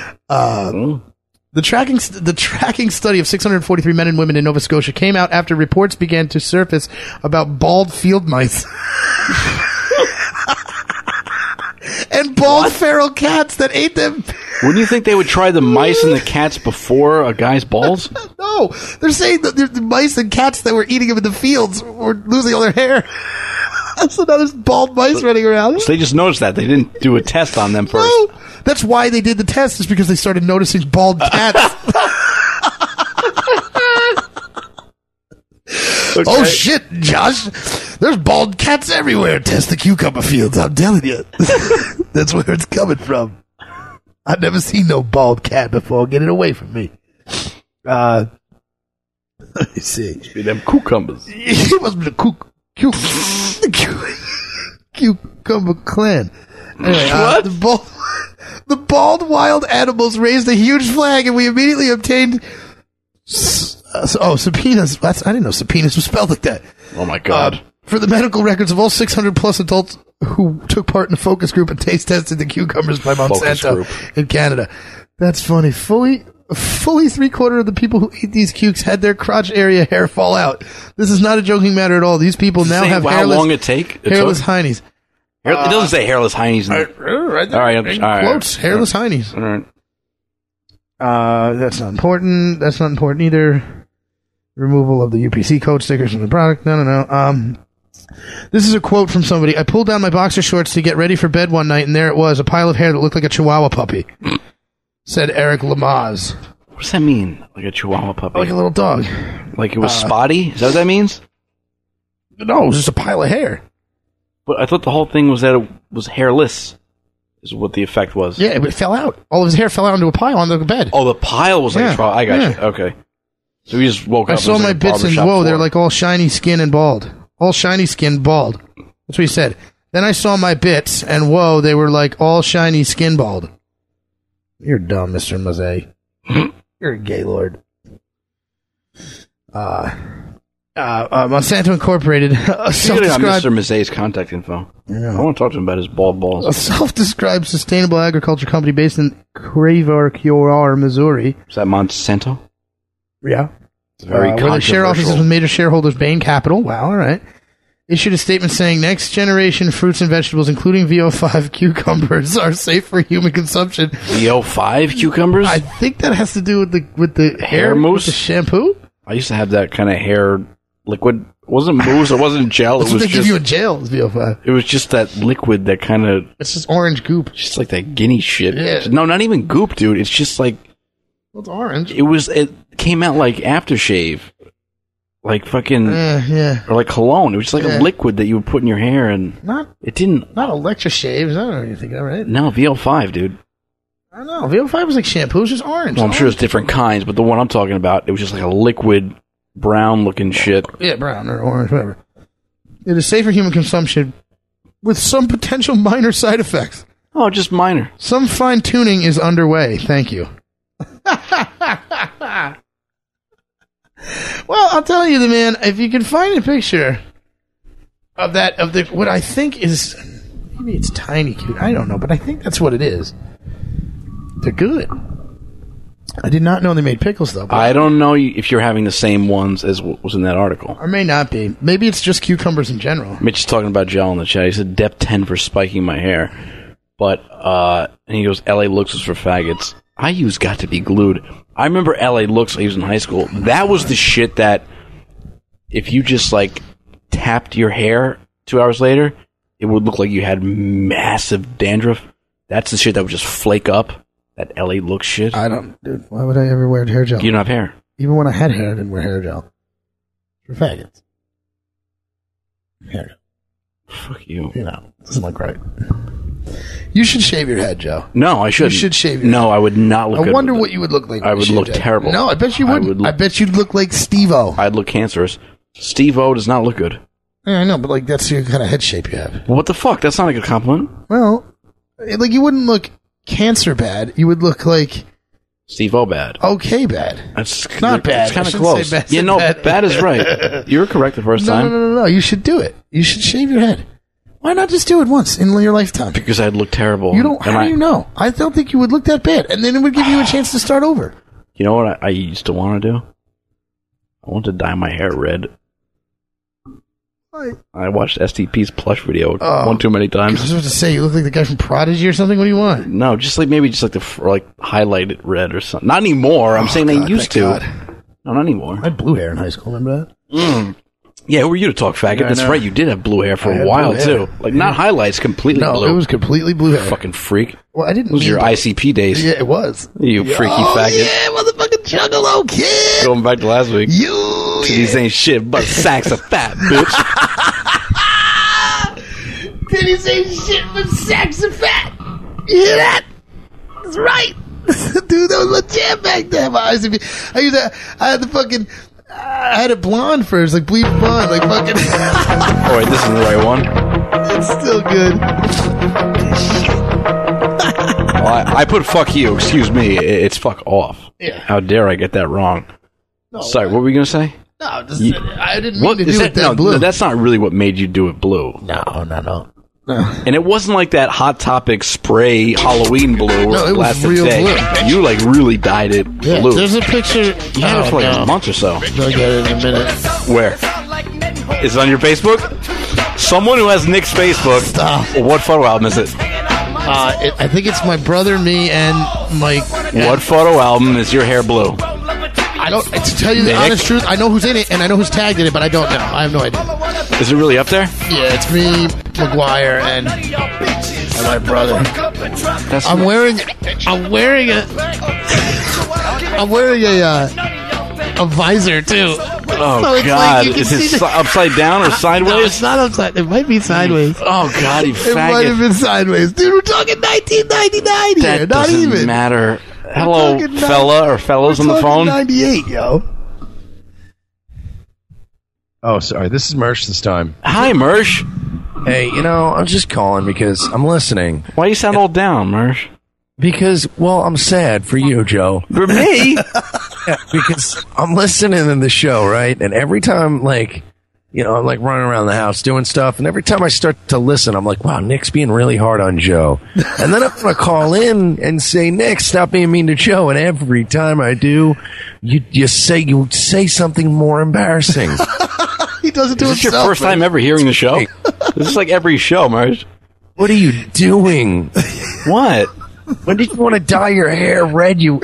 The tracking study of 643 men and women in Nova Scotia came out after reports began to surface about bald field mice and bald feral cats that ate them. Wouldn't you think they would try the mice and the cats before a guy's balls? No, they're saying that the mice and cats that were eating them in the fields were losing all their hair. So now there's bald mice running around. So they just noticed that. They didn't do a test on them first. No, that's why they did the test, is because they started noticing bald cats. Oh shit, Josh! There's bald cats everywhere. Test the cucumber fields. I'm telling you, that's where it's coming from. I've never seen no bald cat before. Get it away from me. Let me see. Must be them cucumbers. It must be the cucumber clan. Anyway, What? The bald wild animals raised a huge flag, and we immediately obtained subpoenas. I didn't know subpoenas was spelled like that. Oh my god! For the medical records of all 600 plus adults who took part in the focus group and taste tested the cucumbers by Monsanto in Canada. That's funny. Fully 3/4 of the people who eat these cukes had their crotch area hair fall out. This is not a joking matter at all. These people now have how hairless, long it take? hairless heinies. It doesn't say hairless heinies. Right there. All right. Quotes, hairless heinies. All right. That's not important. That's not important either. Removal of the UPC code stickers from the product. No. This is a quote from somebody. I pulled down my boxer shorts to get ready for bed one night, and there it was, a pile of hair that looked like a Chihuahua puppy. Said Eric Lamaze. What does that mean? Like a Chihuahua puppy? Like a little dog. Like it was spotty? Is that what that means? No, it was just a pile of hair. But I thought the whole thing was that it was hairless, is what the effect was. Yeah, it fell out. All of his hair fell out into a pile on the bed. Oh, the pile was like I got you. Okay. So he just woke up. I saw my bits and whoa, they're like all shiny skin and bald. All shiny skin, bald. That's what he said. Then I saw my bits and whoa, they were like all shiny skin bald. You're dumb, Mr. Mazet. You're a gaylord. Monsanto Incorporated, a self-described... Mr. Mazet's contact info. Yeah. I want to talk to him about his bald balls. A self-described sustainable agriculture company based in Crève-Coeur, Missouri. Is that Monsanto? Yeah. It's very where they share offices with major shareholders Bain Capital. Wow, all right. Issued a statement saying next generation fruits and vegetables, including VO5 cucumbers, are safe for human consumption. VO5 cucumbers? I think that has to do with the hair mousse, with the shampoo. I used to have that kind of hair liquid. It wasn't mousse. It wasn't gel. That's it was what they just, give you in jail. Is VO5. It was just that liquid that kind of. It's just orange goop. Just like that guinea shit. Yeah. No, not even goop, dude. It's just like. Well, it's orange. It came out like aftershave. Like fucking, yeah, or like cologne. It was just like a liquid that you would put in your hair, and not electro shaves. I don't know what you think of, right? No, VO5, dude. I don't know. VO5 was like shampoo. It was just orange. Well, I'm sure there's different kinds, but the one I'm talking about, it was just like a liquid, brown looking shit. Yeah, brown or orange, whatever. It is safe for human consumption with some potential minor side effects. Oh, just minor. Some fine tuning is underway. Thank you. Well, I'll tell you, man, if you can find a picture of what I think is, maybe it's tiny cute, I don't know, but I think that's what it is. They're good. I did not know they made pickles, though. I don't know if you're having the same ones as what was in that article. Or may not be. Maybe it's just cucumbers in general. Mitch is talking about gel in the chat. He said depth 10 for spiking my hair. But, and he goes, LA Looks is for faggots. I use Got to Be Glued. I remember LA Looks I used in high school. That was the shit that if you just like tapped your hair 2 hours later, it would look like you had massive dandruff. That's the shit that would just flake up. That LA Looks shit. Dude, why would I ever wear hair gel? You don't have hair. Even when I had hair, I didn't wear hair gel. For faggots. Hair gel. Fuck you. You know, doesn't look right. You should shave your head, Joe. No, I shouldn't. You should shave your head. No, I would not look good. I wonder what you would look like. I would look terrible. No, I bet you wouldn't. I bet you'd look like Steve-O. I'd look cancerous. Steve-O does not look good. Yeah, I know, but like that's the kind of head shape you have. What the fuck? That's not a good compliment. Well, like you wouldn't look cancer bad. You would look like Steve-O bad. Okay bad. That's not bad. It's kind of close. Yeah, no, bad is right. You were correct the first time. No. You should do it. You should shave your head. Why not just do it once in your lifetime? Because I'd look terrible. You don't. How do you know? I don't think you would look that bad, and then it would give you a chance to start over. You know what I used to want to do? I want to dye my hair red. I watched STP's plush video one too many times. I was about to say, you look like the guy from Prodigy or something. What do you want? No, just like maybe just like highlight it red or something. Not anymore. I'm saying they used to. God. No, not anymore. I had blue hair in high school. Remember that? Yeah, who were you to talk faggot? That's right. You did have blue hair for a while too. Like not highlights, completely blue. No, it was completely blue hair. Fucking freak. Well, I didn't. It was your ICP days. Yeah, it was. You freaky faggot. Yeah, motherfucking Juggalo kid. Going back to last week. You Titties ain't shit but sacks of fat, bitch. Titties ain't shit but sacks of fat. You hear that? That's right. Dude, that was my jam back then. I had it blonde first, like bleach blonde, like fucking. Oh wait, this is the right one. It's still good. Well, I put fuck you. Excuse me. It's fuck off. Yeah. How dare I get that wrong? No, Sorry, what were we gonna say? No, I didn't mean to do it that blue. No, that's not really what made you do it blue. No. And it wasn't like that Hot Topic spray Halloween blue. No, it was real blue. You like really dyed it blue. There's a picture. You had it for like a month or so. I'll get it in a minute. Where? Is it on your Facebook? Someone who has Nick's Facebook. Stop. What photo album is it? I think it's my brother, me, and Mike. What photo album is your hair blue? I don't. To tell you the honest truth, I know who's in it and I know who's tagged in it, but I don't know. I have no idea. Is it really up there? Yeah, it's me, McGuire, and my brother. I'm wearing a visor too. Oh so God! Like is it upside down or sideways? No, it's not upside. It might be sideways. Oh God, you faggot! It might have been sideways, dude. We're talking 1999 here. That not doesn't even matter. Hello, fella or fellas on the phone. 98, yo. Oh, sorry. This is Mersh this time. Hi, Mersh. Hey, I'm just calling because I'm listening. Why you sound all down, Mersh? Because, I'm sad for you, Joe. For me? Yeah, because I'm listening to the show, right? And every time, I'm like running around the house doing stuff, and every time I start to listen, I'm like, wow, Nick's being really hard on Joe. And then I'm going to call in and say, Nick, stop being mean to Joe. And every time I do, you say something more embarrassing. He does it to himself. Is this your first time ever hearing the show? This is like every show, Marge. What are you doing? What? When did you want to dye your hair red, you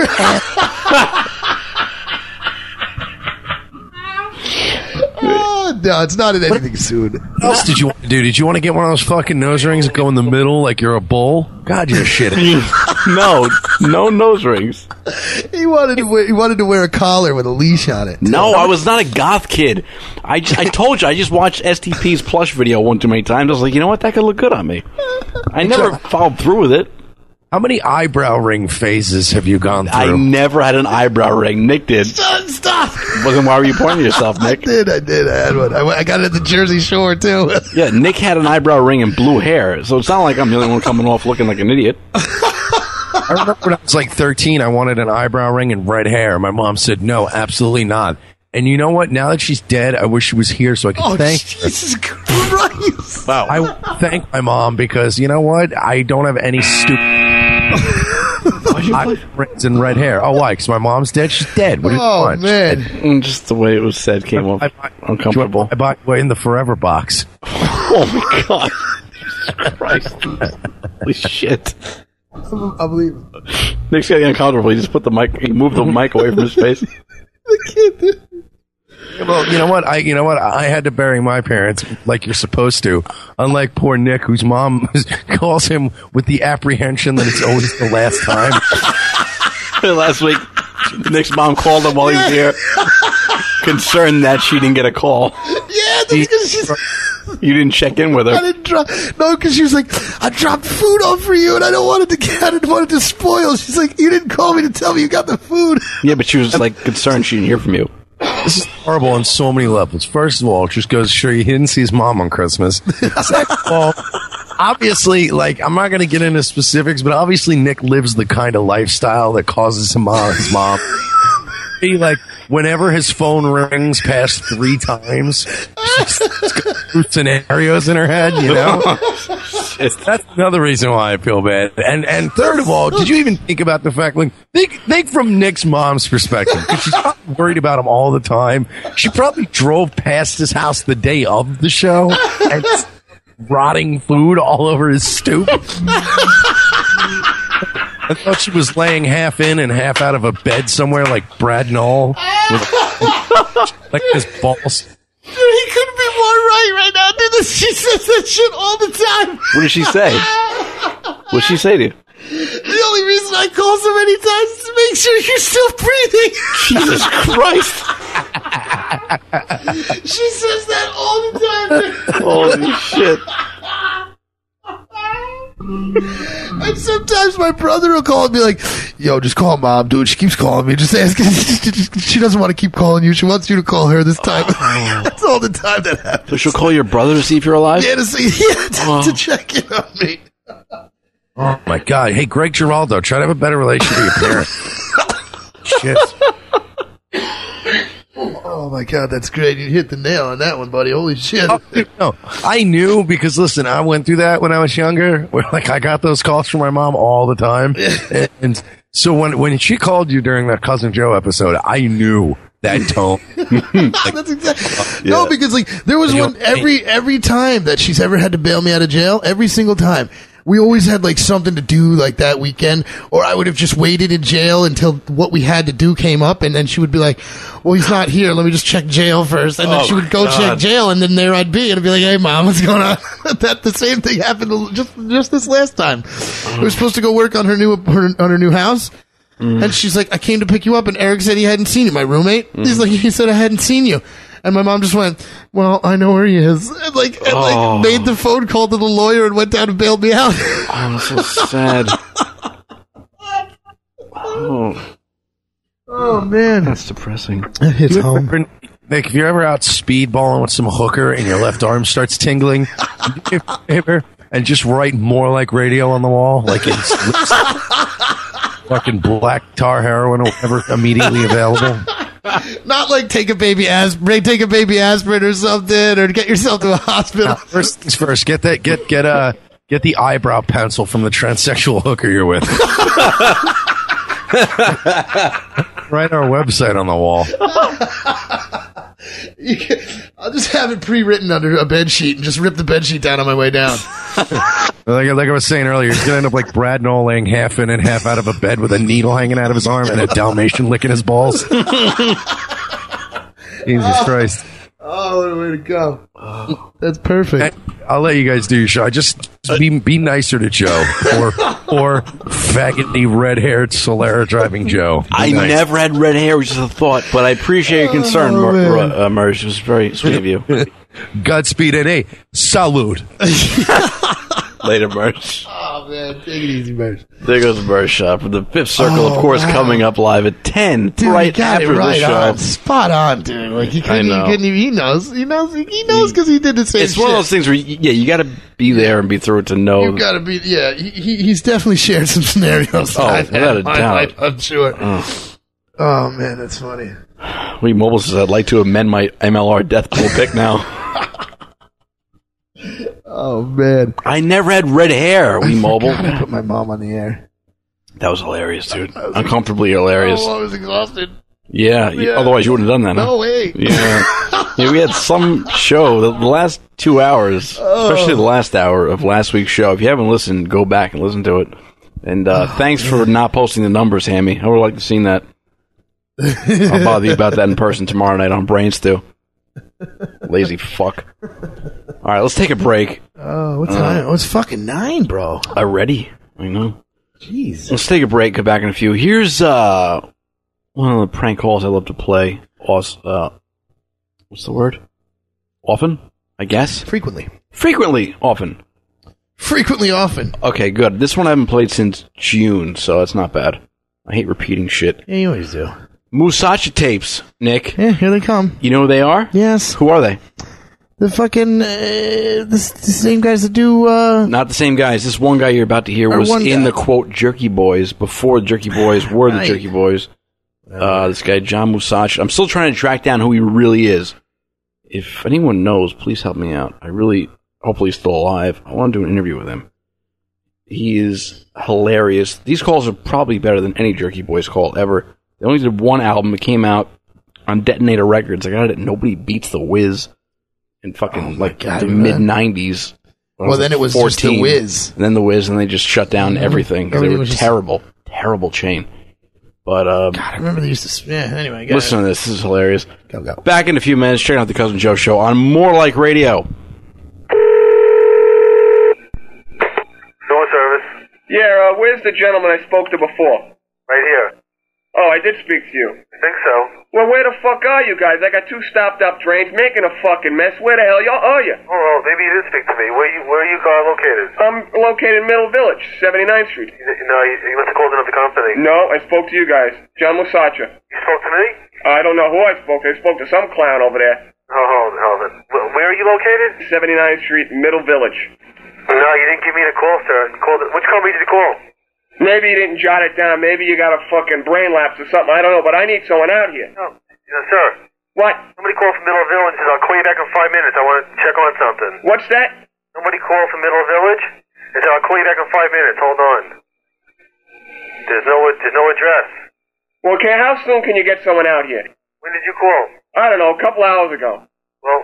No, it's not in anything soon. What else did you want to do? Did you want to get one of those fucking nose rings that go in the middle like you're a bull? God, you're shitting. No nose rings. He wanted to wear a collar with a leash on it. No, I was not a goth kid. I told you, I just watched STP's plush video one too many times. I was like, you know what? That could look good on me. I never followed through with it. How many eyebrow ring phases have you gone through? I never had an eyebrow ring. Nick did. Stop. Well, then why were you pointing at yourself, Nick? I did. I had one. I got it at the Jersey Shore, too. Yeah, Nick had an eyebrow ring and blue hair, so it's not like I'm the only one coming off looking like an idiot. I remember when I was like 13, I wanted an eyebrow ring and red hair. My mom said, no, absolutely not. And you know what? Now that she's dead, I wish she was here so I could thank her. Jesus Christ. Wow. I thank my mom because, you know what? I don't have any stupid rings and red hair. Oh, why? Because my mom's dead? She's dead. What do you want? Man. Just the way it was said came off uncomfortable. I bought in the Forever box. Oh, my God. Jesus Christ. Holy shit. I believe it. Nick's getting uncomfortable. He moved the mic away from his face. Well, you know what? I had to bury my parents like you're supposed to. Unlike poor Nick, whose mom calls him with the apprehension that it's always the last time. Last week, Nick's mom called him while he was here, concerned that she didn't get a call. Yeah, because she's... You didn't check in with her. I didn't drop. No, because she was like, I dropped food off for you, and I didn't want it to spoil. She's like, you didn't call me to tell me you got the food. Yeah, but she was like concerned she didn't hear from you. This is horrible on so many levels. First of all, it just goes to show you he didn't see his mom on Christmas. Second of all, obviously, I'm not going to get into specifics, but obviously Nick lives the kind of lifestyle that causes his mom. He, whenever his phone rings past 3 times, she's got through scenarios in her head, That's another reason why I feel bad. And third of all, did you even think about the fact, think from Nick's mom's perspective, because she's probably worried about him all the time. She probably drove past his house the day of the show and rotting food all over his stoop. I thought she was laying half in and half out of a bed somewhere like Brad Knoll with his balls. Dude, he couldn't be more right now, dude. She says that shit all the time. What did she say? What did she say to you? The only reason I call so many times is to make sure you're still breathing. Jesus Christ. She says that all the time. Holy shit. And sometimes my brother will call and be like, yo, just call mom, dude. She keeps calling me. Just ask. She doesn't want to keep calling you. She wants you to call her this time. That's all the time that happens. So she'll call your brother to see if you're alive? Yeah, to check in on me. Oh, my God. Hey, Greg Giraldo, try to have a better relationship with your parents. Shit. Oh, my God, that's great. You hit the nail on that one, buddy. Holy shit. Oh, no, I knew because, listen, I went through that when I was younger. Where, like, I got those calls from my mom all the time. And so when she called you during that Cousin Joe episode, I knew that tone. That's exactly. No, because, like, there was one every time that she's ever had to bail me out of jail, every single time. We always had like something to do like that weekend, or I would have just waited in jail until what we had to do came up, and then she would be like, well, he's not here, let me just check jail first. And then she would go check jail, and then there I'd be, and I'd be like, hey mom, what's going on? The same thing happened just this last time. We were supposed to go work on her new house. And she's like, I came to pick you up, and Eric said he hadn't seen you, my roommate. He's like, he said I hadn't seen you. And my mom just went, well, I know where he is. And made the phone call to the lawyer and went down and bailed me out. Oh, I'm so sad. Oh, man. That's depressing. It hits home. Nick, if you're ever out speedballing with some hooker and your left arm starts tingling, do me a favor and just write More Like Radio on the wall, like it's fucking black tar heroin or whatever immediately available. Not like take a baby aspirin or something, or get yourself to a hospital. Now, first things first, get the eyebrow pencil from the transsexual hooker you're with. Write our website on the wall. I'll just have it pre-written under a bed sheet and just rip the bed sheet down on my way down. Like I was saying earlier, he's gonna end up like Brad Noel laying half in and half out of a bed with a needle hanging out of his arm and a Dalmatian licking his balls. Jesus Christ. Oh, what a way to go. That's perfect. I'll let you guys do your show. Just be nicer to Joe or faggoty red-haired Solera driving Joe. I never had red hair, which is a thought, but I appreciate your concern, Merge. It was very sweet of you. Godspeed and a salute. Later, Merge. Oh, man. Take it easy, Merge. There goes Merge Shop. The Fifth Circle, of course, coming up live at 10, dude, right after the show. On. Spot on, dude. Like, he knows because he did the same shit. It's one of those things where, you got to be there and be through it to know. You got to be, he's definitely shared some scenarios. Without a doubt. I'm sure. Oh, man, that's funny. Lee Mobile says, I'd like to amend my MLR death pool pick now. Oh, man. I never had red hair, Wee Mobile. I put my mom on the air. That was hilarious, dude. Uncomfortably hilarious. Oh, I was exhausted. Yeah. Otherwise, you wouldn't have done that, huh? No way. Yeah. We had some show, the last 2 hours, especially the last hour of last week's show. If you haven't listened, go back and listen to it. And thanks for not posting the numbers, Hammy. I would like to see that. I'll bother you about that in person tomorrow night on Brain Stew. Lazy fuck. All right, let's take a break. Oh, what time? It's fucking 9, bro. Already? I know. Jeez. Let's take a break, come back in a few. Here's one of the prank calls I love to play. What's the word? Often, I guess? Frequently. Often. Frequently, often. Okay, good. This one I haven't played since June, so that's not bad. I hate repeating shit. Yeah, you always do. Musashi tapes, Nick. Yeah, here they come. You know who they are? Yes. Who are they? The fucking, the same guys that do, Not the same guys. This one guy you're about to hear was in the, quote, Jerky Boys, before the Jerky Boys were the Jerky Boys. This guy, John Musashi. I'm still trying to track down who he really is. If anyone knows, please help me out. Hopefully he's still alive. I want to do an interview with him. He is hilarious. These calls are probably better than any Jerky Boys call ever. They only did one album. It came out on Detonator Records. I got it. Nobody Beats the Wiz in fucking the mid-90s. Well, then it was 14. just the Wiz. And then the Wiz, and they just shut down everything. They were terrible. Terrible chain. But, God, I remember they used to... Yeah, anyway. Listen to this. This is hilarious. Go. Back in a few minutes. Check out the Cousin Joe Show on More Like Radio. Door service. Yeah, where's the gentleman I spoke to before? Right here. Oh, I did speak to you. I think so. Well, where the fuck are you guys? I got 2 stopped up drains making a fucking mess. Where the hell are you? Oh, well, maybe you did speak to me. Where are you located? I'm located in Middle Village, 79th Street. No, you must have called another company. No, I spoke to you guys. John Musacha. You spoke to me? I don't know who I spoke to. I spoke to some clown over there. Oh, hold it. Where are you located? 79th Street, Middle Village. No, you didn't give me the call, sir. You called. Which company did you call? Maybe you didn't jot it down. Maybe you got a fucking brain lapse or something. I don't know, but I need someone out here. No, sir. What? Somebody called from Middle Village. Says, I'll call you back in 5 minutes. I want to check on something. What's that? Somebody called from Middle Village and said, I'll call you back in 5 minutes. Hold on. There's no address. Well, okay, how soon can you get someone out here? When did you call? I don't know, a couple hours ago. Well,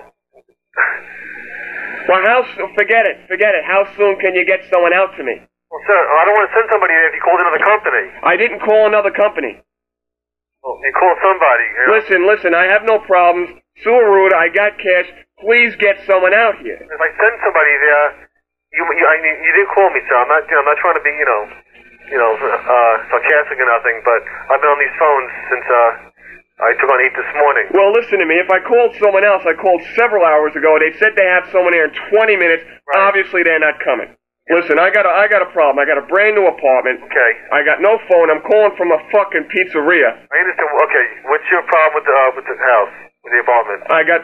forget it. How soon can you get someone out to me? Well, sir, I don't want to send somebody there if you called another company. I didn't call another company. Well, you called somebody. You know? Listen, I have no problems. Suaruda, I got cash. Please get someone out here. If I send somebody there, you didn't call me, sir. I'm not trying to be, sarcastic or nothing, but I've been on these phones since, I took on 8 this morning. Well, listen to me. If I called someone else, I called several hours ago. They said they have someone here in 20 minutes. Right. Obviously, they're not coming. Listen, I got a problem. I got a brand new apartment. Okay. I got no phone. I'm calling from a fucking pizzeria. I understand. Okay, what's your problem with the house, with the apartment? I got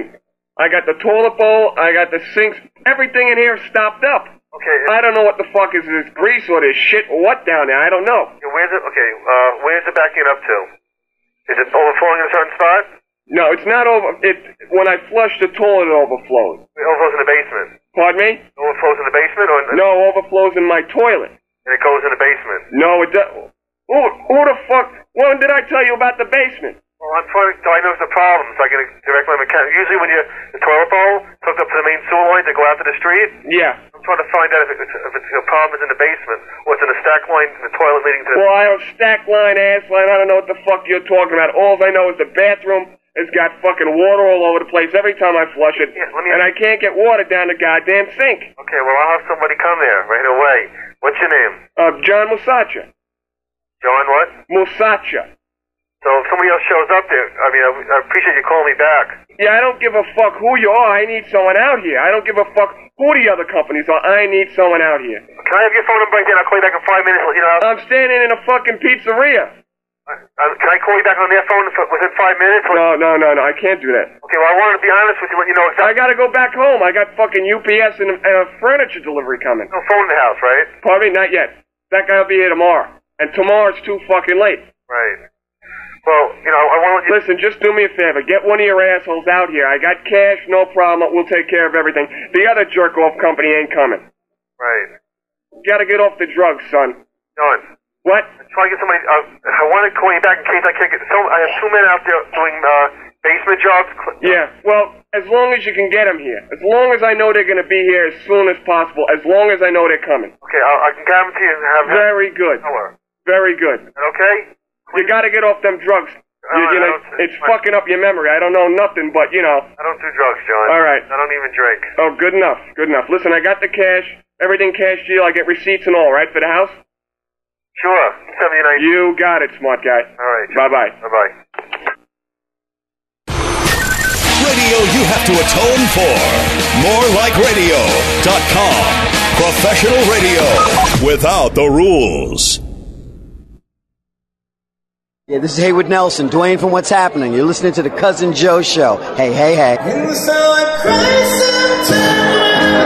the toilet bowl. I got the sinks. Everything in here is stopped up. Okay. I don't know what the fuck is this grease or this shit or what down there. I don't know. Where's it backing up to? Is it overflowing in a certain spot? No, it's not over. When I flush the toilet, it overflows. It overflows in the basement. Pardon me? It overflows in the basement, or no, overflows in my toilet. And it goes in the basement. No, it doesn't. Who the fuck? When did I tell you about the basement? Well, I'm trying to diagnose the problem so I can direct my mechanic. Usually, when the toilet bowl is hooked up to the main sewer line to go out to the street. Yeah. I'm trying to find out if the problem is in the basement or it's in a stack line in the toilet leading to. Well, I have stack line, ass line. I don't know what the fuck you're talking about. All I know is the bathroom. It's got fucking water all over the place every time I flush it, and I can't get water down the goddamn sink. Okay, well, I'll have somebody come there right away. What's your name? John Musacha. John what? Musacha. So if somebody else shows up there, I appreciate you calling me back. Yeah, I don't give a fuck who you are. I need someone out here. I don't give a fuck who the other companies are. I need someone out here. Can I have your phone number right there? I'll call you back in 5 minutes. I'm standing in a fucking pizzeria. Can I call you back on their phone within 5 minutes? No. I can't do that. Okay, well, I wanted to be honest with you, let you know exactly. I gotta go back home. I got fucking UPS and a furniture delivery coming. No phone in the house, right? Pardon me? Not yet. That guy will be here tomorrow. And tomorrow's too fucking late. Right. Well, I want you... Listen, just do me a favor. Get one of your assholes out here. I got cash, no problem. We'll take care of everything. The other jerk-off company ain't coming. Right. You gotta get off the drugs, son. Done. What? I'm trying to get somebody... I want to call you back in case I can't get... I have 2 men out there doing basement jobs. Yeah, well, as long as you can get them here. As long as I know they're going to be here as soon as possible. As long as I know they're coming. Okay, I can guarantee you to have... Very good. Very good. Okay? You got to get off them drugs. It's fucking up your memory. I don't know nothing, but, I don't do drugs, John. All right. I don't even drink. Oh, good enough. Listen, I got the cash. Everything cash deal. I get receipts and all, right, for the house? Sure. 79. You got it, smart guy. All right. Bye-bye. Bye-bye. Radio you have to atone for. MoreLikeRadio.com. Professional radio without the rules. Yeah, this is Haywood Nelson, Dwayne from What's Happening. You're listening to the Cousin Joe Show. Hey, hey, hey. And so I cry sometimes.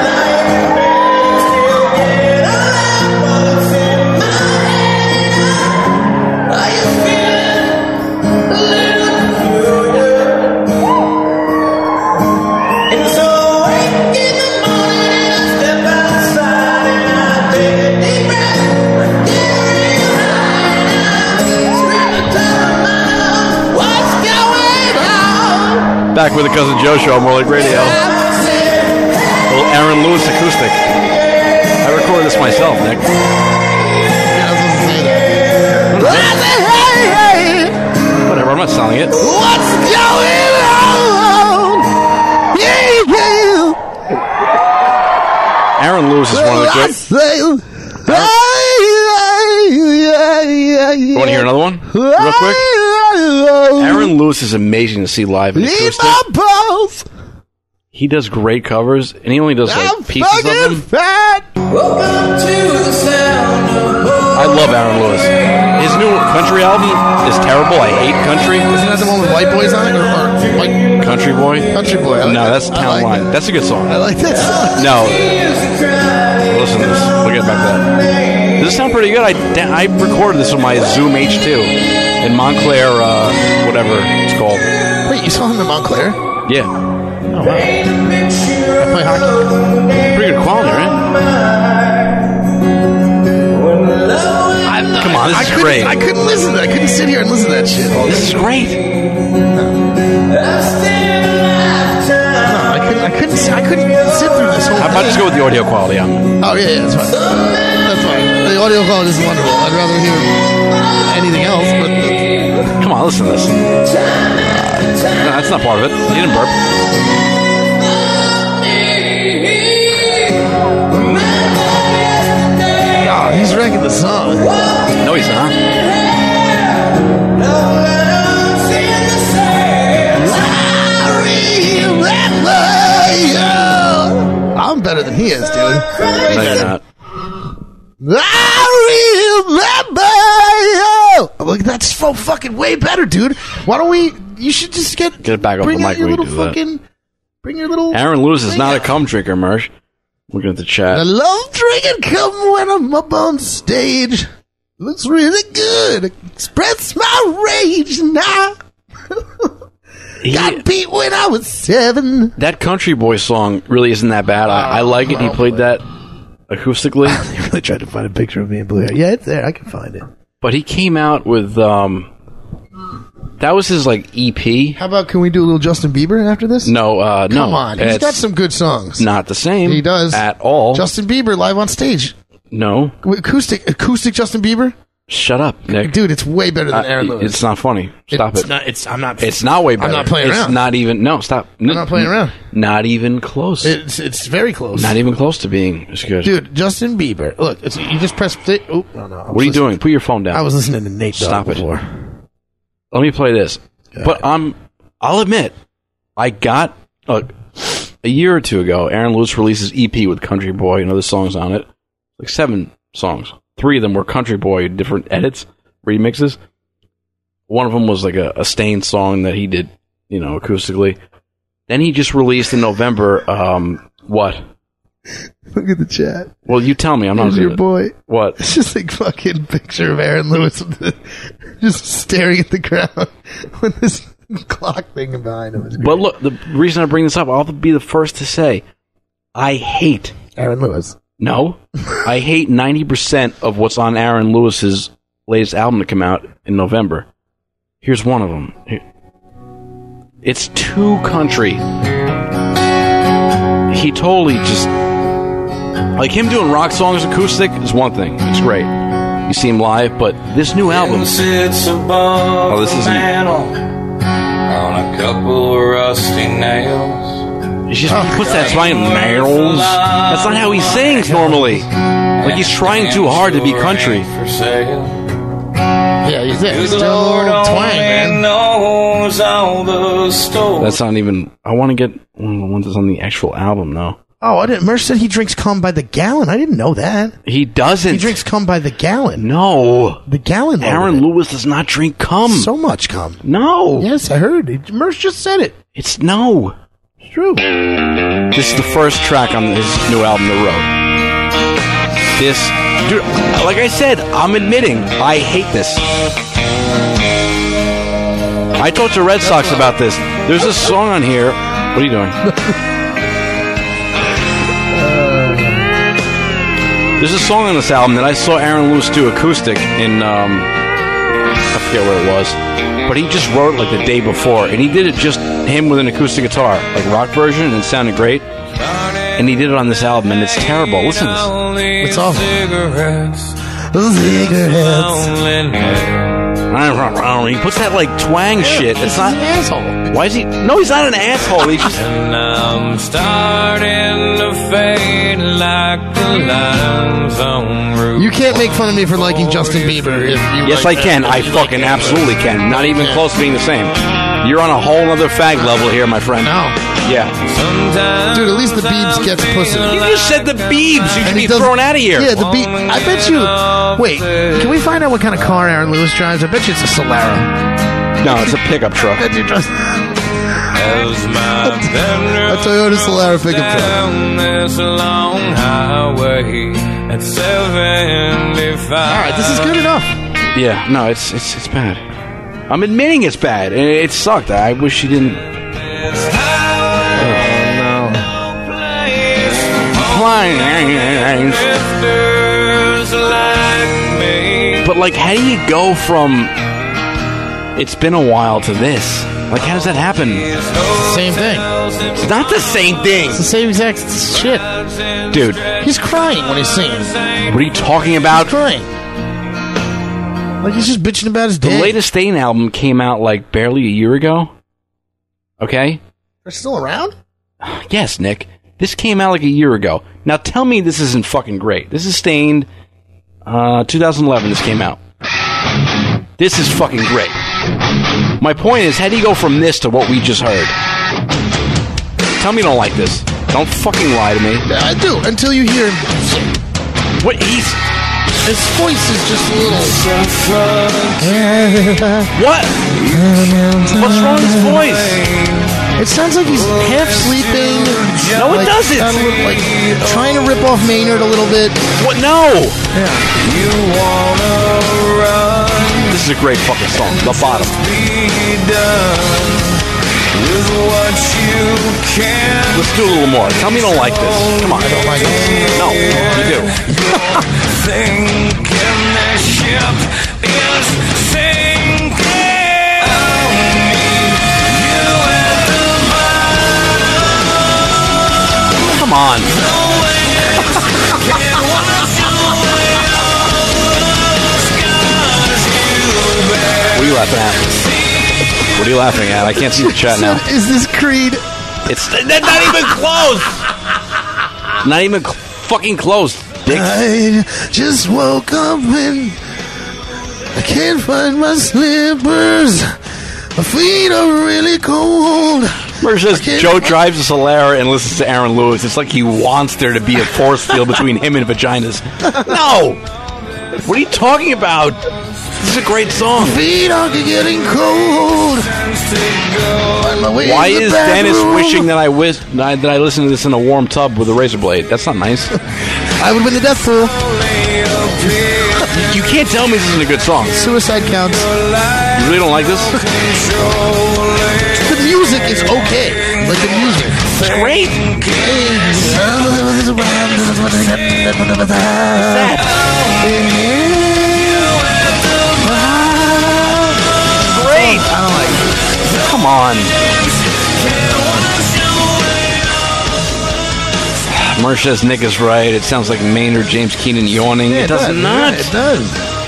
Back with the Cousin Joe Show on More Like Radio. A little Aaron Lewis acoustic. I recorded this myself, Nick. Whatever, I'm not selling it. What's going on? Aaron Lewis is one of the great... You want to hear another one? Real quick? Aaron Lewis is amazing to see live in acoustic. He does great covers, and he only does like pieces of them. I love Aaron Lewis. His new country album is terrible. I hate country. Isn't that the one with White Boys on it? Or White Country Boy? Country Boy. No, that's Town Line. That's a good song. I like that song. No. Listen to this. We'll get back to that. Does this sound pretty good? I recorded this with my Zoom H2 in Montclair, whatever it's called. Wait, you saw him in Montclair? Yeah. Oh, wow. I play hockey. Pretty good quality, right? Come on, this is great. I couldn't listen to that. I couldn't sit here and listen to that shit. This is great. I couldn't sit through this whole How about just go with the audio quality on it? Oh, yeah, that's fine. That's fine. The audio quality is wonderful. I'd rather hear anything else, but... Come on, listen to this. No, that's not part of it. He didn't burp. Oh, he's wrecking the song. No, he's not. I'm better than he is, dude. No, you're not. Look, that's so fucking way better, dude. Why don't we? You should just get it back up the mic when you do that. Bring your little. Aaron Lewis is not a cum drinker, Mersh. Looking at the chat. I love drinking cum when I'm up on stage. Looks really good. Express my rage now. Got beat when I was 7. That Country Boy song really isn't that bad. I like it. He played that acoustically. You really tried to find a picture of me in blue hair. Yeah, it's there. I can find it. But he came out with that was his like EP. How about, can we do a little Justin Bieber after this? No, no. Come on, he's got some good songs. Not the same. He does at all. Justin Bieber live on stage. No, acoustic Justin Bieber. Shut up, Nick. Dude, it's way better than Aaron Lewis. It's not funny. Stop it. It's not way better. I'm not playing around. It's not even. No, stop. I'm not playing around. Not even close. It's very close. Not even close to being as good. Dude, Justin Bieber. Look, you just press. Oh, no. What are you doing? Put your phone down. I was listening to Nate Dogg Stop before. it. Let me play this. But I'll admit, I got a year or two ago. Aaron Lewis released his EP with Country Boy and other songs on it, like 7 songs. 3 of them were Country Boy, different edits, remixes. One of them was like a Stain song that he did, acoustically. Then he just released in November. What? Look at the chat. Well, you tell me. I'm Here's not your boy. What? It's just like fucking picture of Aaron Lewis just staring at the ground with this clock thing behind him. But look, the reason I bring this up, I'll be the first to say, I hate Aaron Lewis. No, I hate 90% of what's on Aaron Lewis's latest album to come out in November. Here's one of them. It's too country. He totally just... Like, him doing rock songs acoustic is one thing. It's great. You see him live, but this new album... Oh, this isn't... On a couple of rusty nails. He just puts that fine nails. That's not how he sings normally. Like, he's trying too hard to be country. Yeah, he's there. He's still a little twang, man. That's not even... I want to get one of the ones that's on the actual album, though. Oh, I didn't. Merch said he drinks cum by the gallon. I didn't know that. He doesn't. He drinks cum by the gallon. No. The gallon. Aaron Lewis does not drink cum. So much cum. No. Yes, I heard. Merch just said it. It's no. It's true. This is the first track on his new album, The Road. This... Dude, like I said, I'm admitting, I hate this. I talked to Red Sox about this. There's a song on here. What are you doing? There's a song on this album that I saw Aaron Lewis do acoustic in, I forget where it was, but he just wrote it like the day before, and he did it just him with an acoustic guitar, like rock version, and it sounded great. And he did it on this album, and it's terrible. Listen to this. It's awful. Cigarettes. He puts that like twang shit. It's not an asshole. Why is he? No, he's not an asshole. He's just. And I'm starting to fade like the lines on route. You can't make fun of me for liking Justin Bieber if you. Yes, like I can. I fucking absolutely can. Not even close to being the same. You're on a whole other fag level here, my friend. No. Yeah. Dude, at least the Biebs gets pussy. You just said the Biebs. You should be thrown out of here. Yeah, the Biebs. I bet you. Wait, can we find out what kind of car Aaron Lewis drives? I bet you it's a Solera. No, it's a pickup truck. I bet you drives a Toyota Solera pickup truck. This long highway at 75. All right, this is good enough. Yeah, no, it's bad. I'm admitting it's bad, and it sucked. I wish she didn't. But like, how do you go from it's been a while to this? Like, how does that happen? It's the same thing. It's not the same thing. It's the same exact shit. Dude. He's crying when he's singing. What are you talking about? He's crying. Like, he's just bitching about his day. The latest Stain album came out like barely a year ago. Okay? They're still around? Yes, Nick. This came out like a year ago. Now tell me this isn't fucking great. This is Stained. 2011 this came out. This is fucking great. My point is, how do you go from this to what we just heard? Tell me you don't like this. Don't fucking lie to me. I do, until you hear him sing. What? His voice is just a little... What? What's wrong with his voice? It sounds like he's half sleeping. No, it doesn't. Like trying to rip off Maynard a little bit. What? No. Yeah. You wanna run. This is a great fucking song. The Bottom. With what you can. Let's do a little more. Tell me you don't like this. Come on. I don't like this. No, you do. Thinking the ship is sinking. Come on. What are you laughing at? What are you laughing at? I can't see the chat now. Is this Creed? It's not even close. Not even fucking close, dick. I just woke up and I can't find my slippers. My feet are really cold. Merge says Joe drives a Solera and listens to Aaron Lewis. It's like he wants there to be a force field between him and vaginas. No! What are you talking about? This is a great song. Feet are getting cold. Why is Dennis wishing that I listen to this in a warm tub with a razor blade? That's not nice. I would win the death pool. You can't tell me this isn't a good song. Suicide counts. You really don't like this? The music is okay. Like the music. It's great. Great. I don't like it. Come on. Mersh says Nick is right. It sounds like Maynard James Keenan yawning. Yeah, it does not. Yeah, it does.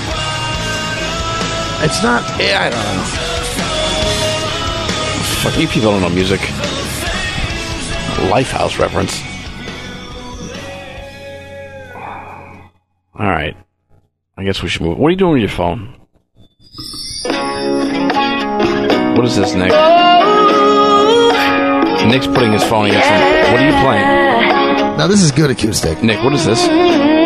It's not. Yeah, I don't know. Fuck, you people don't know music. Lifehouse reference. All right. I guess we should move. What are you doing with your phone? What is this, Nick? Nick's putting his phone against him. What are you playing? Now this is good acoustic. Nick, what is this?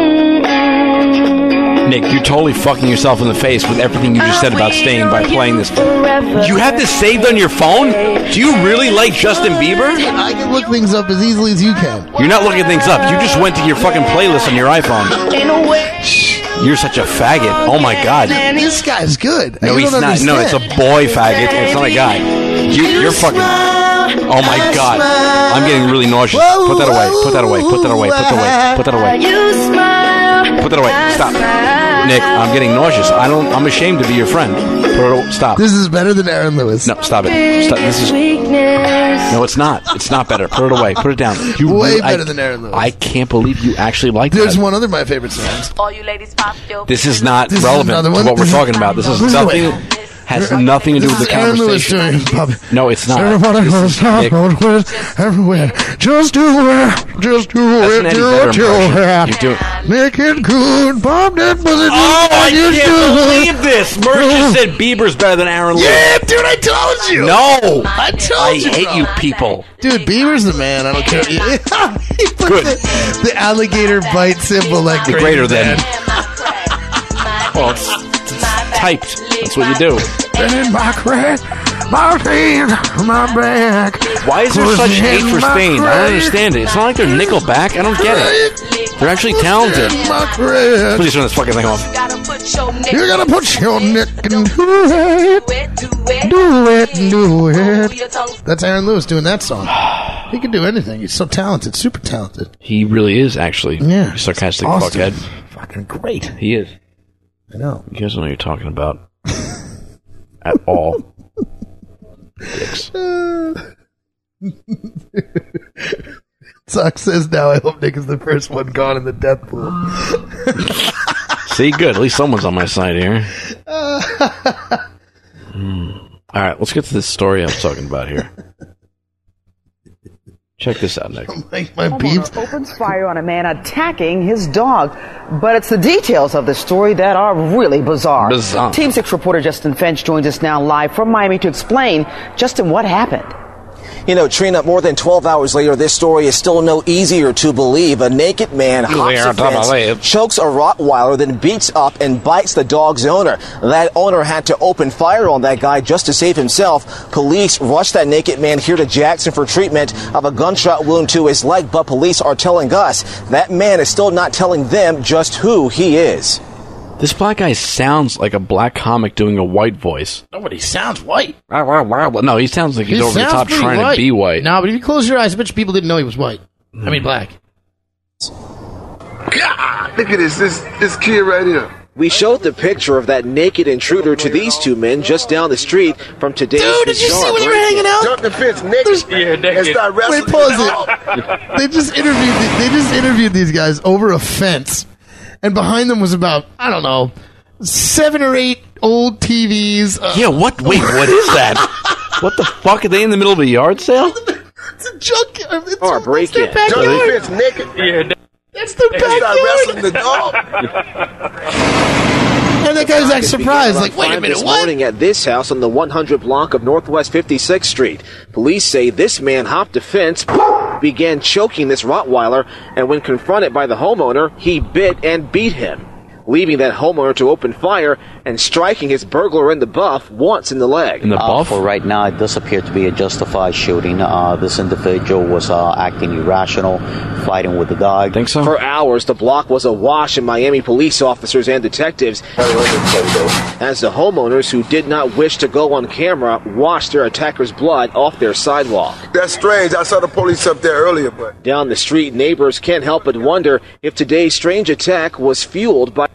Nick, you're totally fucking yourself in the face with everything you just said about Stain by playing this. You have this saved on your phone? Do you really like Justin Bieber? I can look things up as easily as you can. You're not looking things up. You just went to your fucking playlist on your iPhone. You're such a faggot. Oh my god. This guy's good. No, he's not. No, it's a boy faggot. It's not a guy. You're fucking... Oh my god. I'm getting really nauseous. Put that away. Put that away. Put that away. Put that away. Put that away. Put that away. Stop. Nick, I'm getting nauseous. I'm ashamed to be your friend. Stop. This is better than Aaron Lewis. No, stop it. Stop. This is. No, it's not. It's not better. Put it away. Put it down. Way better than Aaron Lewis. I can't believe you actually like that. There's one other of my favorite songs. All you ladies pop your This is not relevant to what we're talking about. This is nothing. Has nothing to do with the conversation. No, it's not. Everybody goes everywhere. Just do it. Just do it. Do it. Make it good. Bob that pussy. Oh, I can't believe this. Merch just said Bieber's better than Aaron Lewis. Yeah, dude, I told you. No. I told you. I hate you people. Dude, Bieber's the man. I don't care. He put Good. The alligator bite symbol like The greater than. Well, it's typed. That's what you do. In my crack, my feet, my back. Why is there such hate for Spain? I don't understand it. It's not like they're Nickelback. I don't get it. They're actually talented. Please turn this fucking thing off. You gotta put your neck and do it. Do it, do it. That's Aaron Lewis doing that song. He can do anything. He's so talented, super talented. He really is, actually. Yeah. You sarcastic Awesome. fuckhead. Fucking great. He is. I know. You guys don't know what you're talking about. At all. Dicks. Sock says now, I hope Nick is the first one gone in the death pool. See, good. At least someone's on my side here. All right, let's get to this story I was talking about here. Check this out, Nick. My peeps. Opens fire on a man attacking his dog. But it's the details of the story that are really bizarre. Team 6 reporter Justin Finch joins us now live from Miami to explain, Justin, what happened. You know, Trina, more than 12 hours later, this story is still no easier to believe. A naked man hops a fence, chokes a Rottweiler, then beats up and bites the dog's owner. That owner had to open fire on that guy just to save himself. Police rushed that naked man here to Jackson for treatment of a gunshot wound to his leg, but police are telling us that man is still not telling them just who he is. This black guy sounds like a black comic doing a white voice. No, but he sounds white. No, he sounds like he's over the top trying to be white. No, but if you close your eyes, I bet you people didn't know he was white. I mean, black. God, look at this kid right here. We showed the picture of that naked intruder to these two men just down the street from today's Dude, did you see when they were hanging out? Jump the fence naked. Yeah, naked. And start wrestling. Wait, pause it. They just interviewed these guys over a fence. And behind them was about, I don't know, 7 or 8 old TVs. Yeah, what? Wait, what is that? What the fuck? Are they in the middle of a yard sale? It's a junkyard. It's or a break-in. Jump the fence naked. Yeah, that's the backyard. Wrestling the dog. And that guy was like surprised, like, wait a minute, this what? Morning at this house on the 100 block of Northwest 56th Street. Police say this man hopped a fence, began choking this Rottweiler, and when confronted by the homeowner, he bit and beat him, leaving that homeowner to open fire and striking his burglar in the buff once in the leg. In the buff? For right now, it does appear to be a justified shooting. This individual was acting irrational, fighting with the dog. Think so? For hours, the block was awash in Miami police officers and detectives as the homeowners who did not wish to go on camera washed their attacker's blood off their sidewalk. That's strange. I saw the police up there earlier, but... Down the street, neighbors can't help but wonder if today's strange attack was fueled by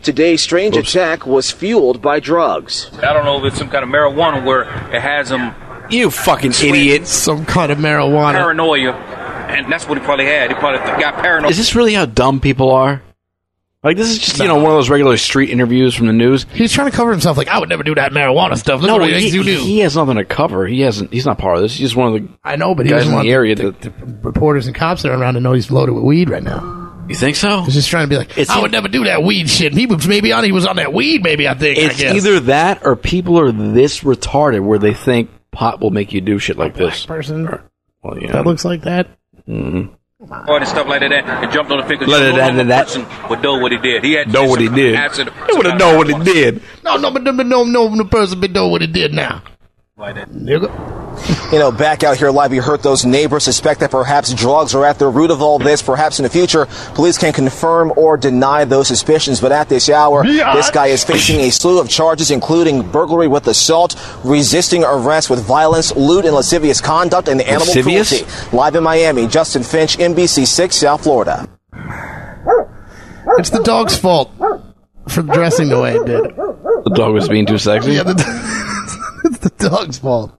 drugs. I don't know if it's some kind of marijuana where it has them. You fucking idiot. Some kind of marijuana. Paranoia. And that's what he probably had. He probably got paranoid. Is this really how dumb people are? Like, this is just, one of those regular street interviews from the news. He's trying to cover himself like, I would never do that marijuana stuff. Look what he has nothing to cover. He's not part of this. He's just one of the guys in the area. The reporters and cops that are around to know he's loaded with weed right now. You think so? He's just trying to be like, I would never do that weed shit. He was on that weed, maybe, I think. It's either that or people are this retarded where they think pot will make you do shit like this. Person? Well, yeah. That looks like that? Mm-hmm. Or and stuff like that, and jumped on the figure. That person would know what he did. He had know what he did. He would have known what he did. No, the person would know what he did now. You know, back out here live, you heard those neighbors suspect that perhaps drugs are at the root of all this. Perhaps in the future, police can confirm or deny those suspicions. But at this hour, this guy is facing a slew of charges, including burglary with assault, resisting arrest with violence, lewd and lascivious conduct, and animal cruelty. Live in Miami, Justin Finch, NBC6, South Florida. It's the dog's fault. for dressing the way it did. The dog was being too sexy? Yeah, it's the dog's fault.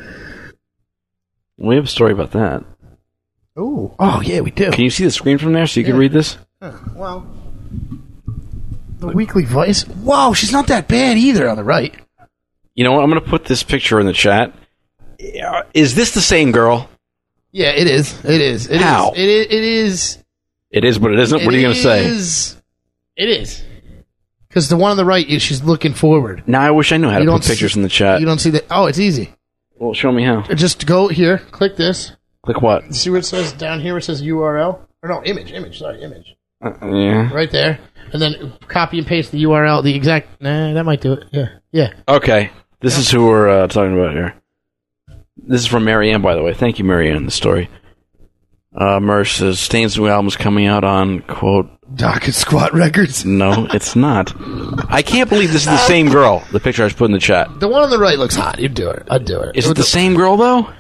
We have a story about that. Ooh. Oh, yeah, we do. Can you see the screen from there so you can read this? Well, the Weekly Vice. Wow, she's not that bad either on the right. You know what? I'm going to put this picture in the chat. Is this the same girl? Yeah, it is. It is. How? It is. It is, but it isn't? What are you going to say? It is. Because the one on the right, she's looking forward. Now I wish I knew how to put pictures in the chat. You don't see that? Oh, it's easy. Well, show me how. Just go here, click this. Click what? See what it says down here? It says URL? Or no, image. Yeah. Right there. And then copy and paste the URL, the exact... Nah, that might do it. Yeah. Okay. This is who we're talking about here. This is from Marianne, by the way. Thank you, Marianne, the story. Merce says, Stain's new album is coming out on, quote... Docket Squat Records? No, it's not. I can't believe this is the same girl, the picture I just put in the chat. The one on the right looks hot. You'd do it. I'd do it. Is it the same girl, though?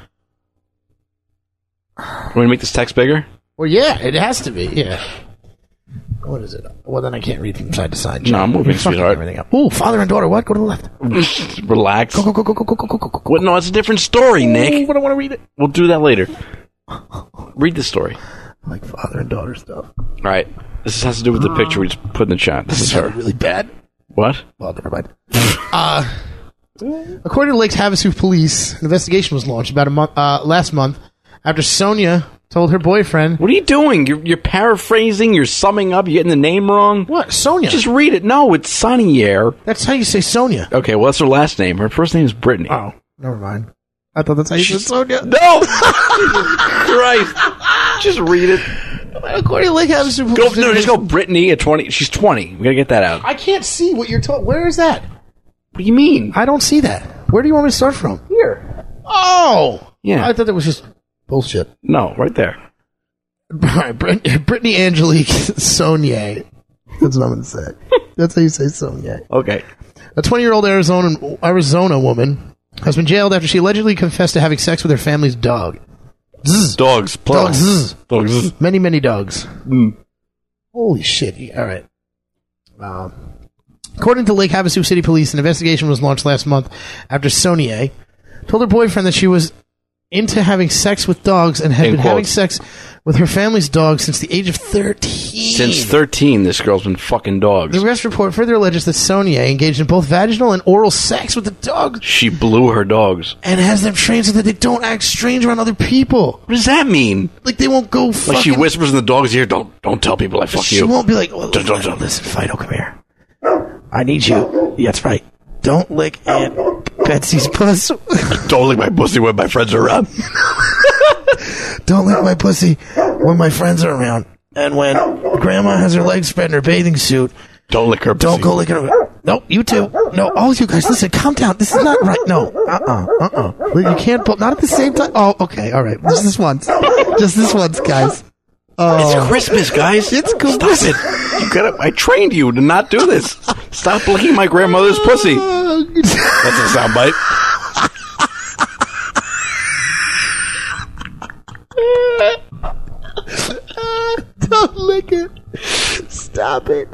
Want me to make this text bigger? Well, yeah, it has to be, yeah. What is it? Well, then I can't read from side to side. No, I'm moving, sweetheart. Everything up. Ooh, father and daughter, what? Go to the left. Relax. Go. What? No, it's a different story, Nick. I don't want to read it. We'll do that later. Read the story. I like father and daughter stuff. All right. This has to do with the picture we just put in the chat. This is her. Really bad. What? Well, never mind. According to Lake Havasu police, an investigation was launched about last month after Sonia told her boyfriend... What are you doing? You're paraphrasing, you're summing up, you're getting the name wrong. What? Sonia? Just read it. No, it's Sonier. That's how you say Sonia. Okay, well, that's her last name. Her first name is Brittany. Oh, never mind. I thought that's how you said Sonia. No! Christ. Just read it. According to Lake Havasu police... Just go Brittany at 20. She's 20. We gotta get that out. I can't see what you're talking... Where is that? What do you mean? I don't see that. Where do you want me to start from? Here. Oh! Yeah. I thought that was just bullshit. No, right there. All right, Brittany Angelique Saunier. That's what I'm going to say. That's how you say Saunier. Okay. A 20-year-old Arizona woman has been jailed after she allegedly confessed to having sex with her family's dog. Zzz. Dogs. Plural. Dogs. Dogs. Many, many dogs. Holy shit. All right. According to Lake Havasu City Police, an investigation was launched last month after Saunier told her boyfriend that she was into having sex with dogs and had been having sex with her family's dog since the age of 13. Since 13, this girl's been fucking dogs. The arrest report further alleges that Sonia engaged in both vaginal and oral sex with the dogs. She blew her dogs. And has them trained so that they don't act strange around other people. What does that mean? Like they won't go fucking... Like she whispers in the dog's ear, don't tell people I fuck you. She won't be like, listen, Fido, come here. I need you. Yeah, that's right. Don't lick Aunt Betsy's puss. Don't lick my pussy when my friends are around. Don't lick my pussy when my friends are around. And when Grandma has her legs spread in her bathing suit, don't lick her pussy. Don't go licking her. No, you too. No, all you guys, listen, calm down. This is not right. No. You can't both. Not at the same time. Oh, okay. All right. Just this once. Just this once, guys. It's Christmas, guys. It's cool. Stop it. You gotta, I trained you to not do this. Stop licking my grandmother's pussy. That's a soundbite. Don't lick it. Stop it.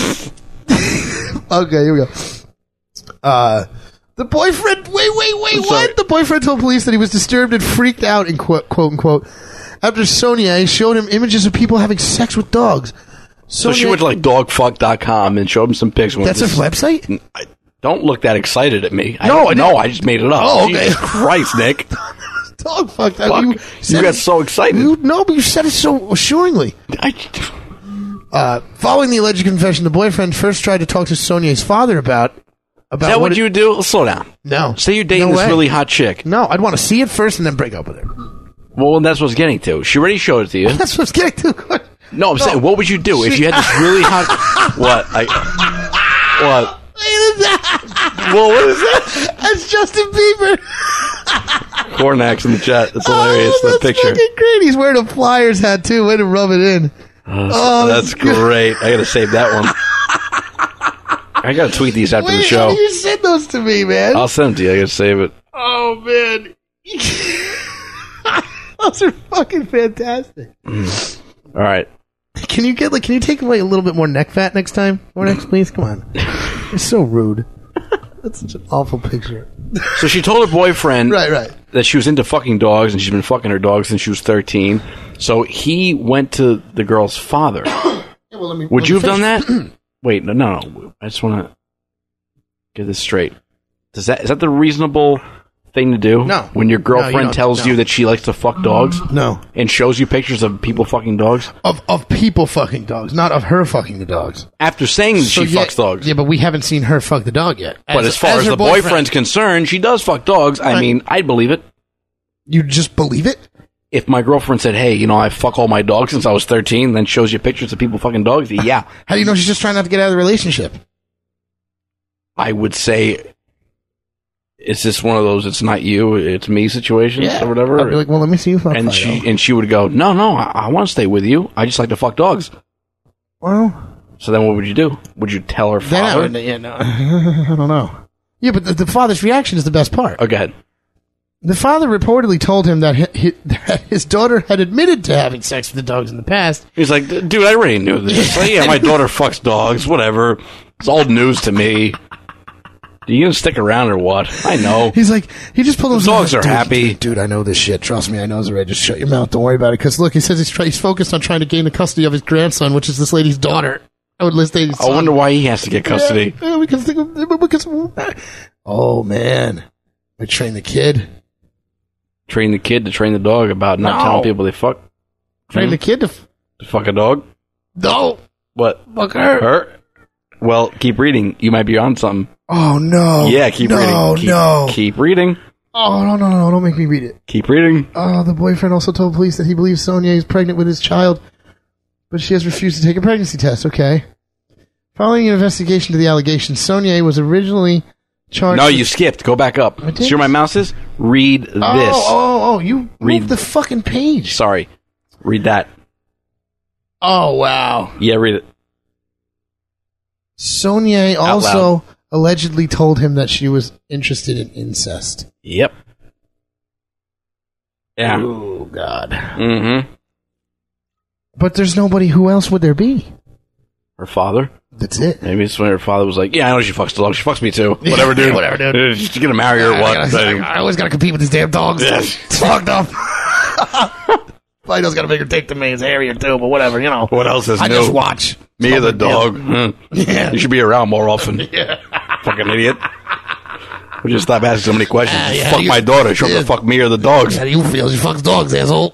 Okay, here we go. The boyfriend... Wait, what? The boyfriend told police that he was disturbed and freaked out, in quote unquote, after Sonia showed him images of people having sex with dogs. So she went to like dogfuck.com and showed him some pics. That's a website? Don't look that excited at me. No, I just made it up. Oh, okay. Jesus Christ, Nick. Dogfuck. You got so excited. No, but you said it so assuringly. Following the alleged confession, the boyfriend first tried to talk to Sonia's father about Is that what you would do? Slow down. No. Say you're dating this really hot chick. No, I'd want to see it first and then break up with her. Well, that's what I was getting to. She already showed it to you. That's what I was getting to. No, I'm saying, what would you do if you had this really hot... What? What? Well, what is that? That's Justin Bieber. Cornax in the chat. That's hilarious. That's picture. Fucking great. He's wearing a Flyers hat, too. Way to rub it in. That's great. I got to save that one. I got to tweet these after the show. You send those to me, man. I'll send them to you. I got to save it. Oh, man. Those are fucking fantastic. All right. can you take away a little bit more neck fat next time? Or next, please? Come on. You're so rude. That's such an awful picture. So she told her boyfriend right. that she was into fucking dogs, and she's been fucking her dogs since she was 13. So he went to the girl's father. Would you have done that? Wait, no. I just want to get this straight. Is that the reasonable thing to do? No. When your girlfriend tells you that she likes to fuck dogs? No. And shows you pictures of people fucking dogs? Of people fucking dogs, not of her fucking the dogs. After saying that she fucks dogs. Yeah, but we haven't seen her fuck the dog yet. But as far as the boyfriend's concerned, she does fuck dogs. I mean, I'd believe it. You just believe it? If my girlfriend said, hey, I fuck all my dogs since I was 13, then shows you pictures of people fucking dogs, yeah. How do you know she's just trying not to get out of the relationship? I would say, is this one of those it's not you, it's me situations or whatever? I'd be like, well, let me see you fuck and she would go, no, I want to stay with you. I just like to fuck dogs. Well. So then what would you do? Would you tell her father? I don't know. Yeah, but the father's reaction is the best part. Oh, go ahead. The father reportedly told him that his daughter had admitted to having sex with the dogs in the past. He's like, dude, I already knew this. Like, yeah, my daughter fucks dogs, whatever. It's old news to me. Are you going to stick around or what? I know. He's like, he just pulled the dogs are happy. Dude, I know this shit. Trust me, I know it's already. Just shut your mouth. Don't worry about it. Because look, he says he's focused on trying to gain the custody of his grandson, which is this lady's daughter. I wonder why he has to get custody. Yeah, because oh, man. I train the kid. Train the kid to train the dog about not telling people they fuck. Train the kid to fuck a dog? No. What? Fuck her. Well, keep reading. You might be on something. Oh, no. Yeah, keep reading. Keep reading. Oh, no. Don't make me read it. Keep reading. Oh, the boyfriend also told police that he believes Sonia is pregnant with his child, but she has refused to take a pregnancy test. Okay. Following an investigation to the allegations, Sonia was originally charged. No, you skipped. Go back up. See where my mouse is? Read this. Oh, you read the fucking page. Sorry. Read that. Oh, wow. Yeah, read it. Sonia also allegedly told him that she was interested in incest. Yep. Yeah. Oh, God. Mm-hmm. But there's nobody. Who else would there be? Her father. That's it. Maybe it's when her father was like, yeah, I know she fucks dogs. She fucks me too. Whatever, dude. Whatever, dude. She's going to marry her or what? I always got to compete with these damn dogs. Yes. It's fucked up. Fido's got a bigger dick than me. It's hairier too, but whatever, What else is new? I just watch. Me or the dog. Yeah. You should be around more often. Yeah. Fucking idiot. We just stop asking so many questions. Yeah, fuck my daughter. She'll have to fuck me or the dogs. How do you feel? She fucks dogs, asshole.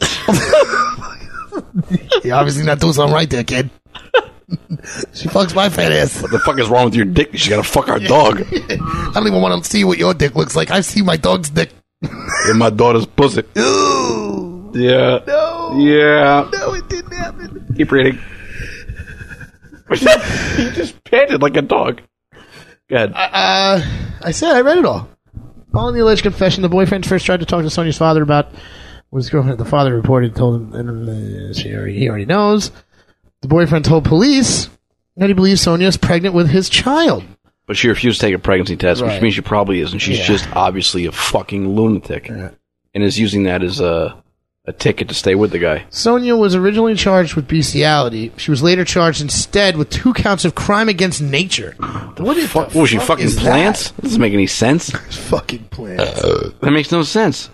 You're obviously not doing something right there, kid. She fucks my fat ass. What the fuck is wrong with your dick? She gotta fuck our dog. I don't even want to see what your dick looks like. I see my dog's dick. In my daughter's pussy. Ooh. Yeah. No. Yeah. No, it didn't happen. Keep reading. He just panted like a dog. Go ahead. I said I read it all. Following the alleged confession, the boyfriend first tried to talk to Sonia's father about what his girlfriend. The father reported, told him he already knows. The boyfriend told police that he believes Sonia is pregnant with his child. But she refused to take a pregnancy test, Right. which means she probably isn't. She's just obviously a fucking lunatic. Yeah. And is using that as a ticket to stay with the guy. Sonia was originally charged with bestiality. She was later charged instead with 2 counts of crime against nature. What the fuck? Was she fucking plants? That doesn't make any sense. Fucking plants. That makes no sense.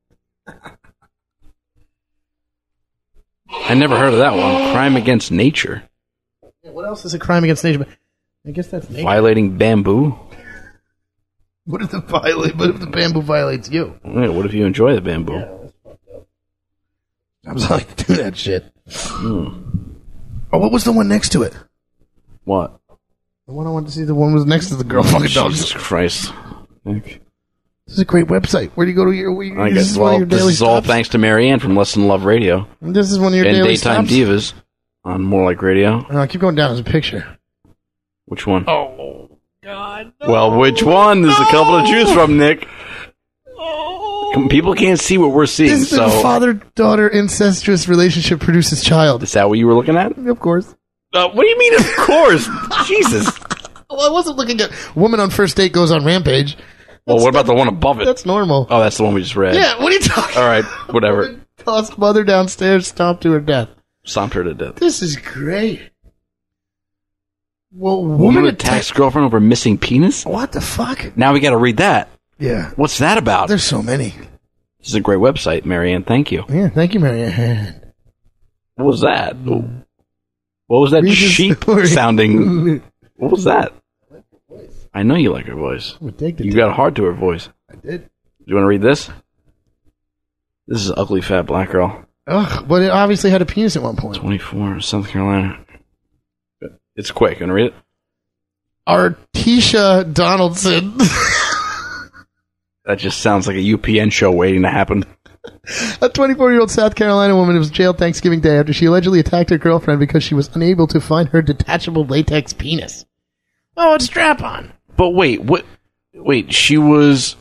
I never heard of that one. Crime against nature. Yeah, what else is a crime against nature? I guess that's nature. Violating bamboo. What if the bamboo violates you? Yeah, what if you enjoy the bamboo? Yeah, that's fucked up. I was like to do that shit. Oh, what was the one next to it? What? The one I wanted to see. The one was next to the girl fucking dogs. Jesus Christ! Nick. This is a great website. Where do you go to your? I guess. Well, this is all thanks to Marianne from Less Than Love Radio. And this is one of your and daily Daytime stops? Divas on More Like Radio. No, keep going down. There's a picture. Which one? Oh God! No. Well, which one? There's a couple to choose from, Nick. People can't see what we're seeing. This is the father-daughter incestuous relationship produces child. Is that what you were looking at? Of course. What do you mean, of course? Jesus. Well, I wasn't looking at woman on first date goes on rampage. Well, what about the one above it? That's normal. Oh, that's the one we just read. Yeah, what are you talking All right, whatever. Tossed mother downstairs, stomped to her death. Stomped her to death. This is great. Well, woman attacks girlfriend over missing penis? What the fuck? Now we got to read that. Yeah. What's that about? There's so many. This is a great website, Marianne. Thank you. Yeah, thank you, Marianne. What was that? What was that sheep sounding? What was that? I know you like her voice. You got a heart to her voice. I did. Do you want to read this? This is an ugly fat black girl. Ugh, but it obviously had a penis at one point. 24, South Carolina. It's quick. Gonna read it? Artisha Donaldson. That just sounds like a UPN show waiting to happen. A 24-year-old South Carolina woman was jailed Thanksgiving Day after she allegedly attacked her girlfriend because she was unable to find her detachable latex penis. Oh, it's strap-on. But wait, what? Wait, she was...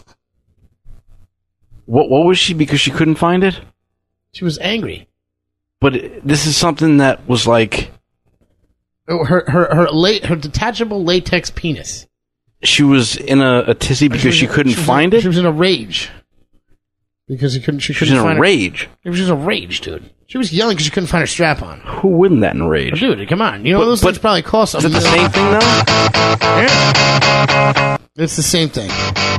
What was she because she couldn't find it? She was angry. But this is something that was like... Her detachable latex penis. She was in a tizzy because she couldn't find it? She was in a rage. Because she couldn't She was in find a rage? It was just a rage, dude. She was yelling because she couldn't find her strap-on. Who wouldn't that enrage? Oh, dude, come on. You know, those things probably cost something. Is it the same thing, though? Yeah. It's the same thing.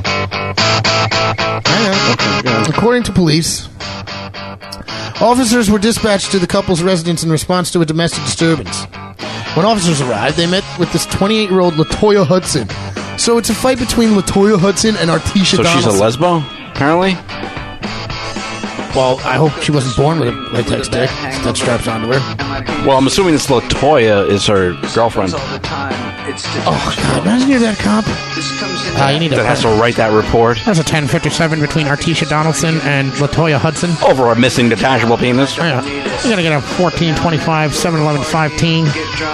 According to police, officers were dispatched to the couple's residence in response to a domestic disturbance. When officers arrived, they met with this 28-year-old LaToya Hudson. So it's a fight between LaToya Hudson and Artisha Donaldson. So she's a lesbo, apparently? Well, I hope she wasn't born with a latex dick that straps onto her. Well, I'm assuming this LaToya is her girlfriend. Oh, God, imagine you're that cop. You need that has to write that report. There's a 10:57 between Artisha Donaldson and LaToya Hudson. Over a missing detachable penis. Yeah. You gotta get a 1425, 711, 5-teen.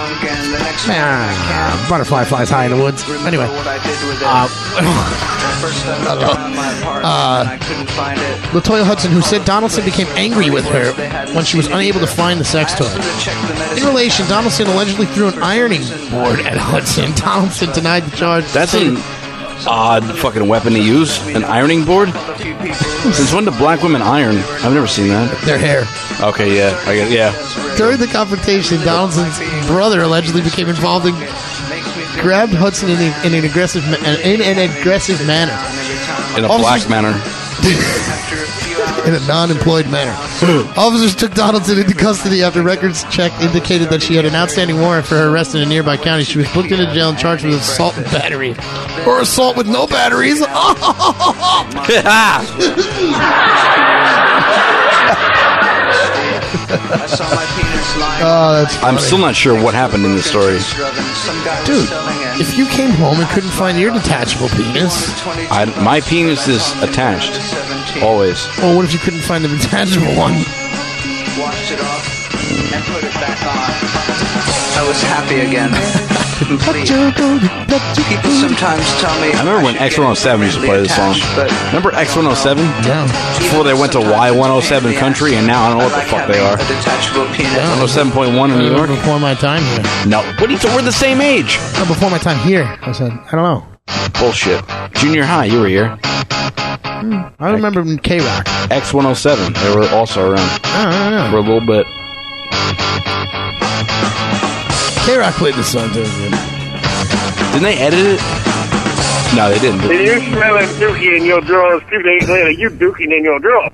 Butterfly flies high in the woods. Anyway. LaToya Hudson, who said Donaldson became angry with her when she was unable to find the sex toy. In relation, Donaldson allegedly threw an ironing board at Hudson. Donaldson denied the charge. That's an odd fucking weapon to use. An ironing board? Since when do black women iron? I've never seen that. Their hair. Okay, yeah. I get, yeah. During the confrontation, Donaldson's brother allegedly became involved and grabbed Hudson in an aggressive manner. In a black manner. In a non-employed manner. Officers took Donaldson into custody after records check indicated that she had an outstanding warrant for her arrest in a nearby county. She was booked into jail and charged with assault and battery. Or assault with no batteries. Oh, that's funny. I'm still not sure what happened in this story. Dude, if you came home and couldn't find your detachable penis... My penis is attached. Always. Well, what if you couldn't find the detachable one? Washed it off and put it back on. I was happy again. Complete. People sometimes tell me... I remember when X107 used to play this song. Remember X107? Yeah. Before they went to Y107 Country, and now I don't know what the fuck they are. 107.1 in New York? Before my time here. No. What are you we're the same age. No, before my time here. I said, I don't know. Bullshit. Junior high, you were here. I remember K-Rock. X107. They were also around. I for a little bit. K-Rock played this song too. Didn't they edit it? No, they didn't. Did you smell a dookie in your drawers 2 days later? You dookie in your drawers.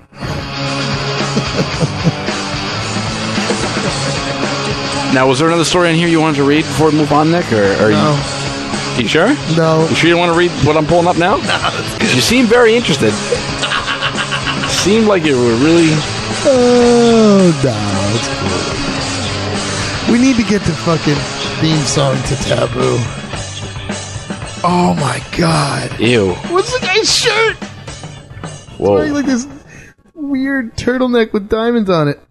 Now, was there another story in here you wanted to read before we move on, Nick? Or are no. You sure? No. You sure you don't want to read what I'm pulling up now? No. You seem very interested. Seemed like you were really... Oh, no. It's cool. We need to get the fucking theme song to Taboo. Oh, my God. Ew. What's the guy's shirt? Whoa. He's wearing like this weird turtleneck with diamonds on it.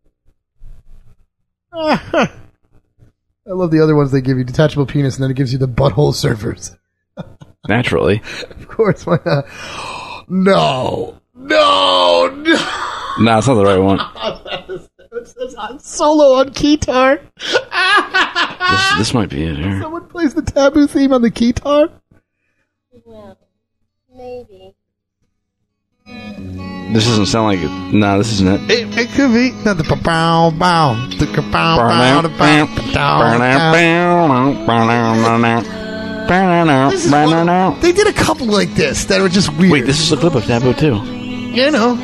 I love the other ones they give you. Detachable penis, and then it gives you the butthole surfers. Naturally. Of course, why not? No. No. No, it's not the right one. It's solo on guitar. This might be it here. Someone plays the Taboo theme on the guitar? Well, maybe. This doesn't sound like it. No, this isn't it. It could be. Not the bow bow. The bow bow. They did a couple like this that were just weird. Wait, this is a clip of Taboo too. Yeah, I know.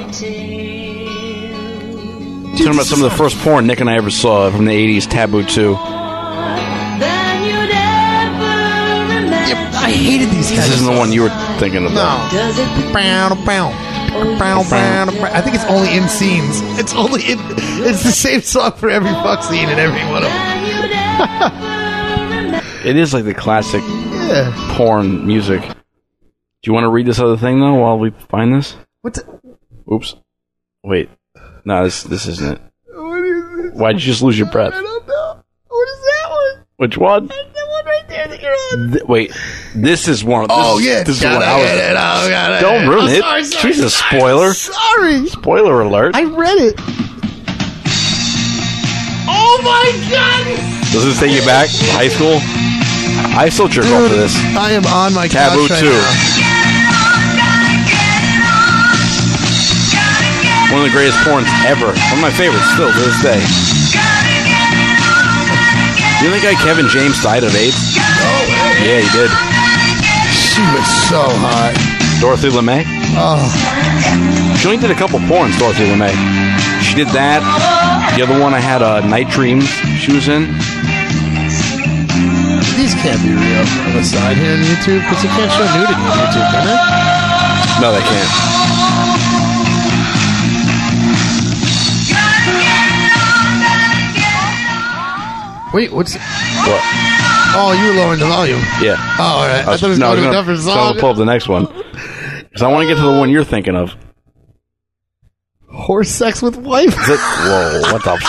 Talking about some of the first porn Nick and I ever saw from the 80s, Taboo 2. I hated these guys. This isn't the one you were thinking of. No. I think it's only in scenes. It's the same song for every fuck scene in every one of them. It is like the classic porn music. Do you want to read this other thing, though, while we find this? Oops. Wait. No, this isn't it. What is this? Why'd you just lose your breath? I don't know. What is that one? Which one? That's the one right there that you're on. Wait, this is one. This is the one I was. Don't ruin it. She's a spoiler. Sorry. Spoiler alert. I read it. Oh my god! Does this take you back to high school? I still jerk off to this. I am on my Taboo couch right 2. now. One of the greatest porns ever. One of my favorites still to this day. You know that guy Kevin James died of AIDS? Yeah, he did. She was so hot. Dorothy LeMay? Oh. She only did a couple porns, Dorothy LeMay. She did that. The other one I had, Night Dreams, she was in. These can't be real on the side here on YouTube, because you can't show nudity on YouTube, can they? No, they can't. Wait, what's... What? Oh, you were lowering the volume. Yeah. Oh, all right. I thought it was going to a different song. I'm going to pull up the next one. Because I want to get to the one you're thinking of. Horse sex with wife? Whoa, what the...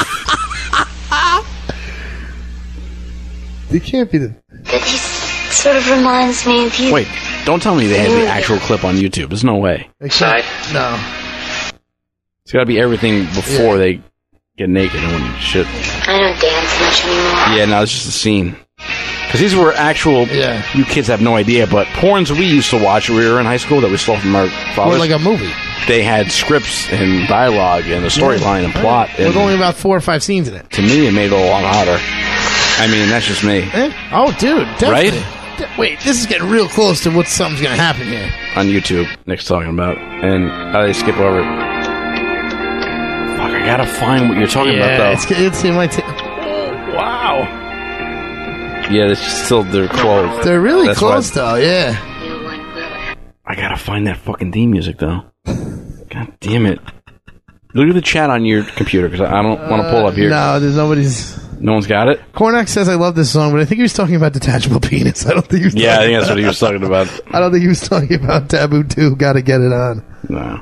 It can't be the... This sort of reminds me of you. Wait, don't tell me they had the actual clip on YouTube. There's no way. No. It's got to be everything before they get naked and when shit. I don't dance much anymore. Yeah, no, it's just a scene. Because these were actual... Yeah. You kids have no idea, but porns we used to watch when we were in high school that we stole from our fathers. Or like a movie. They had scripts and dialogue and a storyline and plot. With only about 4 or 5 scenes in it. To me, it made it a lot hotter. I mean, that's just me. Oh, dude. Definitely. Right? Wait, this is getting real close to what something's going to happen here. On YouTube, Nick's talking about. And how they skip over. Fuck, I gotta find what you're talking about, though. It's in my... Wow. Yeah, they're close. They're really close, though, yeah. I gotta find that fucking theme music, though. God damn it. Look at the chat on your computer, because I don't want to pull up here. No, there's nobody's... No one's got it? Cornac says I love this song, but I think he was talking about Detachable Penis. I don't think he was I think that's what he was talking about. I don't think he was talking about Taboo 2, Gotta Get It On. No.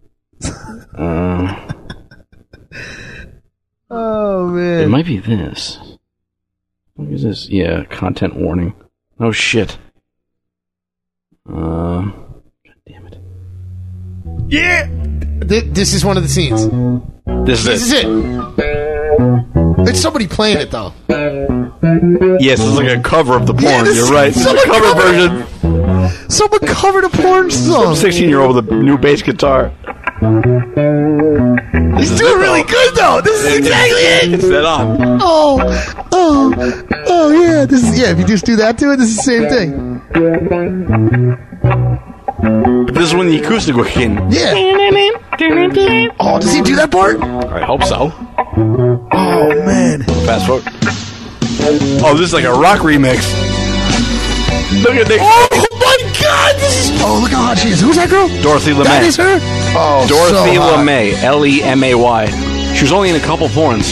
Oh, man. It might be this. What is this? Yeah, content warning. Oh, shit. God damn it. Yeah! This is one of the scenes. This is it. It's somebody playing it, though. Yes, it's like a cover of the porn. You're right. It's a cover version. Someone covered a porn song. Some 16-year-old with a new bass guitar. He's doing really good, though. This is exactly it. It's that on. Oh, yeah. This is if you just do that to it, this is the same thing. But this is when the acoustic will kick in. Yeah. Oh, does he do that part? I hope so. Oh, man. Fast forward. Oh, this is like a rock remix. Look at Nick. Oh, my God. Oh, look how hot she is. Who's that girl? Dorothy LeMay. That is her? Oh, Dorothy so LeMay. Lemay. She was only in a couple porns.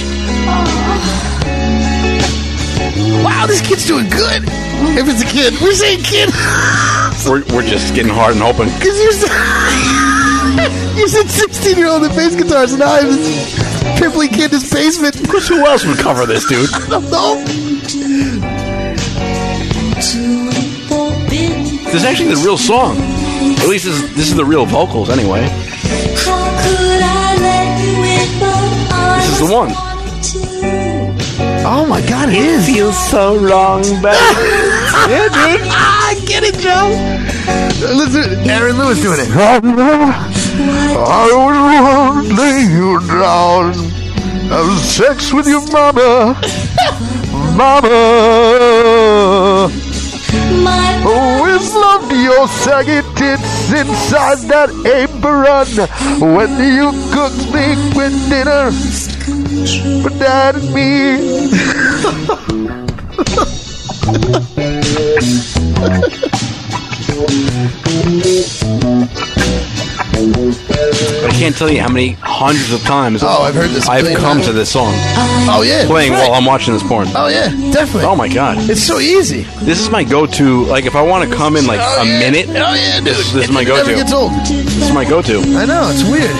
Wow, this kid's doing good. If it's a kid. We're saying kid. We're just getting hard and hoping. Because you said 16-year-old with bass guitars, and now I have this pimply kid in his basement. Because who else would cover this, dude? I don't know. This is actually the real song. At least this is the real vocals, anyway. This is the one. Oh my God, it is. Feels so wrong, baby. Yeah, dude. I get it, Joe. Listen, Aaron Lewis doing it. I would lay you down, have sex with your mama, mama. Always loved your saggy tits inside that apron when you cooked me with dinner for Dad and me. I can't tell you how many hundreds of times I've heard this. I've come to this song. Oh yeah, playing while I'm watching this porn. Oh yeah, definitely. Oh my god, it's so easy. This is my go-to. Like if I want to come in like a minute. Oh yeah, dude. This is my go-to. Never gets old. This is my go-to. I know, it's weird.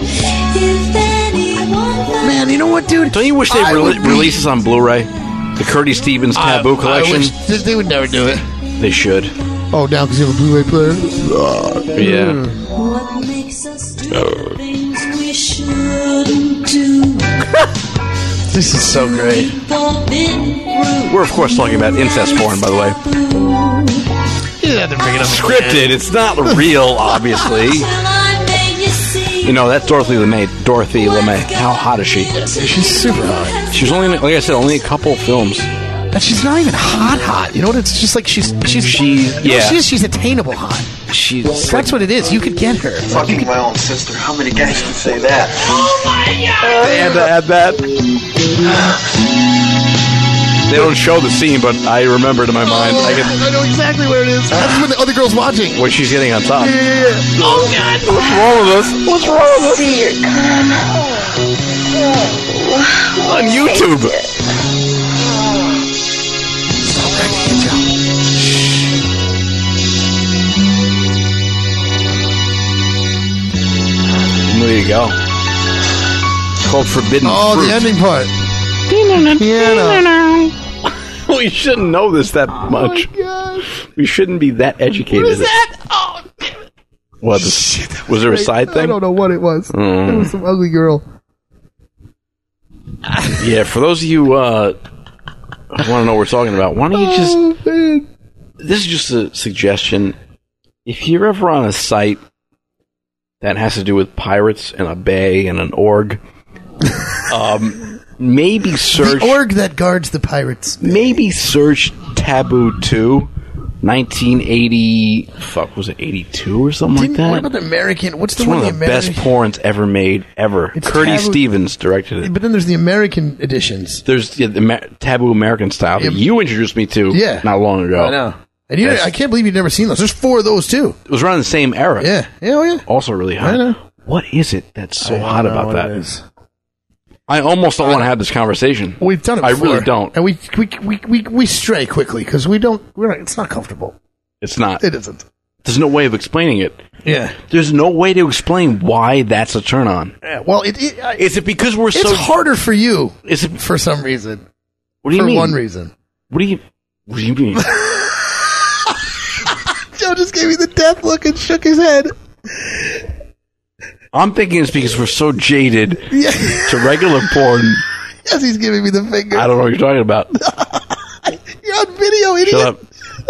Man, you know what, dude? Don't you wish they release this on Blu-ray? The Curdy Stevens Taboo collection. I wish they would never do it. They should. Oh, down because you have a Blu-ray player. Yeah. What makes us do things we shouldn't do? This is so great. We're of course talking about incest porn, by the way. You didn't have to bring it up. Scripted. It's not real, obviously. You know, that's Dorothy LeMay. Dorothy LeMay. How hot is she? She's super hot. She's only, like I said, only a couple of films. And she's not even hot. You know what? It's just like she's attainable hot. That's what it is. You could get her. Fucking my own sister. How many guys can say that? Oh my god! They had to add that. They don't show the scene, but I remember it in my mind. I know exactly where it is. That's when the other girl's watching. When she's getting on top. Yeah. Oh god! What's wrong with us? What's wrong with us? Dear God. On YouTube. There you go. It's called Forbidden Fruit. The ending part. We shouldn't know this that much. Oh my gosh. We shouldn't be that educated. What is that? Oh. What? Was there a side thing? I don't know what it was. It was some ugly girl. Yeah, for those of you who want to know what we're talking about, why don't you just... This is just a suggestion. If you're ever on a site that has to do with pirates and a bay and an org, maybe search... The org that guards the pirates. Maybe search Taboo 2, 1980... Fuck, was it 82 or something like that? What about the American... What's the it's one of the best porns ever made, ever. It's Curdy Taboo- Stevens directed it. But then there's the American editions. There's the Taboo American style that you introduced me to not long ago. I know. And I can't believe you've never seen those. There's 4 of those, too. It was around the same era. Yeah. Oh, yeah. Also really hot. I know. What is it that's so hot don't know about what that? it is. I almost don't want to have this conversation. We've done it I before. really don't. And we stray quickly because it's not comfortable. It's not. It isn't. There's no way of explaining it. Yeah. There's no way to explain why that's a turn on. Yeah, well, is it because we're it's so... It's harder for you is it, for some reason. What do you mean? For one reason. What do you mean? Joe just gave me the death look and shook his head. I'm thinking it's because we're so jaded to regular porn. Yes, he's giving me the finger. I don't know what you're talking about. You're on video, idiot. Shut up.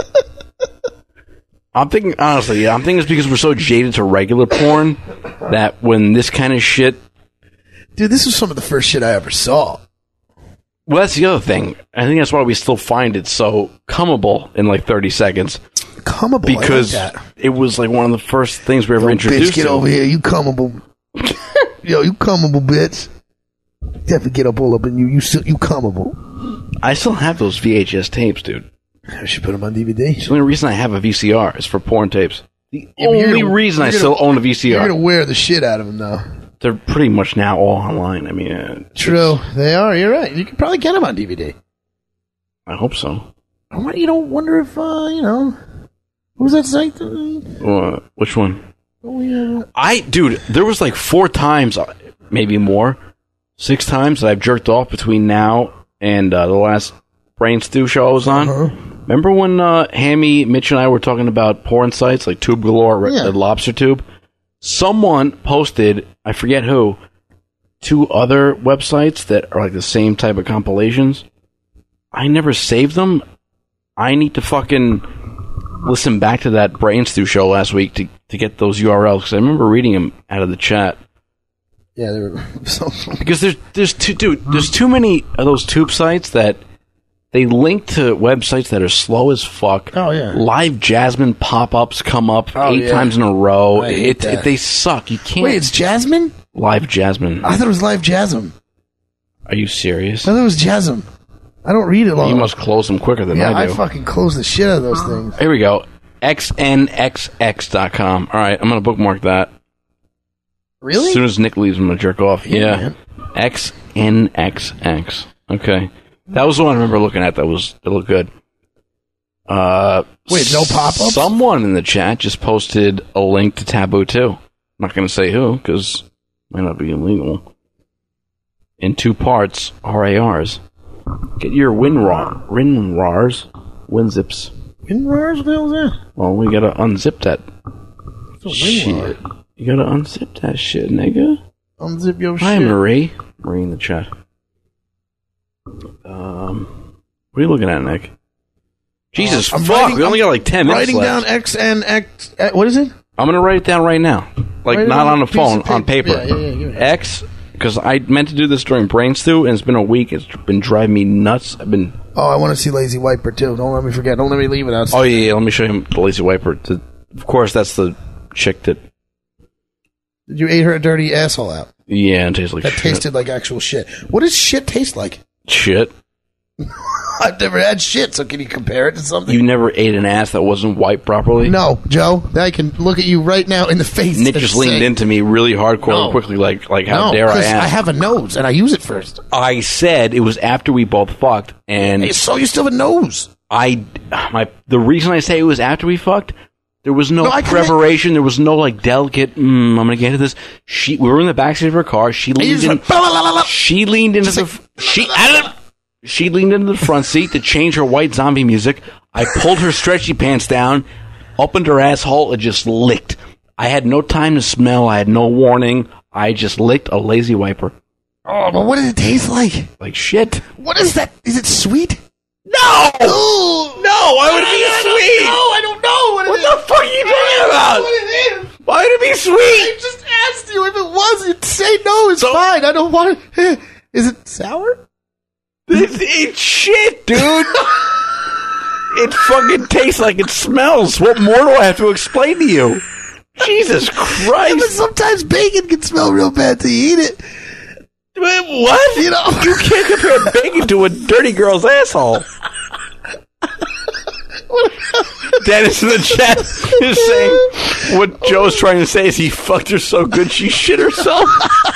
I'm thinking it's because we're so jaded to regular porn that when this kind of shit... Dude, this was some of the first shit I ever saw. Well, that's the other thing. I think that's why we still find it so cummable in like 30 seconds. Cummable? Because I like that. it was like one of the first things we ever introduced. Bitch, get over here. You cummable. Yo, you cummable, bitch. Definitely get up all up in you. You cummable. I still have those VHS tapes, dude. I should put them on DVD. The only reason I have a VCR is for porn tapes. The only reason I still own a VCR. You're going to wear the shit out of them, though. They're pretty much now all online. I mean... True. They are. You're right. You can probably get them on DVD. I hope so. You don't wonder if, who's that site? Which one? Oh, yeah. Dude, there was like 4 times, maybe more, 6 times that I've jerked off between now and the last Brain Stew show I was on. Remember when Hammy, Mitch, and I were talking about porn sites like Tube Galore, Lobster Tube? Someone posted, I forget who, 2 other websites that are like the same type of compilations. I never saved them. I need to fucking listen back to that Brain Stew show last week to get those URLs, because I remember reading them out of the chat. Yeah, they were so because there's too many of those tube sites that they link to websites that are slow as fuck. Oh yeah, Live Jasmine pop-ups come up 8 times in a row. They suck. You can't. Wait, it's Jasmine? Live Jasmine. I thought it was Live Jasm. Are you serious? I thought it was Jasm. I don't read it long. You must close them quicker than I do. I fucking close the shit out of those things. Here we go. xnxx.com. All right, I'm going to bookmark that. Really? As soon as Nick leaves, I'm going to jerk off. Yeah. Man. xnxx. Okay. That was the one I remember looking at. It looked good. Wait, no pop-ups? Someone in the chat just posted a link to Taboo 2. I'm not going to say who, because it might not be illegal. In 2 parts, RARs. Get your WinRARs. WinZips. WinRARs? What the hell is that? Well, we got to unzip that shit. You got to unzip that shit, nigga. Unzip your Hi, shit. Marie. Marie in the chat. What are you looking at, Nick? Jesus fuck, we only got like 10 minutes writing left. down XNX. What is it? I'm going to write it down right now. Like, Write it not on on a a piece phone, of paper. on paper. Yeah, give me that. X, because I meant to do this during Brain Stew, and it's been a week. It's been driving me nuts. Oh, I want to see Lazy Wiper, too. Don't let me forget. Don't let me leave it out. Oh, yeah, let me show you the Lazy Wiper. Of course, that's the chick that... Did you ate her dirty asshole out? Yeah, it tastes like that shit. tasted like actual shit. What does shit taste like? Shit. I've never had shit, so can you compare it to something? You never ate an ass that wasn't wiped properly? No, Joe. I can look at you right now in the face. Nick just leaned into me really hardcore and quickly, like how dare I ask? I have a nose, and I use it first. I said it was after we both fucked, and... Hey, so you still have a nose? The reason I say it was after we fucked, there was no preparation, there was no, like, delicate, I'm gonna get into this. We were in the backseat of her car, she leaned into the front seat to change her white zombie music. I pulled her stretchy pants down, opened her asshole, and just licked. I had no time to smell. I had no warning. I just licked a Lazy Wiper. Oh, but what did it taste like? Like shit. What is that? Is it sweet? No! Ooh. No, why would it be sweet? No, I don't know what the fuck are you talking about? What it is? Why would it be sweet? I just asked you if it was. You'd say no, it's fine. I don't want it. Is it sour? It's shit, dude. It fucking tastes like it smells. What more do I have to explain to you? Jesus Christ. Yeah, but sometimes bacon can smell real bad till you eat it. What? You know, you can't compare bacon to a dirty girl's asshole. Dennis in the chat is saying what Joe's trying to say is he fucked her so good she shit herself.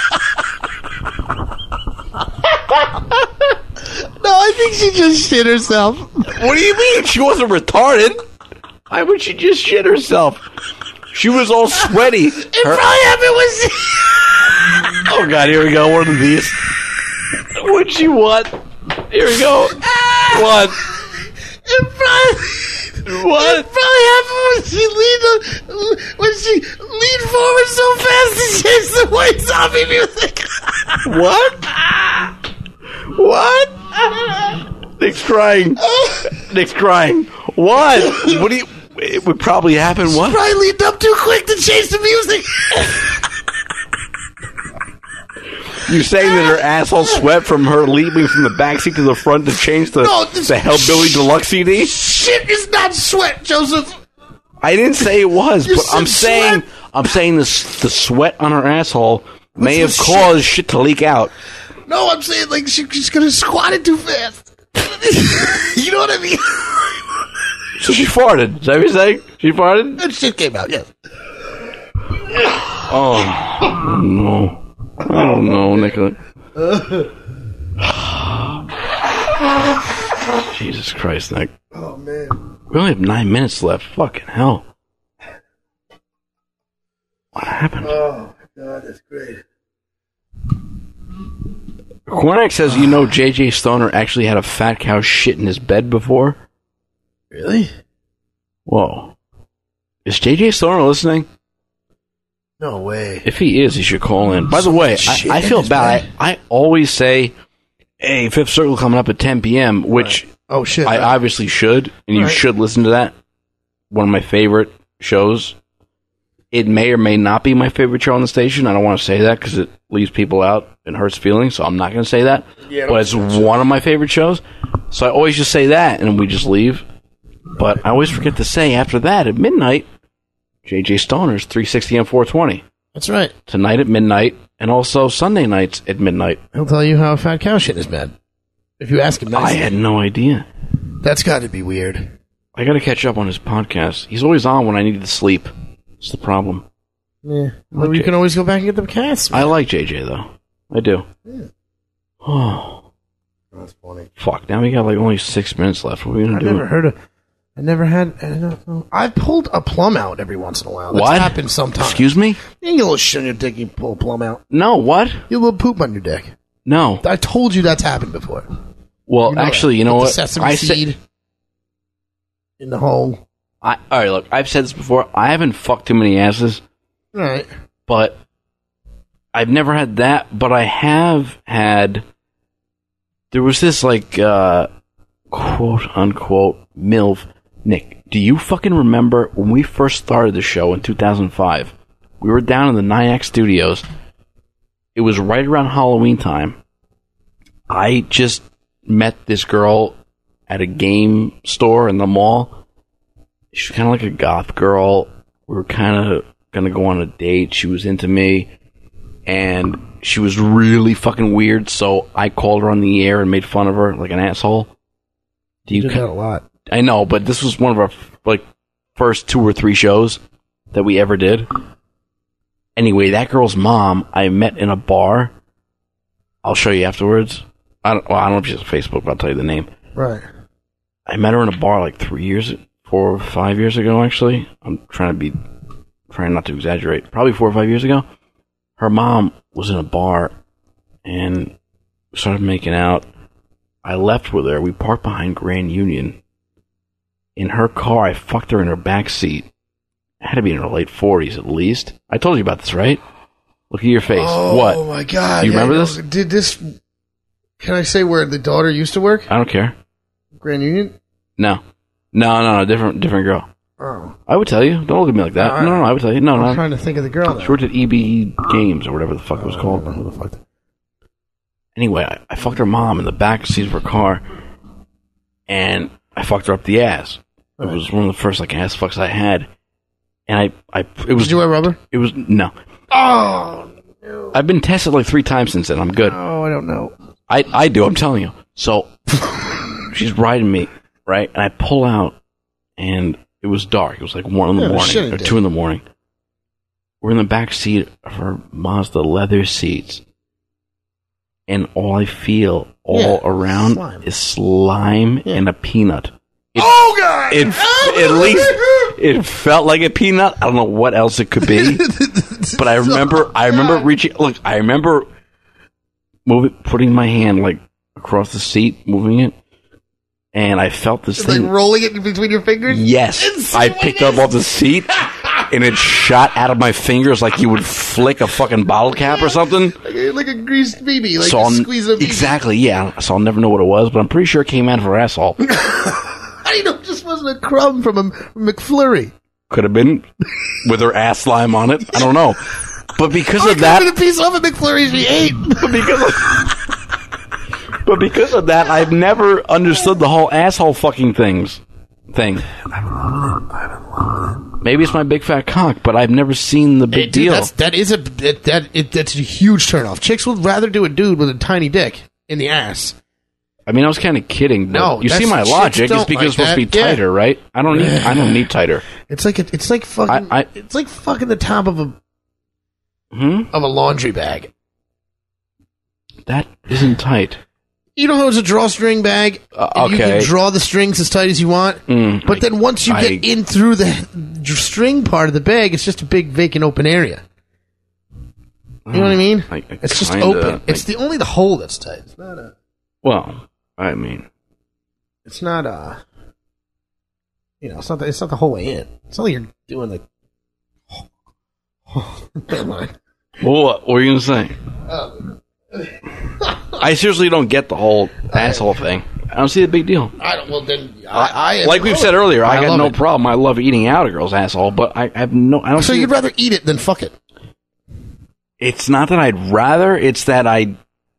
No, I think she just shit herself. What do you mean? She wasn't retarded. Why would she just shit herself? She was all sweaty. It probably happened with... Oh, God, here we go. One of these. What'd she want? Here we go. What? It probably happened when she leaned forward so fast to change the white zombie music. What? What? Nick's crying. Nick's crying. What? What do you... It would probably happen. What? She probably leaned up too quick to change the music. You saying that her asshole sweat from her leaping from the backseat to the front to change the Hellbilly Deluxe CD? Shit is not sweat, Joseph. I didn't say it was, You but I'm said saying the sweat on her asshole may have caused shit to leak out. No, I'm saying like she's gonna squat it too fast. You know what I mean? So she farted. Is that what you're saying? She farted? That shit came out, yes. Oh, no. I don't know, Nicola. Jesus Christ, Nick. Oh, man. We only have 9 minutes left. Fucking hell. What happened? Oh, my God, that's great. Cornack says, you know, J.J. Stoner actually had a fat cow shit in his bed before? Really? Whoa. Is J.J. Stoner listening? No way. If he is, he should call in. By the way, I feel bad. I always say, hey, Fifth Circle coming up at 10 p.m., which oh, shit, I obviously should, and you should listen to that. one of my favorite shows. It may or may not be my favorite show on the station. I don't want to say that because it leaves people out and hurts feelings, so I'm not going to say that. Yeah, but it's one of my favorite shows. So I always just say that, and we just leave. But I always forget to say after that, at midnight, JJ Stoner's 360 and 420. That's right. Tonight at midnight, and also Sunday nights at midnight. He'll tell you how fat cow shit is bad. If you ask him nicely. I had no idea. That's got to be weird. I got to catch up on his podcast. He's always on when I need to sleep. It's the problem. Yeah. Well, you can always go back and get the cast. I like JJ, though. I do. Yeah. Oh. That's funny. Fuck, now we got like only 6 minutes left. What are we going to do? I never had. I've pulled a plum out every once in a while. That's What? happened sometimes. Excuse me? You get a little shit on your dick, you pull a plum out. No, what? You get a little poop on your dick. No. I told you that's happened before. Well, actually, you know With what? The sesame seed in the hole. All right, look, I've said this before. I haven't fucked too many asses. Right. But I've never had that. But I have had. There was this, like, quote unquote, MILF. Nick, do you fucking remember when we first started the show in 2005? We were down in the Nyack Studios. It was right around Halloween time. I just met this girl at a game store in the mall. She was kind of like a goth girl. We were kind of going to go on a date. She was into me. And she was really fucking weird, so I called her on the air and made fun of her like an asshole. You did that a lot. I know, but this was one of our first 2 or 3 shows that we ever did. Anyway, that girl's mom I met in a bar. I'll show you afterwards. I don't know if she's on Facebook, but I'll tell you the name. Right. I met her in a bar like 4 or 5 years ago, actually. I'm trying not to exaggerate. Probably 4 or 5 years ago. Her mom was in a bar and started making out. I left with her. We parked behind Grand Union. In her car, I fucked her in her back seat. I had to be in her late 40s at least. I told you about this, right? Look at your face. Oh, what? Oh my God. Do you remember this? Did this... Can I say where the daughter used to work? I don't care. Grand Union? No, different girl. Oh. I would tell you. Don't look at me like that. No, I would tell you. No, I'm trying to think of the girl. She worked at EB Games or whatever the fuck it was called. I don't know who the fuck. Anyway, I fucked her mom in the back seat of her car, and I fucked her up the ass. It was one of the first ass fucks I had, and it was. Did you wear rubber? It was no. Oh. No. I've been tested like 3 times since then. I'm good. Oh, I don't know. I do. I'm telling you. So she's riding me, right, and I pull out, and it was dark. It was like 1 in the morning or 2 in the morning. We're in the back seat of her Mazda leather seats. And all I feel around slime. is slime and a peanut. God! At least it felt like a peanut. I don't know what else it could be. But I remember reaching. Look, I remember putting my hand like across the seat, moving it, and I felt this thing rolling it between your fingers. Yes, I picked up off the seat. And it shot out of my fingers like you would flick a fucking bottle cap or something. Like a greased BB, like so squeeze a BB. Exactly, yeah. So I'll never know what it was, but I'm pretty sure it came out of her asshole. How do you know it just wasn't a crumb from a McFlurry? Could have been with her ass slime on it. I don't know. But because of that... a piece of a McFlurry she ate. But because of that, I've never understood the whole asshole fucking thing. I haven't loved it. Maybe it's my big fat cock, but I've never seen the big deal. That's a huge turnoff. Chicks would rather do a dude with a tiny dick in the ass. I mean, I was kind of kidding. No, you see my logic. It's because it's supposed to be tighter, right? I don't need tighter. It's like fucking. It's like fucking the top of a laundry bag. That isn't tight. You know how it's a drawstring bag? Okay. You can draw the strings as tight as you want. But then once you get in through the string part of the bag, it's just a big vacant open area. You know what I mean? It's just open. It's only the hole that's tight. It's not a... Well, I mean... It's not a... it's not the whole way in. It's not like you're doing the... Never mind. Well, what were you going to say? I seriously don't get the whole asshole thing. I don't see the big deal. I don't. Well, then like we've said earlier, I got no problem. I love eating out a girl's asshole, but I don't. So you'd rather eat it than fuck it? It's not that I'd rather. It's that I.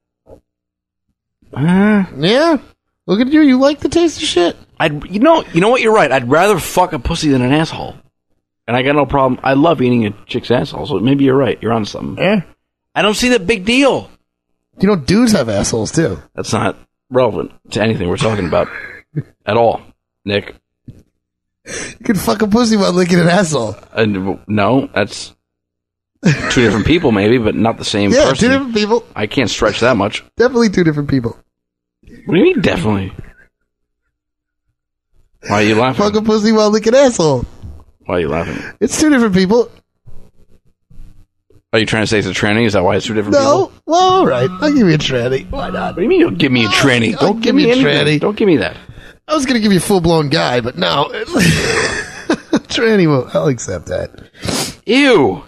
Yeah. Look at you. You like the taste of shit. You know what? You're right. I'd rather fuck a pussy than an asshole, and I got no problem. I love eating a chick's asshole, so maybe you're right. You're on something. Yeah. I don't see the big deal. You know, dudes have assholes too. That's not relevant to anything we're talking about at all, Nick. You can fuck a pussy while licking an asshole. No, that's two different people, maybe, but not the same Yeah, person. 2 different people. I can't stretch that much. Definitely 2 different people. What do you mean, definitely? Why are you laughing? Fuck a pussy while licking asshole. Why are you laughing? It's 2 different people. Are you trying to say it's a tranny? Is that why it's 2 different people? No. Well, all right. I'll give you a tranny. Why not? What do you mean you'll give me a tranny? Don't give me a tranny. Don't give me that. I was going to give you a full-blown guy, but no. Tranny, well, I'll accept that. Ew.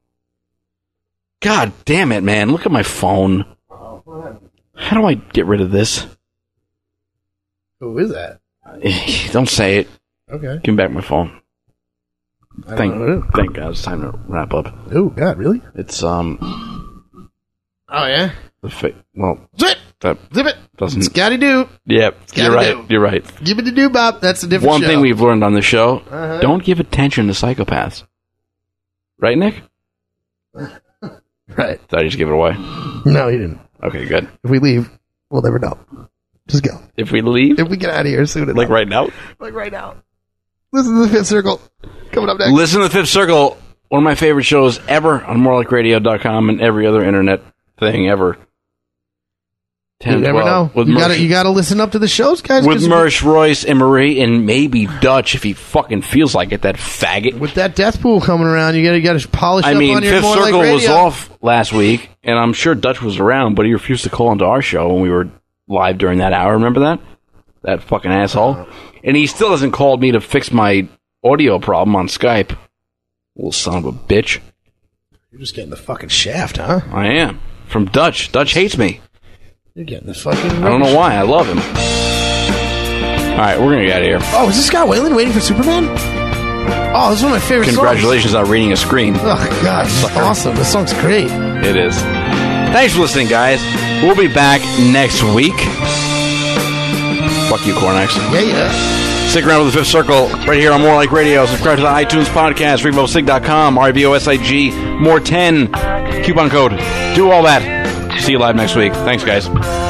God damn it, man. Look at my phone. How do I get rid of this? Who is that? Don't say it. Okay. Give me back my phone. Thank God it's time to wrap up. Oh, God, really? It's, Oh, yeah? Zip it! Doesn't... Scotty Doo. Yep, you're right. You're right. Give it to Doo Bop. That's a different One show. thing we've learned on the show, don't give attention to psychopaths. Right, Nick? Right. Did I just give it away? No, you didn't. Okay, good. If we leave, we'll never know. Just go. If we leave? If we get out of here soon enough. Like right now? Like right now. Listen to the Fifth Circle. Coming up next. Listen to the Fifth Circle. One of my favorite shows ever on morelikeradio.com and every other internet thing ever. 10, You never 12, know. You gotta listen up to the shows, guys. With Mersh, Royce, and Marie, and maybe Dutch if he fucking feels like it, that faggot. With that death pool coming around, you gotta polish up on your Fifth More Circle Like Radio. was off last week, and I'm sure Dutch was around, but he refused to call into our show when we were live during that hour. Remember that? That fucking asshole. And he still hasn't called me to fix my audio problem on Skype. Little son of a bitch. You're just getting the fucking shaft, huh? I am. From Dutch. Dutch hates me. You're getting the fucking... I don't know why. I love him. All right, we're going to get out of here. Oh, is this Scott Whalen waiting for Superman? Oh, this is one of my favorite Congratulations on reading a screen. Oh, God. This is awesome. This song's great. It is. Thanks for listening, guys. We'll be back next week. Fuck you, Cornex. Yeah. Stick around with the Fifth Circle right here on More Like Radio. Subscribe to the iTunes podcast, RevoSig.com, RVOSIG, More 10, coupon code. Do all that. See you live next week. Thanks, guys.